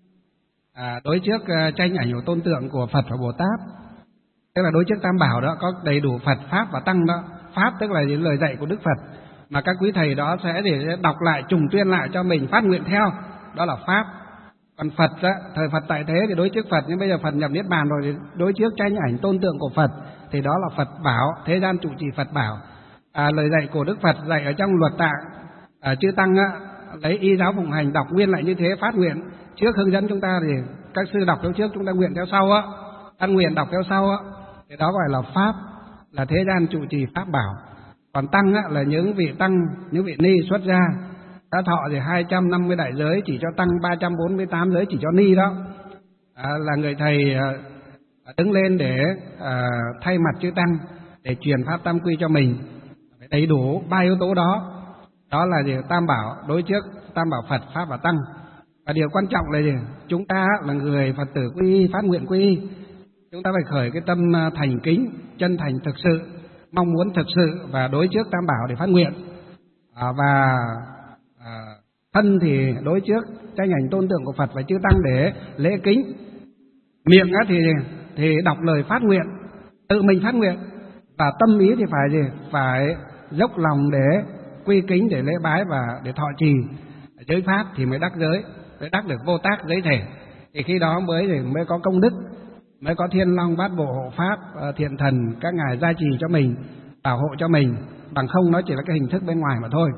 à, đối trước uh, tranh ảnh của tôn tượng của Phật và Bồ Tát. Tức là đối trước Tam Bảo đó có đầy đủ Phật, Pháp và Tăng đó. Pháp tức là những lời dạy của Đức Phật mà các quý thầy đó sẽ để đọc lại, trùng tuyên lại cho mình, phát nguyện theo, đó là Pháp. Còn Phật á, thời Phật tại thế thì đối trước Phật, nhưng bây giờ Phật nhập Niết Bàn rồi thì đối trước tranh ảnh tôn tượng của Phật, thì đó là Phật Bảo, thế gian trụ trì Phật Bảo. À, lời dạy của Đức Phật dạy ở trong luật tạng, à, chư tăng á, lấy y giáo phụng hành, đọc nguyên lại như thế, phát nguyện trước, hướng dẫn chúng ta thì các sư đọc theo trước, chúng ta nguyện theo sau á, ăn nguyện đọc theo sau á, thì đó gọi là Pháp, là thế gian trụ trì Pháp Bảo. Còn Tăng á, là những vị tăng, những vị ni xuất gia, đã thọ thì hai trăm năm mươi đại giới chỉ cho tăng, ba trăm bốn mươi tám giới chỉ cho ni đó. À, là người thầy à, đứng lên để à, thay mặt chư tăng để truyền pháp tam quy cho mình, phải đầy đủ ba yếu tố đó. Đó là gì? Tam Bảo, đối trước Tam Bảo Phật, Pháp và Tăng. Và điều quan trọng là gì? Chúng ta là người Phật tử quy y, phát nguyện quy y, chúng ta phải khởi cái tâm thành kính, chân thành thực sự, mong muốn thực sự và đối trước Tam Bảo để phát nguyện. À, và à, thân thì đối trước tranh ảnh tôn tượng của Phật và chư tăng để lễ kính. Miệng á thì thì đọc lời phát nguyện, tự mình phát nguyện, và tâm ý thì phải gì? Phải dốc lòng để quy kính, để lễ bái và để thọ trì giới pháp thì mới đắc giới, mới đắc được vô tác giới thể. Thì khi đó mới thì mới có công đức, mới có thiên long bát bộ hộ pháp, thiện thần các ngài gia trì cho mình, bảo hộ cho mình. Bằng không nó chỉ là cái hình thức bên ngoài mà thôi.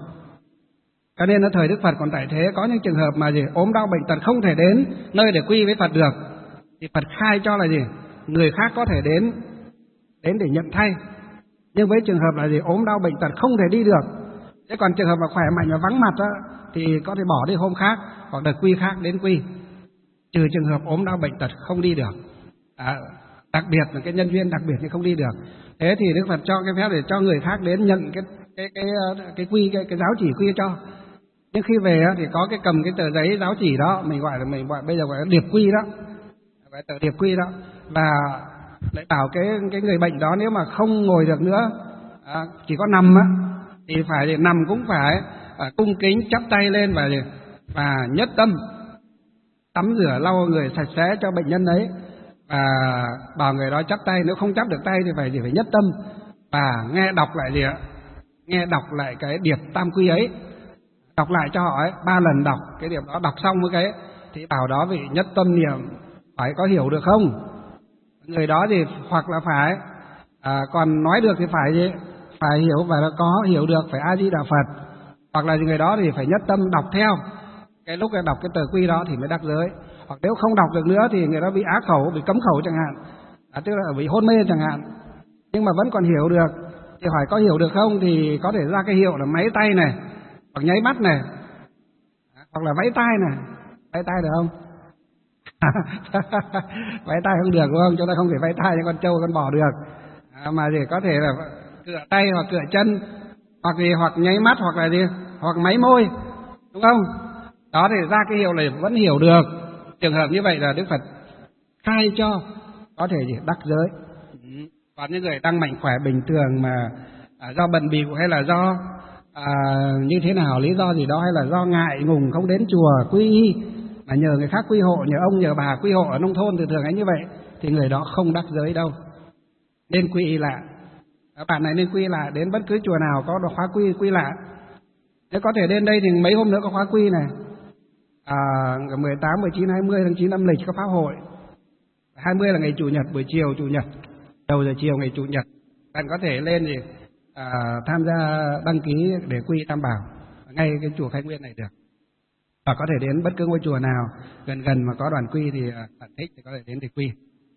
Cho nên ở thời Đức Phật còn tại thế, có những trường hợp mà gì ốm đau bệnh tật không thể đến nơi để quy với Phật được, thì Phật khai cho là gì người khác có thể đến đến để nhận thay. Nhưng với trường hợp là gì ốm đau bệnh tật không thể đi được, Thế còn trường hợp mà khỏe mạnh và vắng mặt đó, thì có thể bỏ đi hôm khác hoặc đợt quy khác đến quy, trừ trường hợp ốm đau bệnh tật không đi được, à, đặc biệt là cái nhân duyên đặc biệt thì không đi được. Thế thì Đức Phật cho cái phép để cho người khác đến nhận cái cái cái cái, cái quy cái, cái giáo chỉ quy cho. Nhưng khi về thì có cái cầm cái tờ giấy giáo chỉ đó, mình gọi là mình gọi bây giờ gọi là điệp quy đó, gọi tờ điệp quy đó, và lại bảo cái cái người bệnh đó nếu mà không ngồi được nữa, à, chỉ có nằm á, thì phải thì nằm cũng phải à, cung kính chắp tay lên và và nhất tâm tắm rửa lau người sạch sẽ cho bệnh nhân ấy, và bảo người đó chắp tay, nếu không chắp được tay thì phải thì phải nhất tâm và nghe đọc lại gì ạ, nghe đọc lại cái điệp tam quy ấy, đọc lại cho họ ấy, ba lần đọc cái điệp đó, đọc xong với cái thì bảo đó vị nhất tâm niệm phải có hiểu được không, người đó thì hoặc là phải à, còn nói được thì phải gì, phải hiểu và có hiểu được, phải A Di Đà Phật, hoặc là người đó thì phải nhất tâm đọc theo. Cái lúc đọc cái tờ quy đó thì mới đắc giới. Hoặc nếu không đọc được nữa thì người đó bị ác khẩu, bị cấm khẩu chẳng hạn, à, tức là bị hôn mê chẳng hạn, nhưng mà vẫn còn hiểu được thì hỏi có hiểu được không, thì có thể ra cái hiệu là máy tay này, hoặc nháy mắt này, hoặc là vẫy tay này. Vẫy tay được không? Vẫy tay không được đúng không? Chúng ta không thể vẫy tay cho con trâu con bò được, à, mà thì có thể là cựa tay hoặc cựa chân, hoặc gì, hoặc nháy mắt, hoặc là gì, hoặc máy môi, đúng không? Đó thì ra cái hiệu này vẫn hiểu được. Trường hợp như vậy là Đức Phật khai cho có thể gì đắc giới. Còn những người đang mạnh khỏe bình thường mà à, do bận bịu hay là do à, như thế nào, lý do gì đó, hay là do ngại ngùng không đến chùa quy y mà nhờ người khác quy hộ, nhờ ông nhờ bà quy hộ ở nông thôn, thường thường ấy như vậy thì người đó không đắc giới đâu. Nên quy y lại, bạn này nên quy y lại, đến bất cứ chùa nào có khóa quy quy lại. Nếu có thể đến đây thì mấy hôm nữa có khóa quy này, à, mười tám, mười chín, hai mươi tháng chín âm lịch có pháp hội. hai mươi là ngày Chủ nhật, buổi chiều Chủ nhật, đầu giờ chiều ngày Chủ nhật, bạn có thể lên thì à, tham gia đăng ký để quy Tam Bảo ngay cái chùa Khai Nguyên này được. Và có thể đến bất cứ ngôi chùa nào gần gần mà có đoàn quy thì bạn thích thì có thể đến để quy.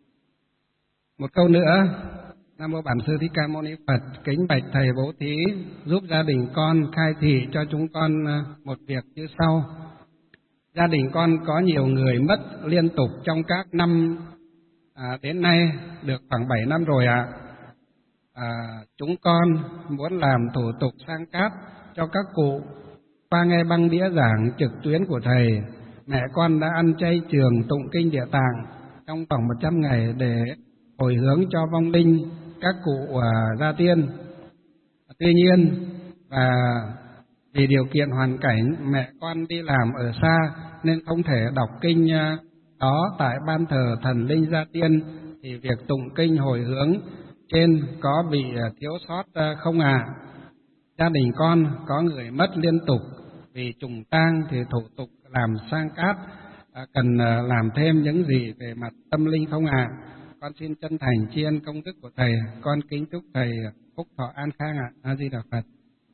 Một câu nữa. Nam mô Bản Sư Thích Ca Mâu Ni Phật. Kính bạch thầy Bố Thí giúp gia đình con khai thị cho chúng con một việc như sau. Gia đình con có nhiều người mất liên tục trong các năm à, đến nay được khoảng bảy năm rồi ạ. À. À, chúng con muốn làm thủ tục sang cát cho các cụ. Qua nghe băng đĩa giảng trực tuyến của thầy, mẹ con đã ăn chay trường tụng kinh Địa Tạng trong vòng một trăm ngày để hồi hướng cho vong linh các cụ à, gia tiên. Tuy nhiên và vì điều kiện hoàn cảnh mẹ con đi làm ở xa nên không thể đọc kinh đó tại ban thờ thần linh gia tiên, thì việc tụng kinh hồi hướng trên có bị thiếu sót không ạ? À? Gia đình con có người mất liên tục vì trùng tang thì thủ tục làm sang cát à, cần làm thêm những gì về mặt tâm linh không ạ? À? Con xin chân thành tri ân công đức của thầy, con kính chúc thầy phúc thọ an khang ạ. A Di Đà Phật.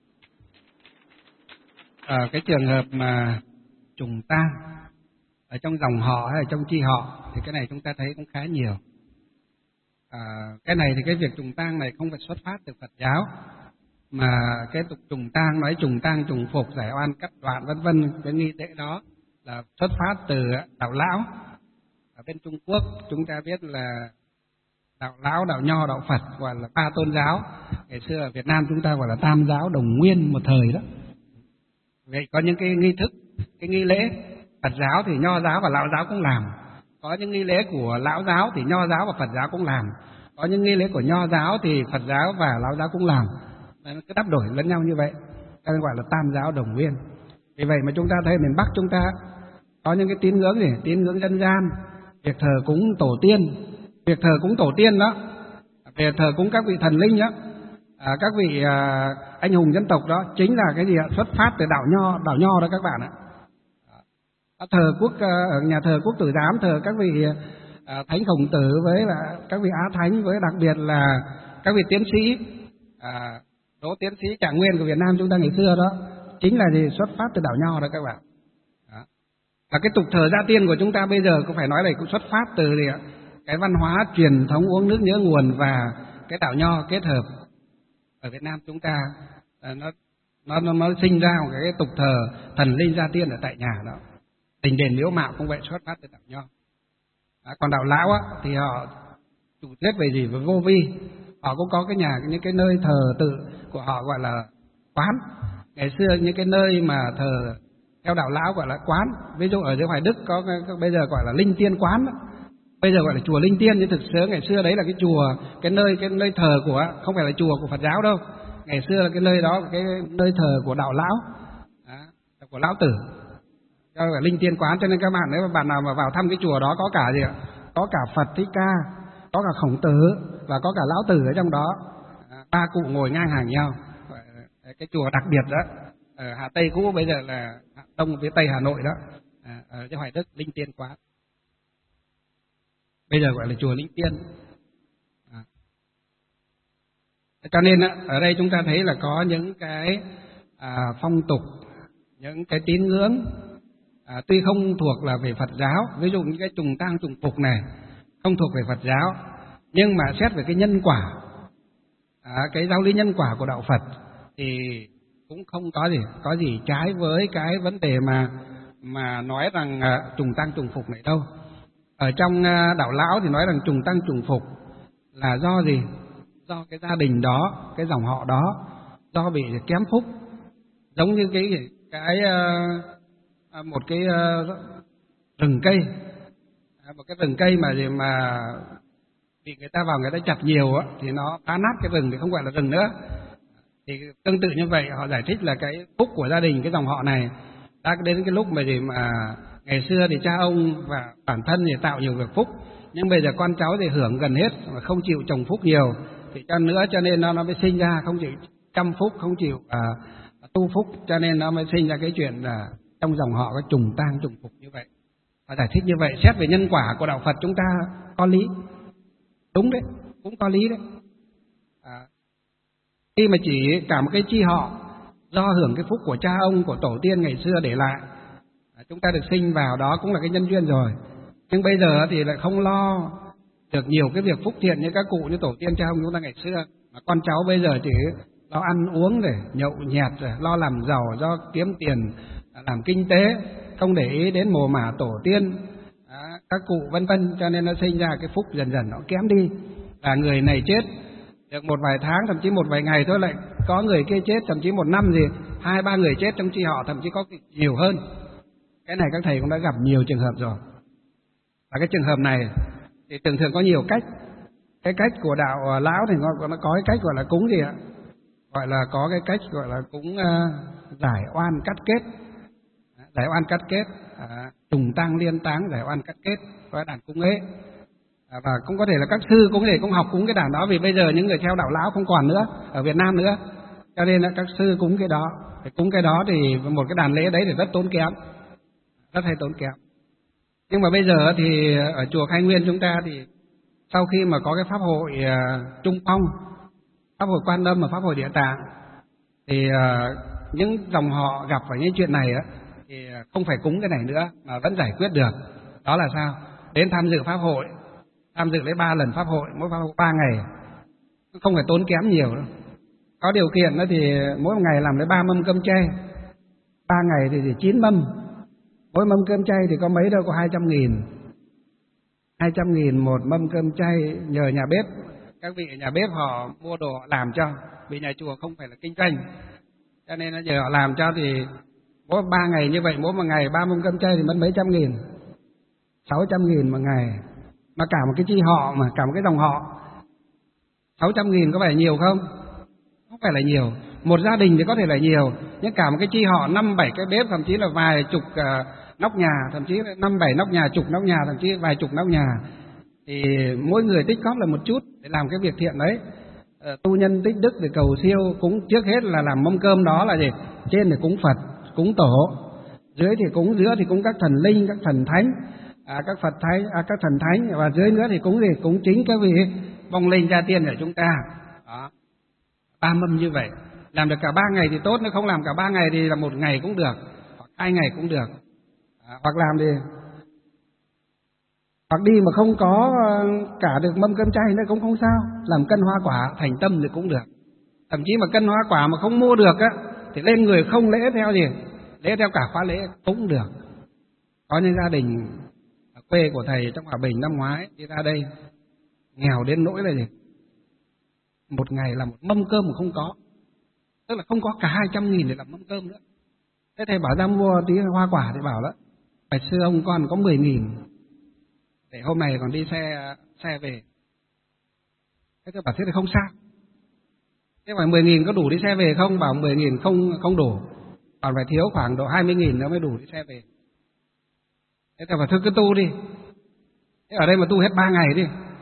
Ở cái trường hợp mà trùng tang ở trong dòng họ hay là trong chi họ thì cái này chúng ta thấy cũng khá nhiều. À, cái này thì cái việc trùng tang này không phải xuất phát từ Phật giáo, mà cái tục trùng tang nói trùng tang trùng phục giải oan cắt đoạn vân vân, cái nghi lễ đó là xuất phát từ đạo lão. Ở bên Trung Quốc chúng ta biết là đạo lão, đạo nho, đạo Phật gọi là ba tôn giáo. Ngày xưa ở Việt Nam chúng ta gọi là tam giáo đồng nguyên một thời đó. Vậy có những cái nghi thức, cái nghi lễ Phật giáo thì nho giáo và lão giáo cũng làm. Có những nghi lễ của lão giáo thì nho giáo và Phật giáo cũng làm. Có những nghi lễ của nho giáo thì Phật giáo và lão giáo cũng làm. Nó cứ đắp đổi lẫn nhau như vậy, ta gọi là tam giáo đồng nguyên. Vì vậy mà chúng ta thấy miền Bắc chúng ta có những cái tín ngưỡng gì, tín ngưỡng dân gian, việc thờ cúng tổ tiên, việc thờ cúng tổ tiên đó, việc thờ cúng các vị thần linh đó, à, các vị à, anh hùng dân tộc đó, chính là cái gì ạ? Xuất phát từ đạo nho, đạo nho đó các bạn ạ. À, thờ quốc ở nhà thờ Quốc Tử Giám thờ các vị à, thánh Khổng Tử với là các vị á thánh, với đặc biệt là các vị tiến sĩ, à, đỗ tiến sĩ Trạng Nguyên của Việt Nam chúng ta ngày xưa đó, chính là gì? Xuất phát từ đạo nho đó các bạn. Đó. Và cái tục thờ gia tiên của chúng ta bây giờ cũng phải nói là cũng xuất phát từ gì ạ? Cái văn hóa truyền thống uống nước nhớ nguồn và cái đạo nho kết hợp ở Việt Nam chúng ta, à, nó nó nó, nó sinh ra một cái tục thờ thần linh gia tiên ở tại nhà đó. Đình đền miếu mạo cũng vậy, xuất phát từ đạo Nho. À, còn đạo Lão á, thì họ chủ thuyết về gì, về vô vi. Họ cũng có cái nhà, những cái nơi thờ tự của họ gọi là quán. Ngày xưa những cái nơi mà thờ theo đạo Lão gọi là quán. Ví dụ ở dưới Hoài Đức có, có bây giờ gọi là Linh Tiên Quán đó. Bây giờ gọi là chùa Linh Tiên, nhưng thực sự ngày xưa đấy là cái chùa, cái nơi cái nơi thờ của, không phải là chùa của Phật giáo đâu. Ngày xưa là cái nơi đó, cái nơi thờ của đạo Lão, à, của Lão Tử, cho là Linh Tiên Quán. Cho nên các bạn, nếu mà bạn nào mà vào thăm cái chùa đó, có cả gì ạ? Có cả Phật Thích Ca, có cả Khổng Tử và có cả Lão Tử ở trong đó. À, ba cụ ngồi ngang hàng nhau. Cái chùa đặc biệt đó, ở Hà Tây cũ, bây giờ là Hà Đông phía Tây Hà Nội đó, à, ở cái Hoài Đức Linh Tiên Quán. Bây giờ gọi là chùa Linh Tiên. À. Cho nên ở đây chúng ta thấy là có những cái à, phong tục, những cái tín ngưỡng à, tuy không thuộc là về Phật giáo, ví dụ như cái trùng tang trùng phục này không thuộc về Phật giáo, nhưng mà xét về cái nhân quả, à, cái giáo lý nhân quả của đạo Phật thì cũng không có gì có gì trái với cái vấn đề mà mà nói rằng à, trùng tang trùng phục này đâu. Ở trong đạo Lão thì nói rằng trùng tăng trùng phục là do gì? Do cái gia đình đó, cái dòng họ đó, do bị kém phúc. Giống như cái cái uh, một cái uh, rừng cây, một cái rừng cây mà gì mà bị người ta vào người ta chặt nhiều á, thì nó phá nát cái rừng thì không gọi là rừng nữa. Thì tương tự như vậy, họ giải thích là cái phúc của gia đình, cái dòng họ này đã đến cái lúc mà gì mà ngày xưa thì cha ông và bản thân thì tạo nhiều việc phúc, nhưng bây giờ con cháu thì hưởng gần hết mà không chịu trồng phúc nhiều, thì cho nữa cho nên nó nó mới sinh ra không chịu chăm phúc, không chịu à, tu phúc, cho nên nó mới sinh ra cái chuyện là trong dòng họ có trùng tang trùng phục như vậy. Và giải thích như vậy, xét về nhân quả của đạo Phật chúng ta có lý, đúng đấy, cũng có lý đấy. À, khi mà chỉ cả một cái chi họ do hưởng cái phúc của cha ông, của tổ tiên ngày xưa để lại, chúng ta được sinh vào đó cũng là cái nhân duyên rồi. Nhưng bây giờ thì lại không lo được nhiều cái việc phúc thiện như các cụ, như tổ tiên cha ông chúng ta ngày xưa, mà con cháu bây giờ chỉ lo ăn uống để nhậu nhẹt, rồi lo làm giàu, do kiếm tiền làm kinh tế, không để ý đến mồ mả tổ tiên, à, các cụ vân vân, cho nên nó sinh ra cái phúc dần dần nó kém đi. Và người này chết được một vài tháng, thậm chí một vài ngày thôi lại có người kia chết, thậm chí một năm gì hai ba người chết trong chi họ, thậm chí có nhiều hơn. Cái này các thầy cũng đã gặp nhiều trường hợp rồi. Và cái trường hợp này thì thường thường có nhiều cách. Cái cách của đạo Lão thì nó, nó có cái cách gọi là cúng gì ạ? Gọi là có cái cách gọi là cúng uh, giải oan cắt kết. Giải oan cắt kết, à, trùng tang liên táng, giải oan cắt kết, có đàn cúng ấy. À, và cũng có thể là các sư cũng có thể cũng học cúng cái đàn đó, vì bây giờ những người theo đạo Lão không còn nữa ở Việt Nam nữa, cho nên là các sư cúng cái đó. Để cúng cái đó thì một cái đàn lễ đấy thì rất tốn kém, rất hay tốn kém. Nhưng mà bây giờ thì ở chùa Khai Nguyên chúng ta thì sau khi mà có cái pháp hội uh, Trung Phong, pháp hội Quan Âm và pháp hội Địa Tạng, thì uh, những dòng họ gặp phải những chuyện này uh, thì không phải cúng cái này nữa mà vẫn giải quyết được. Đó là sao? Đến tham dự pháp hội, tham dự lấy ba lần pháp hội, mỗi pháp hội ba ngày, không phải tốn kém nhiều đâu. Có điều kiện đó thì mỗi ngày làm lấy ba mâm cơm chay, ba ngày thì chỉ chín mâm. Mỗi mâm cơm chay thì có mấy đâu, có hai trăm nghìn. Hai trăm nghìn một mâm cơm chay, nhờ nhà bếp, các vị ở nhà bếp họ mua đồ họ làm cho, vì nhà chùa không phải là kinh doanh, cho nên nó nhờ họ làm cho. Thì mỗi ba ngày như vậy, mỗi một ngày ba mâm cơm chay thì mất mấy trăm nghìn, sáu trăm nghìn một ngày. Mà cả một cái chi họ, mà cả một cái dòng họ, sáu trăm nghìn có phải nhiều không? Không phải là nhiều. Một gia đình thì có thể là nhiều, nhưng cả một cái chi họ năm bảy cái bếp, thậm chí là vài chục uh, nóc nhà, thậm chí là năm bảy nóc nhà, chục nóc nhà, thậm chí vài chục nóc nhà, thì mỗi người tích góp là một chút để làm cái việc thiện đấy. Uh, tu nhân tích đức để cầu siêu, cúng trước hết là làm mâm cơm đó là gì? Trên thì cúng Phật, cúng tổ, dưới thì cúng giữa thì cúng các thần linh, các thần thánh, à, các Phật thánh, à, các thần thánh, và dưới nữa thì cúng gì? Cúng chính các vị vong linh gia tiên của chúng ta. Đó, ba mâm như vậy. Làm được cả ba ngày thì tốt, nếu không làm cả ba ngày thì là một ngày cũng được, hoặc hai ngày cũng được, à, hoặc làm thì hoặc đi mà không có cả được mâm cơm chay nữa cũng không sao, làm cân hoa quả thành tâm thì cũng được. Thậm chí mà cân hoa quả mà không mua được á, thì lên người không lễ theo gì, lễ theo cả khóa lễ cũng được. Có những gia đình ở quê của thầy trong Hòa Bình năm ngoái đi ra đây nghèo đến nỗi là gì, một ngày là một mâm cơm mà không có, tức là không có cả hai trăm nghìn để làm mâm cơm nữa. Thế thầy bảo ra mua tí hoa quả thì bảo đó, bạch sư ông con có mười nghìn để hôm nay còn đi xe xe về. Thế tôi bảo thế thì không sao. Thế phải mười nghìn có đủ đi xe về không? Bảo mười nghìn không không đủ, còn phải thiếu khoảng độ hai mươi nghìn nữa mới đủ đi xe về. Thế tôi bảo thôi cứ tu đi. Thế ở đây mà tu hết ba ngày đi.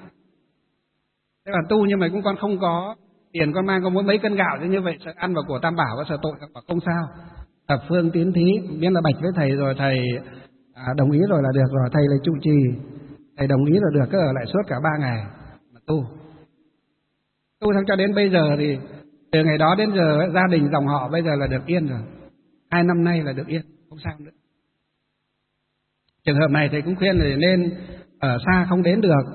Thế là tu nhưng mà cũng con không có tiền, con mang có mỗi mấy cân gạo, thế như vậy sợ ăn vào của Tam Bảo có sợ tội. Bảo không sao, thập phương tiến thí, biết là bạch với thầy rồi, thầy à, đồng ý rồi là được rồi, thầy là trụ trì, thầy đồng ý rồi được, cứ ở lại suốt cả ba ngày mà tu. Tu xong cho đến bây giờ thì từ ngày đó đến giờ gia đình dòng họ bây giờ là được yên rồi, hai năm nay là được yên, không sao nữa. Trường hợp này thầy cũng khuyên là nên ở xa không đến được.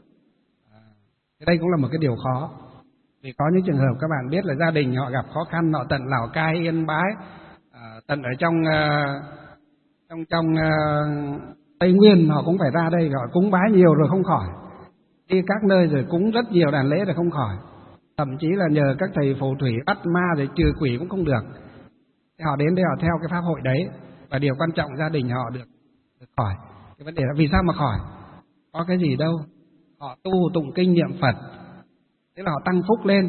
Đây cũng là một cái điều khó, vì có những trường hợp các bạn biết là gia đình họ gặp khó khăn, họ tận Lào Cai, Yên Bái, à, tận ở trong uh, trong trong uh, Tây Nguyên họ cũng phải ra đây, họ cúng bái nhiều rồi không khỏi, đi các nơi rồi cúng rất nhiều đàn lễ rồi không khỏi, thậm chí là nhờ các thầy phù thủy bắt ma rồi trừ quỷ cũng không được. Thế họ đến đây họ theo cái pháp hội đấy, và điều quan trọng gia đình họ được, được khỏi. Cái vấn đề là vì sao mà khỏi? Có cái gì đâu, họ tu tụng kinh niệm Phật, thế là họ tăng phúc lên.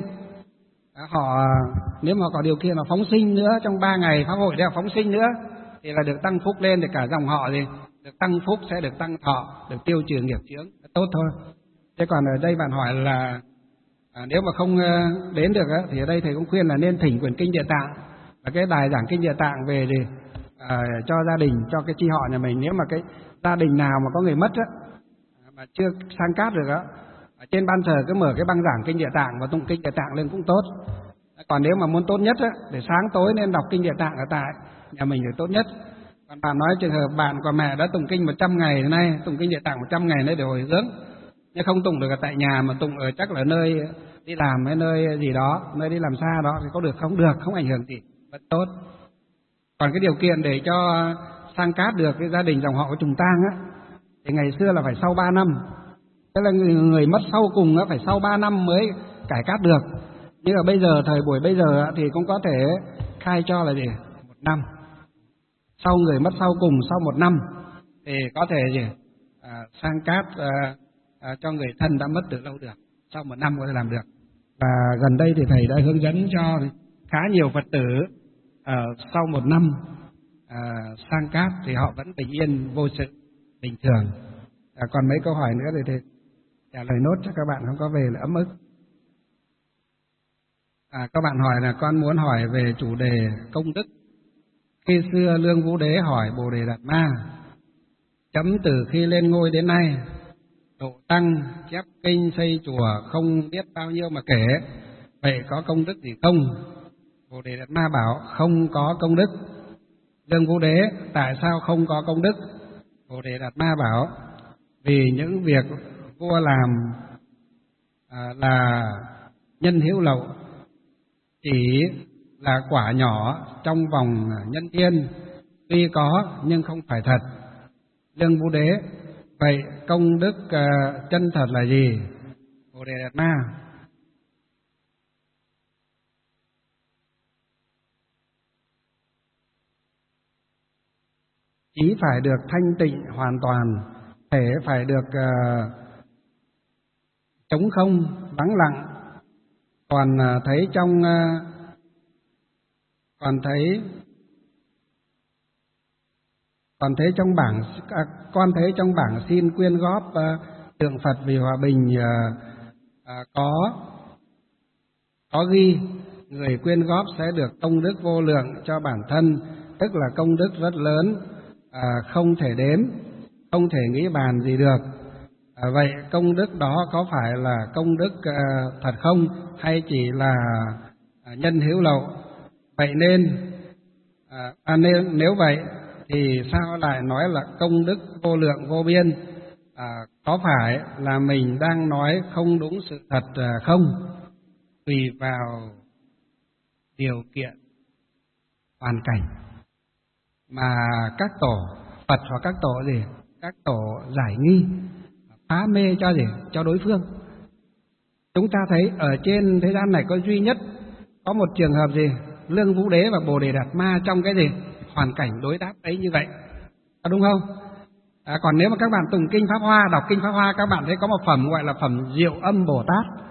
Họ nếu mà có điều kiện là phóng sinh nữa, trong ba ngày pháp hội để họ phóng sinh nữa thì là được tăng phúc lên, để cả dòng họ gì được tăng phúc, sẽ được tăng thọ, được tiêu trừ nghiệp chướng, tốt thôi. Thế còn ở đây bạn hỏi là à, nếu mà không đến được á, thì ở đây thầy cũng khuyên là nên thỉnh quyển kinh Địa Tạng, là cái đài giảng kinh Địa Tạng về thì à, cho gia đình, cho cái chi họ nhà mình. Nếu mà cái gia đình nào mà có người mất á, mà chưa sang cát được á, ở trên ban thờ cứ mở cái băng giảng kinh Địa Tạng và tụng kinh Địa Tạng lên cũng tốt. Còn nếu mà muốn tốt nhất á, để sáng tối nên đọc kinh Địa Tạng ở tại nhà mình thì tốt nhất. Còn bạn nói trường hợp bạn của mẹ đã tụng kinh một trăm ngày nay, tụng kinh Địa Tạng một trăm ngày nay để hồi hướng, nhưng không tụng được ở tại nhà mà tụng ở chắc là nơi đi làm hay nơi gì đó, nơi đi làm xa đó thì có được không? Được, không ảnh hưởng gì, vẫn tốt. Còn cái điều kiện để cho sang cát được cái gia đình dòng họ của trùng tang á, thì ngày xưa là phải sau ba năm. Tức là người, người mất sau cùng á, phải sau ba năm mới cải cát được. Nhưng mà bây giờ, thời buổi bây giờ thì cũng có thể khai cho là gì? Một năm. Sau người mất sau cùng, sau một năm thì có thể gì? À, sang cát à, à, cho người thân đã mất từ lâu được. Sau một năm có thể làm được. Và gần đây thì thầy đã hướng dẫn cho khá nhiều Phật tử à, sau một năm à, sang cát thì họ vẫn bình yên, vô sự, bình thường. À, còn mấy câu hỏi nữa thì thầy trả lời nốt cho các bạn không có về là ấm ức. À, các bạn hỏi là con muốn hỏi về chủ đề công đức. Khi xưa Lương Vũ Đế hỏi Bồ Đề Đạt Ma, chấm từ khi lên ngôi đến nay, độ tăng, chép kinh, xây chùa không biết bao nhiêu mà kể, vậy có công đức gì không? Bồ Đề Đạt Ma bảo không có công đức. Lương Vũ Đế, tại sao không có công đức? Bồ Đề Đạt Ma bảo vì những việc vua làm à, là nhân hữu lậu, chỉ là quả nhỏ trong vòng nhân thiên, tuy có nhưng không phải thật. Lương Vũ Đế, vậy công đức uh, chân thật là gì? Bồ Đề Đạt Ma, chỉ phải được thanh tịnh hoàn toàn, thể phải được uh, trống không, vắng lặng, còn uh, thấy trong uh, còn thấy còn thấy trong bảng à, con thấy trong bảng xin quyên góp uh, tượng Phật vì hòa bình uh, uh, có có ghi người quyên góp sẽ được công đức vô lượng cho bản thân, tức là công đức rất lớn, uh, không thể đếm, không thể nghĩ bàn gì được. Uh, vậy công đức đó có phải là công đức uh, thật không, hay chỉ là uh, nhân hữu lậu? Vậy nên, à, à, nên nếu vậy thì sao lại nói là công đức vô lượng vô biên? À, có phải là mình đang nói không đúng sự thật à, không? Tùy vào điều kiện hoàn cảnh mà các tổ Phật hoặc các tổ gì, các tổ giải nghi, phá mê cho gì, cho đối phương. Chúng ta thấy ở trên thế gian này có duy nhất có một trường hợp gì, Lương Vũ Đế và Bồ Đề Đạt Ma trong cái gì hoàn cảnh đối đáp ấy như vậy, à, đúng không? À, còn nếu mà các bạn tụng kinh Pháp Hoa, đọc kinh Pháp Hoa, các bạn thấy có một phẩm gọi là phẩm Diệu Âm Bồ Tát,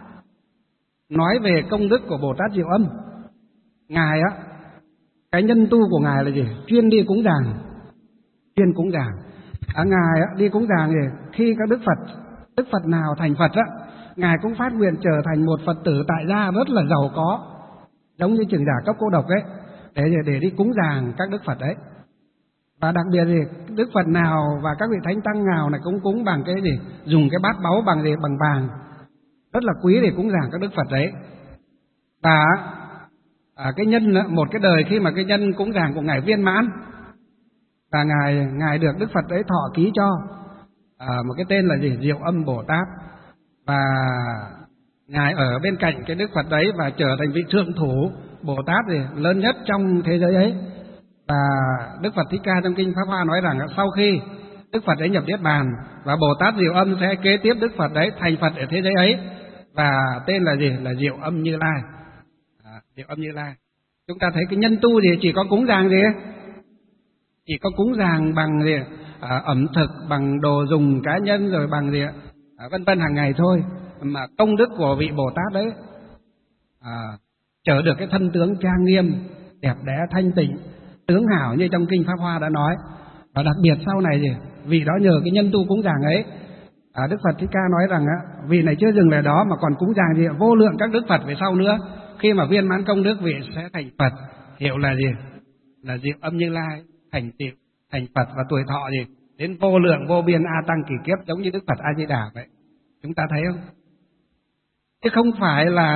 nói về công đức của Bồ Tát Diệu Âm. Ngài á, cái nhân tu của ngài là gì? Chuyên đi cúng dường, chuyên cúng dường. À, ngài á, đi cúng dường thì khi các đức Phật, đức Phật nào thành Phật á, ngài cũng phát nguyện trở thành một Phật tử tại gia rất là giàu có, giống như Trưởng Giả Cấp Cô Độc ấy, để để đi cúng dường các đức Phật đấy. Và đặc biệt thì đức Phật nào và các vị thánh tăng nào này cũng cúng bằng cái gì, dùng cái bát báu bằng gì, bằng vàng, rất là quý để cúng dường các đức Phật đấy. Và à, cái nhân một cái đời khi mà cái nhân cúng dường của ngài viên mãn, và ngài ngài được đức Phật đấy thọ ký cho à, một cái tên là gì, Diệu Âm Bồ Tát. Và ngài ở bên cạnh cái đức Phật đấy và trở thành vị thượng thủ Bồ Tát gì lớn nhất trong thế giới ấy. Và Đức Phật Thích Ca trong kinh Pháp Hoa nói rằng sau khi Đức Phật ấy nhập Niết Bàn, và Bồ Tát Diệu Âm sẽ kế tiếp Đức Phật đấy thành Phật ở thế giới ấy, và tên là gì, là Diệu Âm Như Lai. À, Diệu Âm Như Lai. Chúng ta thấy cái nhân tu gì chỉ có cúng dường gì, chỉ có cúng dường bằng gì, à, ẩm thực, bằng đồ dùng cá nhân, rồi bằng gì, à, vân vân hàng ngày thôi, mà công đức của vị Bồ Tát đấy à, trở được cái thân tướng trang nghiêm, đẹp đẽ, thanh tịnh, tướng hảo như trong kinh Pháp Hoa đã nói. Và đặc biệt sau này gì, vị đó nhờ cái nhân tu cúng dường ấy, à, Đức Phật Thích Ca nói rằng á, vị này chưa dừng lại đó mà còn cúng dường gì vô lượng các đức Phật về sau nữa. Khi mà viên mãn công đức, vị sẽ thành Phật, hiệu là gì, là Diệu Âm Như Lai, thành tựu thành Phật, và tuổi thọ gì đến vô lượng vô biên a tăng kỳ kiếp, giống như Đức Phật A Di Đà vậy. Chúng ta thấy không? Chứ không phải là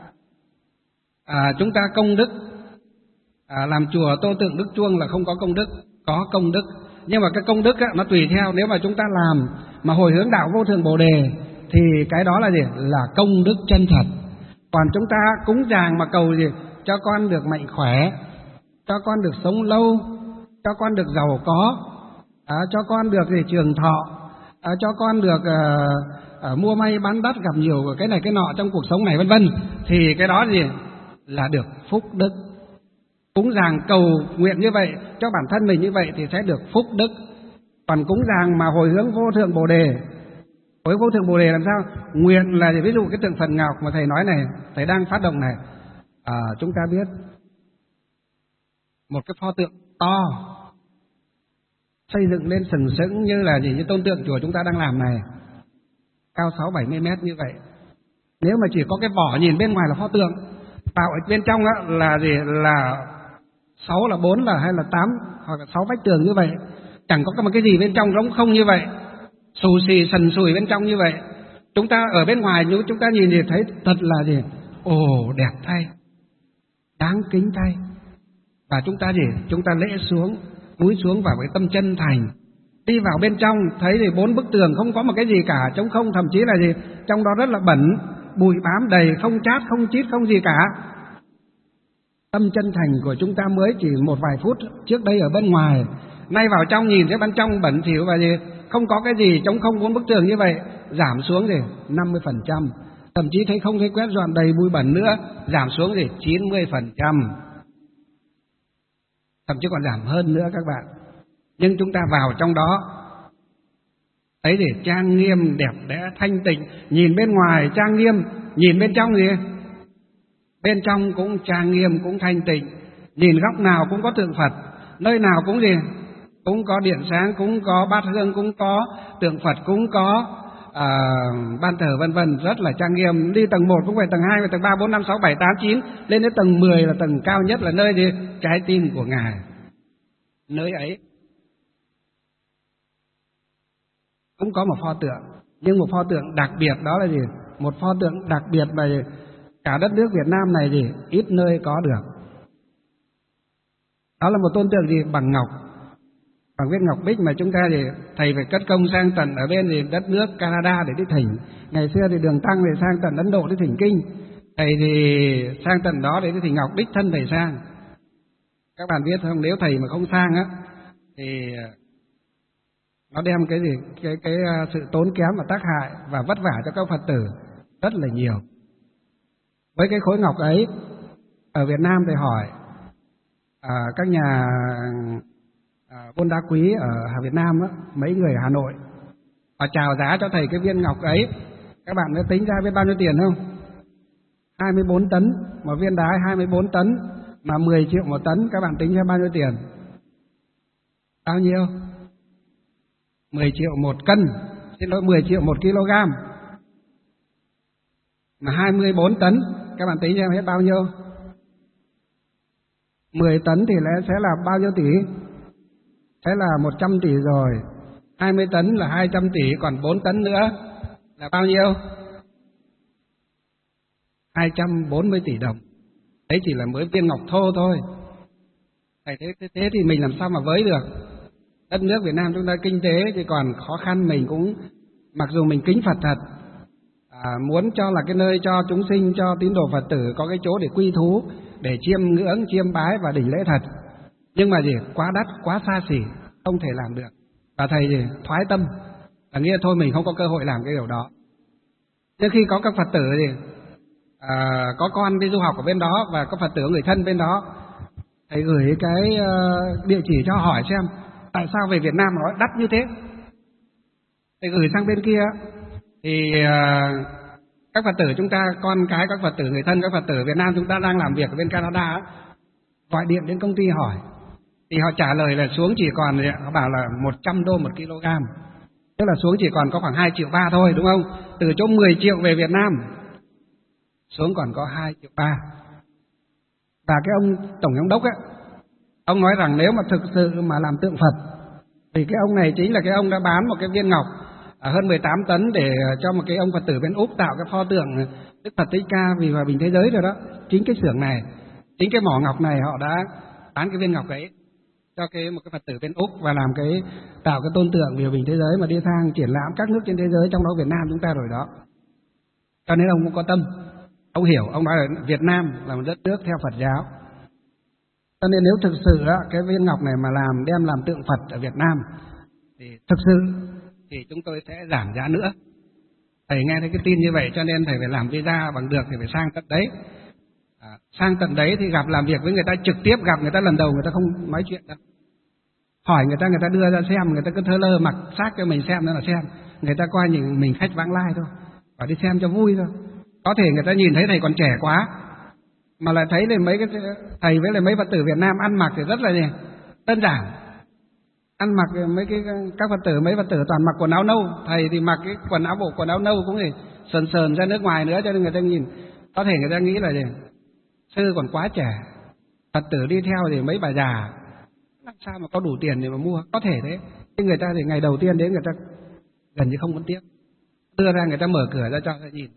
à, chúng ta công đức, à, làm chùa tô tượng Đức Chuông là không có công đức, có công đức. Nhưng mà cái công đức á, nó tùy theo, nếu mà chúng ta làm mà hồi hướng đạo vô thượng Bồ Đề thì cái đó là gì, là công đức chân thật. Còn chúng ta cúng dường mà cầu gì, cho con được mạnh khỏe, cho con được sống lâu, cho con được giàu có, à, cho con được gì trường thọ, à, cho con được à, à, mua may bán đắt, gặp nhiều cái này cái nọ trong cuộc sống này vân vân, thì cái đó gì là được phúc đức. Cúng dường cầu nguyện như vậy cho bản thân mình như vậy thì sẽ được phúc đức. Còn cúng dường mà hồi hướng vô thượng Bồ Đề, hồi vô thượng Bồ Đề làm sao? Nguyện là ví dụ cái tượng Phật Ngọc mà thầy nói này, thầy đang phát động này, à, chúng ta biết một cái pho tượng to xây dựng lên sừng sững như là gì, như tôn tượng chùa chúng ta đang làm này, cao sáu bảy mươi mét như vậy. Nếu mà chỉ có cái vỏ nhìn bên ngoài là pho tượng, vào ở bên trong á, là gì, là sáu là bốn là hay là tám hoặc là sáu vách tường như vậy, chẳng có một cái gì bên trong trống không như vậy, xù xì sần sùi bên trong như vậy. Chúng ta ở bên ngoài nếu chúng ta nhìn thì thấy thật là gì, ồ đẹp thay, đáng kính thay. Và chúng ta gì, chúng ta lễ xuống, cúi xuống vào cái tâm chân thành, đi vào bên trong thấy thì bốn bức tường không có một cái gì cả, trống không, thậm chí là gì, trong đó rất là bẩn, bụi bám đầy, không chát, không chít, không gì cả. Tâm chân thành của chúng ta mới chỉ một vài phút trước đây ở bên ngoài, nay vào trong nhìn thấy bên trong bẩn thỉu và gì, không có cái gì, trống không, bốn bức tường như vậy, giảm xuống gì năm mươi phần trăm, thậm chí thấy không thấy quét dọn đầy bụi bẩn nữa, giảm xuống gì chín mươi phần trăm, thậm chí còn giảm hơn nữa các bạn. Nhưng chúng ta vào trong đó thấy để trang nghiêm, đẹp đẽ, thanh tịnh, nhìn bên ngoài trang nghiêm, nhìn bên trong gì, bên trong cũng trang nghiêm, cũng thanh tịnh, nhìn góc nào cũng có tượng Phật, nơi nào cũng gì, cũng có điện sáng, cũng có bát hương, cũng có tượng Phật, cũng có à, ban thờ vân vân, rất là trang nghiêm. Đi tầng một cũng phải tầng hai, tầng ba, bốn, năm, sáu, bảy, tám, chín, lên đến tầng mười là tầng cao nhất, là nơi gì, trái tim của Ngài. Nơi ấy cũng có một pho tượng, nhưng một pho tượng đặc biệt đó là gì? Một pho tượng đặc biệt mà cả đất nước Việt Nam này gì ít nơi có được. Đó là một tôn tượng gì, bằng ngọc, bằng viên ngọc bích mà chúng ta thì thầy phải cất công sang tận ở bên thì đất nước Canada để đi thỉnh. Ngày xưa thì Đường Tăng thì sang tận Ấn Độ đi thỉnh kinh, thầy thì sang tận đó để đi thỉnh ngọc đích thân thầy sang. Các bạn biết không, nếu thầy mà không sang á thì nó đem cái gì cái cái sự tốn kém và tác hại và vất vả cho các Phật tử rất là nhiều. Với cái khối ngọc ấy ở Việt Nam thì hỏi à, các nhà à, buôn đá quý ở Việt Nam á, mấy người ở Hà Nội họ chào giá cho thầy cái viên ngọc ấy, các bạn đã tính ra biết bao nhiêu tiền không? hai mươi bốn tấn, một viên đá hai mươi bốn tấn mà mười triệu một tấn, các bạn tính ra bao nhiêu tiền? Bao nhiêu? mười triệu một cân, xin lỗi mười triệu một kg. Mà hai mươi bốn tấn, các bạn tính ra hết bao nhiêu? mười tấn thì lẽ sẽ là bao nhiêu tỷ? Sẽ là một trăm tỷ rồi. hai mươi tấn là hai trăm tỷ, còn bốn tấn nữa là bao nhiêu? hai trăm bốn mươi tỷ đồng. Đấy chỉ là mới viên ngọc thô thôi. Thế, thế, thế thì mình làm sao mà với được? Đất nước Việt Nam chúng ta kinh tế thì còn khó khăn, mình cũng mặc dù mình kính Phật thật, à, muốn cho là cái nơi cho chúng sinh, cho tín đồ Phật tử có cái chỗ để quy thú, để chiêm ngưỡng, chiêm bái và đỉnh lễ thật. Nhưng mà gì? Quá đắt, quá xa xỉ, không thể làm được. Và thầy gì? Thoái tâm, là nghĩa thôi mình không có cơ hội làm cái điều đó. Nhưng khi có các Phật tử gì? À, có con đi du học ở bên đó và có Phật tử người thân bên đó, thầy gửi cái uh, địa chỉ cho hỏi xem tại sao về Việt Nam nó đắt như thế. Thầy gửi sang bên kia thì uh, các Phật tử chúng ta, con cái các Phật tử người thân các Phật tử Việt Nam chúng ta đang làm việc ở bên Canada, gọi điện đến công ty hỏi thì họ trả lời là xuống chỉ còn, họ bảo là một trăm đô một kg, tức là xuống chỉ còn có khoảng hai triệu ba thôi, đúng không? Từ chỗ mười triệu về Việt Nam xuống còn có hai triệu ba. Và cái ông tổng giám đốc ấy, ông nói rằng nếu mà thực sự mà làm tượng Phật thì cái ông này chính là cái ông đã bán một cái viên ngọc hơn mười tám tấn để cho một cái ông Phật tử bên Úc tạo cái pho tượng Đức Phật Thích Ca vì hòa bình thế giới rồi đó. Chính cái xưởng này, chính cái mỏ ngọc này họ đã bán cái viên ngọc ấy cho cái một cái Phật tử bên Úc và làm cái tạo cái tôn tượng vì hòa bình thế giới mà đi sang triển lãm các nước trên thế giới, trong đó Việt Nam chúng ta rồi đó. Cho nên ông cũng có tâm, ông hiểu, ông nói là Việt Nam là một đất nước theo Phật giáo. Cho nên nếu thực sự á, cái viên ngọc này mà làm đem làm tượng Phật ở Việt Nam thì thực sự thì chúng tôi sẽ giảm giá nữa. Thầy nghe thấy cái tin như vậy cho nên thầy phải làm visa bằng được thì phải sang tận đấy. À, sang tận đấy thì gặp làm việc với người ta trực tiếp, gặp người ta lần đầu người ta không nói chuyện đâu. Hỏi người ta, người ta đưa ra xem, người ta cứ thơ lơ mặc xác cho mình xem nữa là xem. Người ta coi những mình khách vãng lai thôi, và đi xem cho vui thôi. Có thể người ta nhìn thấy thầy còn trẻ quá, mà lại thấy là mấy cái thầy với lại mấy Phật tử Việt Nam ăn mặc thì rất là gì? Đơn giản. Ăn mặc mấy cái các Phật tử, mấy Phật tử toàn mặc quần áo nâu, thầy thì mặc cái quần áo bộ quần áo nâu cũng thì sờn sờn ra nước ngoài nữa, cho nên người ta nhìn, có thể người ta nghĩ là gì? Sư còn quá trẻ, Phật tử đi theo thì mấy bà già, làm sao mà có đủ tiền để mà mua? Có thể thế. Nhưng người ta thì ngày đầu tiên đến người ta gần như không muốn tiếp, đưa ra người ta mở cửa ra cho người ta nhìn.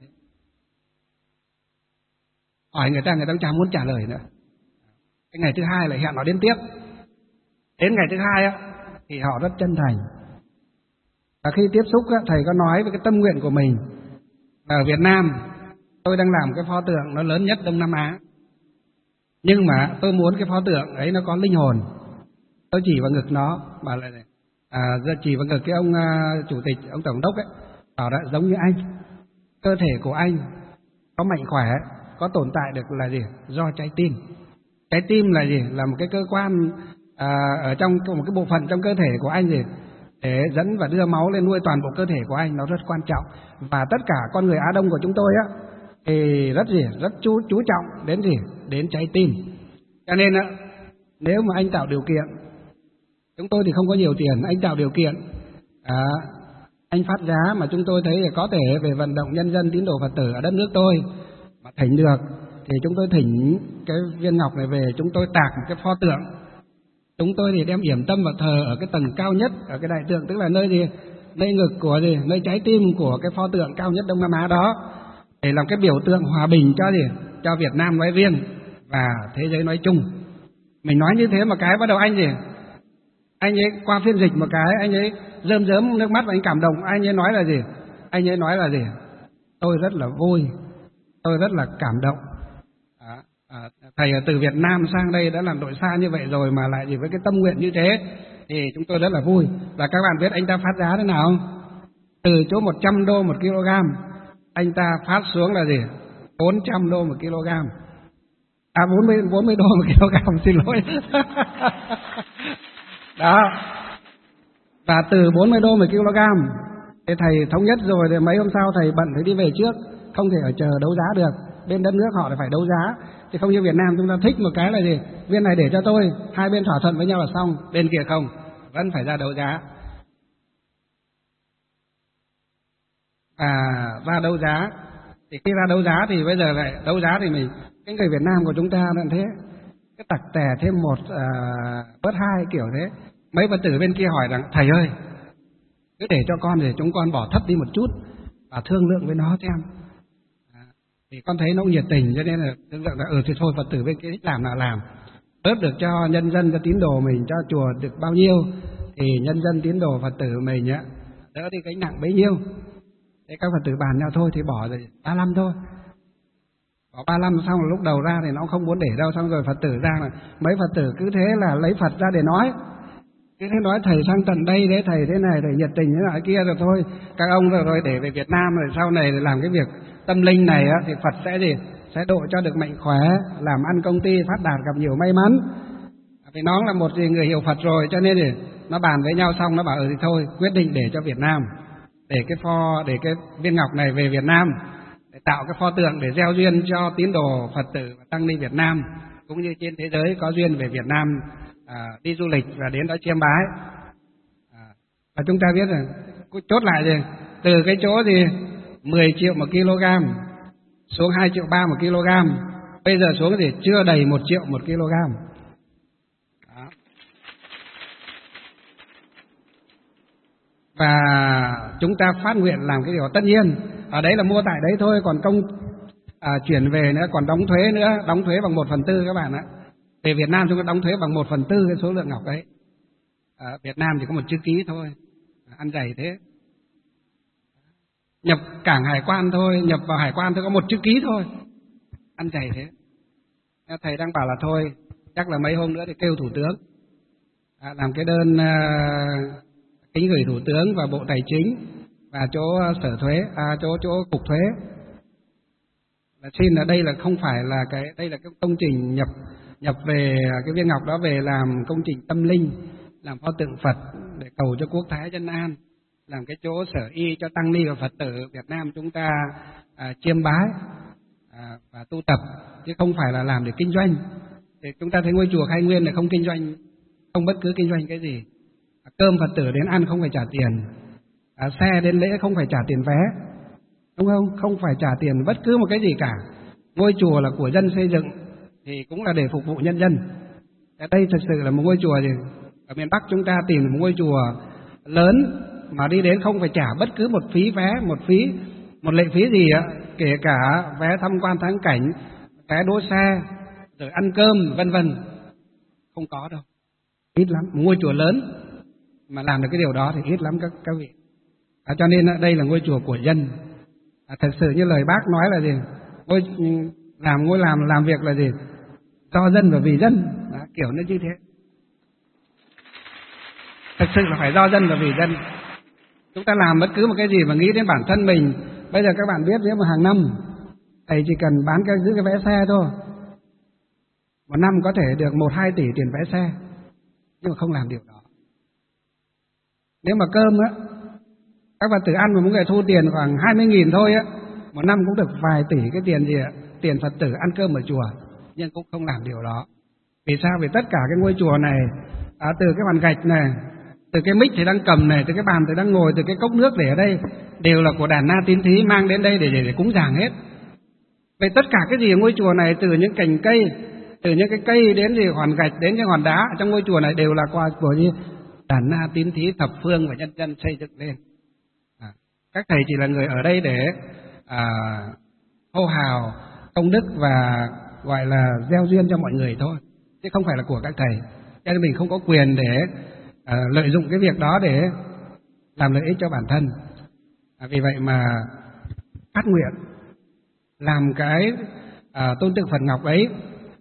Hỏi người ta, người ta chẳng muốn trả lời nữa. Cái ngày thứ hai lại hẹn họ đến tiếp. Đến ngày thứ hai á thì họ rất chân thành. Và khi tiếp xúc á, thầy có nói với cái tâm nguyện của mình là ở Việt Nam tôi đang làm cái pho tượng nó lớn nhất Đông Nam Á, nhưng mà tôi muốn cái pho tượng ấy nó có linh hồn. Tôi chỉ vào ngực nó, bảo là à, chỉ vào ngực cái ông uh, chủ tịch, ông tổng đốc ấy, bảo là giống như anh, cơ thể của anh có mạnh khỏe, có tồn tại được là gì? Do trái tim. Trái tim là gì? Là một cái cơ quan à, ở trong một cái bộ phận trong cơ thể của anh gì? Để dẫn và đưa máu lên nuôi toàn bộ cơ thể của anh, nó rất quan trọng. Và tất cả con người Á Đông của chúng tôi á thì rất gì? Rất chú chú trọng đến gì? Đến trái tim. Cho nên á, nếu mà anh tạo điều kiện, chúng tôi thì không có nhiều tiền, anh tạo điều kiện, à, anh phát giá mà chúng tôi thấy là có thể về vận động nhân dân tín đồ Phật tử ở đất nước tôi mà thỉnh được, thì chúng tôi thỉnh cái viên ngọc này về, chúng tôi tạc một cái pho tượng. Chúng tôi thì đem yểm tâm và thờ ở cái tầng cao nhất, ở cái đại tượng, tức là nơi gì? Nơi ngực của gì? Nơi trái tim của cái pho tượng cao nhất Đông Nam Á đó, để làm cái biểu tượng hòa bình cho gì? Cho Việt Nam nói riêng và thế giới nói chung. Mình nói như thế mà cái bắt đầu anh gì? Anh ấy qua phiên dịch một cái, anh ấy rơm rớm nước mắt và anh cảm động. Anh ấy nói là gì? Anh ấy nói là gì? Tôi rất là vui, tôi rất là cảm động. Đó. à, thầy từ Việt Nam sang đây đã làm đội xa như vậy rồi mà lại chỉ với cái tâm nguyện như thế thì chúng tôi rất là vui. Và các bạn biết anh ta phát giá thế nào không? Từ chỗ một trăm đô một kg, anh ta phát xuống là gì? bốn trăm đô một kg. À bốn mươi, bốn mươi đô một kg, xin lỗi. Đó. Và từ bốn mươi đô một kg, thì thầy thống nhất rồi, thì mấy hôm sau thầy bận phải đi về trước, không thể ở chờ đấu giá được. Bên đất nước họ phải đấu giá, thì không như Việt Nam chúng ta thích một cái là gì? Viên này để cho tôi, hai bên thỏa thuận với nhau là xong, bên kia không, vẫn phải ra đấu giá. À, ra đấu giá, thì khi ra đấu giá thì bây giờ lại đấu giá thì mình, cái người Việt Nam của chúng ta là thế, cái tặc tè thêm một à, bớt hai kiểu thế. Mấy Phật tử bên kia hỏi rằng thầy ơi, cứ để cho con để chúng con bỏ thấp đi một chút và thương lượng với nó xem. À, thì con thấy nó nhiệt tình cho nên là thương lượng là ừ thì thôi Phật tử bên kia thích làm là làm, bớt được cho nhân dân, cho tín đồ mình, cho chùa được bao nhiêu thì nhân dân tín đồ Phật tử mình á đỡ đi gánh nặng bấy nhiêu. Thế các Phật tử bàn nhau thôi thì bỏ rồi ba mươi lăm thôi. Bỏ ba mươi lăm xong rồi lúc đầu ra thì nó không muốn để đâu, xong rồi Phật tử ra là mấy Phật tử cứ thế là lấy Phật ra để nói. Cứ thế nói thầy sang tận đây đấy, thầy thế này, thầy nhiệt tình thế này kia rồi thôi. Các ông rồi, rồi để về Việt Nam rồi sau này làm cái việc tâm linh này á, thì Phật sẽ gì? Sẽ độ cho được mạnh khỏe, làm ăn công ty phát đạt gặp nhiều may mắn. Vì nó là một người hiểu Phật rồi cho nên thì nó bàn với nhau xong nó bảo ừ thì thôi quyết định để cho Việt Nam, để cái pho, để cái viên ngọc này về Việt Nam, để tạo cái pho tượng để gieo duyên cho tín đồ Phật tử và tăng ni Việt Nam cũng như trên thế giới có duyên về Việt Nam à, đi du lịch và đến đó chiêm bái. À, và chúng ta biết là chốt lại rồi, từ cái chỗ gì mười triệu một kg xuống hai triệu ba một kg, bây giờ xuống thì chưa đầy một triệu một kg. Đó. Và chúng ta phát nguyện làm cái điều tất nhiên ở đấy là mua tại đấy thôi, còn công à, chuyển về nữa, còn đóng thuế nữa, đóng thuế bằng một phần tư các bạn ạ. Về Việt Nam chúng ta đóng thuế bằng một phần tư cái số lượng ngọc đấy. À, Việt Nam chỉ có một chữ ký thôi, ăn dày thế. Nhập cảng hải quan thôi, nhập vào hải quan thôi có một chữ ký thôi, ăn dày thế. Thầy đang bảo là thôi, chắc là mấy hôm nữa thì kêu thủ tướng à, làm cái đơn à, kính gửi thủ tướng và bộ tài chính và chỗ sở thuế, à, chỗ chỗ cục thuế là xin là đây là không phải là cái, đây là cái công trình nhập nhập về cái viên ngọc đó về làm công trình tâm linh, làm pho tượng Phật để cầu cho quốc thái dân an, làm cái chỗ sở y cho tăng ni và Phật tử Việt Nam chúng ta à, chiêm bái à, và tu tập, chứ không phải là làm để kinh doanh. Thì chúng ta thấy ngôi chùa Khai Nguyên là không kinh doanh, không bất cứ kinh doanh cái gì. À, cơm Phật tử đến ăn không phải trả tiền, à, xe đến lễ không phải trả tiền vé, đúng không? Không phải trả tiền bất cứ một cái gì cả. Ngôi chùa là của dân xây dựng thì cũng là để phục vụ nhân dân. Ở đây thật sự là một ngôi chùa gì? Ở miền Bắc chúng ta tìm một ngôi chùa lớn mà đi đến không phải trả bất cứ một phí vé, một phí, một lệ phí gì ạ, kể cả vé tham quan thắng cảnh, vé đỗ xe, rồi ăn cơm, vân vân, không có đâu, ít lắm. Một ngôi chùa lớn mà làm được cái điều đó thì ít lắm các các vị. À, cho nên đây là ngôi chùa của dân. À, thật sự như lời bác nói là gì? Ngôi làm ngôi làm làm việc là gì? Do dân và vì dân, đó, kiểu nó như thế. Thật sự là phải do dân và vì dân. Chúng ta làm bất cứ một cái gì mà nghĩ đến bản thân mình. Bây giờ các bạn biết nếu mà hàng năm thầy chỉ cần bán cái giữ cái vé xe thôi, một năm có thể được một hai tỷ tiền vé xe, nhưng mà không làm điều đó. Nếu mà cơm á, các Phật tử ăn mà mỗi người thu tiền khoảng hai mươi nghìn thôi á, một năm cũng được vài tỷ cái tiền gì ạ, tiền Phật tử ăn cơm ở chùa, nhưng cũng không làm điều đó. Vì sao? Vì tất cả cái ngôi chùa này, à, từ cái bàn gạch này, từ cái mic thì đang cầm này, từ cái bàn thì đang ngồi, từ cái cốc nước để ở đây, đều là của đàn na tín thí mang đến đây để, để, để cúng dường hết. Vậy tất cả cái gì ở ngôi chùa này, từ những cành cây, từ những cái cây đến gì hòn gạch, đến những hòn đá trong ngôi chùa này đều là quà của gì đàn na tín thí thập phương và nhân dân xây dựng lên. À, các thầy chỉ là người ở đây để à, hô hào công đức và gọi là gieo duyên cho mọi người thôi, chứ không phải là của các thầy. Cho nên mình không có quyền để à, lợi dụng cái việc đó để làm lợi ích cho bản thân. À, vì vậy mà phát nguyện làm cái à, tôn tượng Phật Ngọc ấy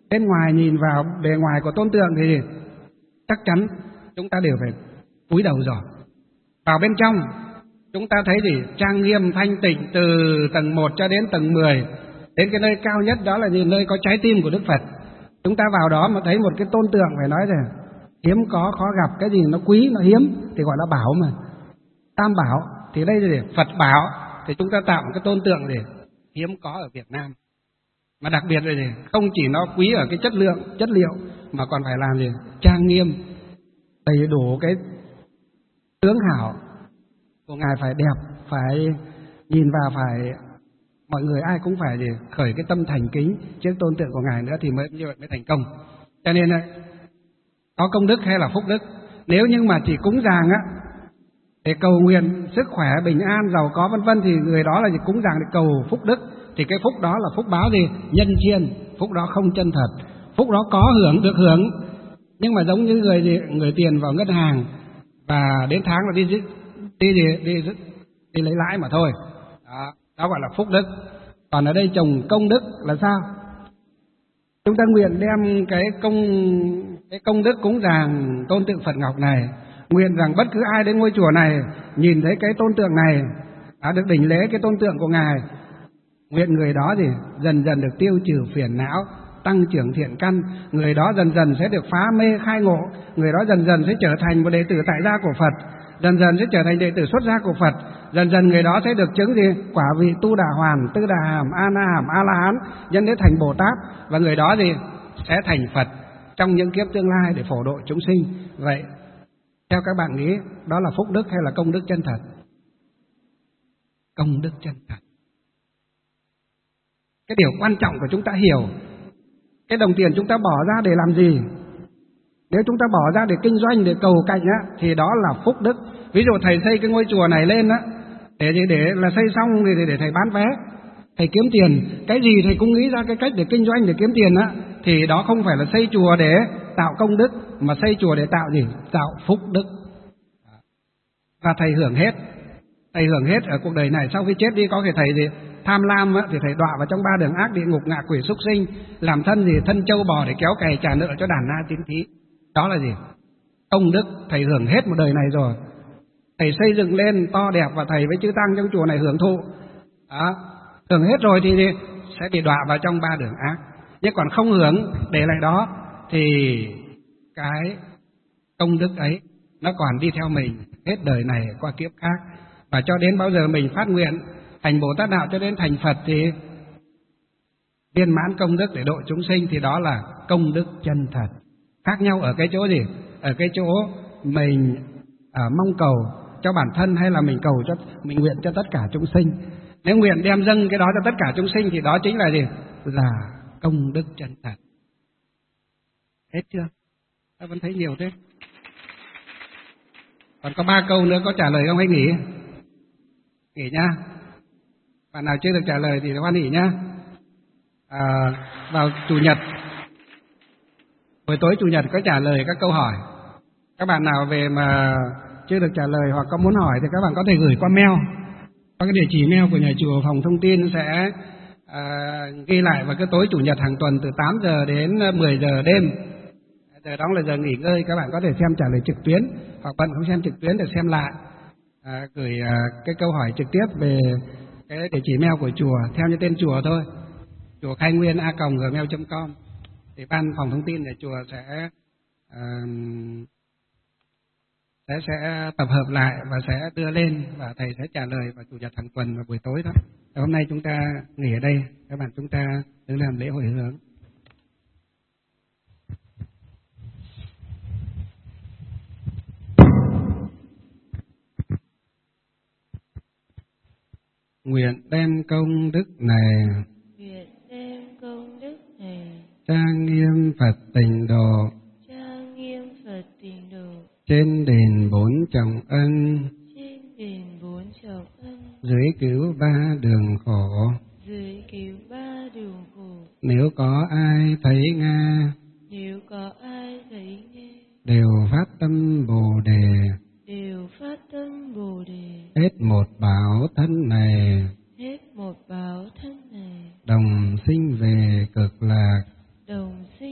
Bên ngoài nhìn vào bề ngoài của tôn tượng thì chắc chắn chúng ta đều phải cúi đầu rồi. Vào bên trong chúng ta thấy gì? Trang nghiêm thanh tịnh từ tầng một cho đến tầng mười, đến cái nơi cao nhất đó là nhìn nơi có trái tim của Đức Phật. Chúng ta vào đó mà thấy một cái tôn tượng phải nói rằng hiếm có, khó gặp, cái gì nó quý, nó hiếm thì gọi là bảo mà. Tam bảo thì đây là Phật bảo, thì chúng ta tạo một cái tôn tượng để hiếm có ở Việt Nam. Mà đặc biệt là gì? Không chỉ nó quý ở cái chất lượng, chất liệu mà còn phải làm gì? Trang nghiêm, đầy đủ cái tướng hảo của Ngài phải đẹp, phải nhìn vào phải mọi người ai cũng phải gì? Khởi cái tâm thành kính trước tôn tượng của Ngài nữa thì mới như vậy mới thành công. Cho nên có công đức hay là phúc đức, nếu như mà chỉ cúng dường á để cầu nguyện sức khỏe, bình an, giàu có vân vân thì người đó là gì? Cúng dường để cầu phúc đức, thì cái phúc đó là phúc báo gì? Nhân chiên, phúc đó không chân thật. Phúc đó có hưởng, được hưởng, nhưng mà giống như người gì? Người tiền vào ngân hàng và đến tháng là đi đi đi đi, đi, đi lấy lãi mà thôi. Đó, đó gọi là phúc đức. Còn ở đây trồng công đức là sao? Chúng ta nguyện đem cái công cái công đức cúng dường tôn tượng Phật Ngọc này, nguyện rằng bất cứ ai đến ngôi chùa này nhìn thấy cái tôn tượng này, đã được đảnh lễ cái tôn tượng của Ngài, nguyện người đó thì dần dần được tiêu trừ phiền não, tăng trưởng thiện căn, người đó dần dần sẽ được phá mê khai ngộ, người đó dần dần sẽ trở thành một đệ tử tại gia của Phật, dần dần sẽ trở thành đệ tử xuất gia của Phật, dần dần người đó sẽ được chứng gì? Quả vị Tu Đà Hoàn, Tư Đà Hàm, A Na Hàm, A La Hán, nhân đến thành Bồ Tát, và người đó gì? Sẽ thành Phật trong những kiếp tương lai để phổ độ chúng sinh. Vậy theo các bạn nghĩ đó là phúc đức hay là công đức chân thật? Công đức chân thật. Cái điều quan trọng của chúng ta hiểu cái đồng tiền chúng ta bỏ ra để làm gì. Nếu chúng ta bỏ ra để kinh doanh, để cầu cạnh á, thì đó là phúc đức. Ví dụ thầy xây cái ngôi chùa này lên á, để để là xây xong thì để, để thầy bán vé, thầy kiếm tiền. Cái gì thầy cũng nghĩ ra cái cách để kinh doanh, để kiếm tiền á, thì đó không phải là xây chùa để tạo công đức, mà xây chùa để tạo gì? Tạo phúc đức. Và thầy hưởng hết, thầy hưởng hết ở cuộc đời này. Sau khi chết đi có thể thầy gì? Tham lam á, thì thầy đọa vào trong ba đường ác, địa ngục, ngạ quỷ, súc sinh, làm thân gì? Thân trâu bò để kéo cày trả nợ cho đàn na tín thí. Đó là gì? Công đức. Thầy hưởng hết một đời này rồi, thầy xây dựng lên to đẹp và thầy với chư tăng trong chùa này hưởng thụ. Đó, hưởng hết rồi thì sẽ bị đọa vào trong ba đường ác. Nhưng còn không hưởng, để lại đó, thì cái công đức ấy nó còn đi theo mình hết đời này qua kiếp khác. Và cho đến bao giờ mình phát nguyện thành Bồ Tát Đạo cho đến thành Phật thì viên mãn công đức để độ chúng sinh, thì đó là công đức chân thật. Khác nhau ở cái chỗ gì? Ở cái chỗ mình à, mong cầu cho bản thân hay là mình cầu cho, mình nguyện cho tất cả chúng sinh. Nếu nguyện đem dâng cái đó cho tất cả chúng sinh thì đó chính là gì? Là công đức chân thật. Hết chưa? Ta vẫn thấy nhiều thế. Còn có ba câu nữa, có trả lời không hay nghỉ? Nghỉ nha. Bạn nào chưa được trả lời thì hoan hỉ nhá. À, vào Chủ nhật, buổi tối Chủ nhật có trả lời các câu hỏi. Các bạn nào về mà chưa được trả lời hoặc có muốn hỏi thì các bạn có thể gửi qua mail. Có cái địa chỉ mail của nhà chùa, phòng thông tin sẽ à, ghi lại vào cái tối Chủ nhật hàng tuần từ tám giờ đến mười giờ đêm. Giờ đó là giờ nghỉ ngơi, các bạn có thể xem trả lời trực tuyến, hoặc bận không xem trực tuyến để xem lại. À, gửi à, cái câu hỏi trực tiếp về cái địa chỉ mail của chùa theo như tên chùa thôi, chùa khai nguyên a còng gmail chấm com. Thì ban phòng thông tin của chùa sẽ à, sẽ sẽ tập hợp lại và sẽ đưa lên, và thầy sẽ trả lời vào Chủ nhật hàng tuần vào buổi tối đó. Và hôm nay chúng ta nghỉ ở đây, các bạn chúng ta đứng làm lễ hồi hướng. Nguyện đem công đức này, nguyện đem công đức này, trang nghiêm Phật tịnh độ, trang nghiêm Phật tịnh độ, trên đền bốn trọng ân, trên đền bốn trọng ân, dưới cứu ba đường khổ, dưới cứu ba đường khổ. Nếu có ai thấy Nga, nếu có ai thấy nghe, đều phát tâm Bồ đề, đều phát tâm Bồ đề, hết một bảo thân này, hết một báo thân này, đồng sinh về cực lạc, đồng sinh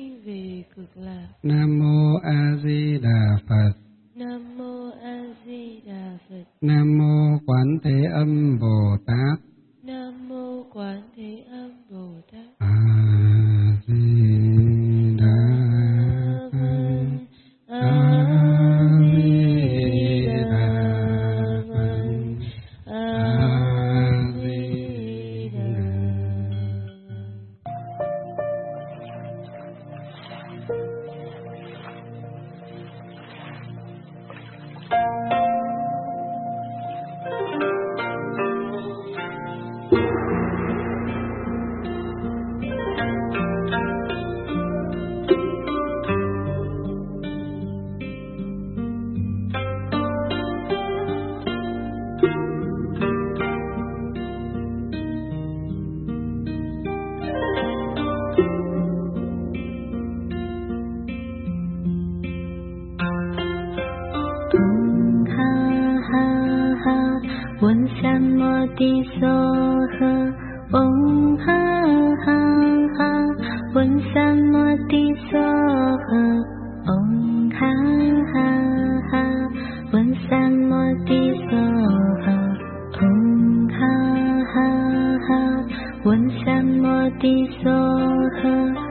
文三摩地娑诃，嗡哈哈哈，文三摩地娑诃，嗡哈哈哈，文三摩地娑诃，嗡哈哈哈，文三摩地娑诃。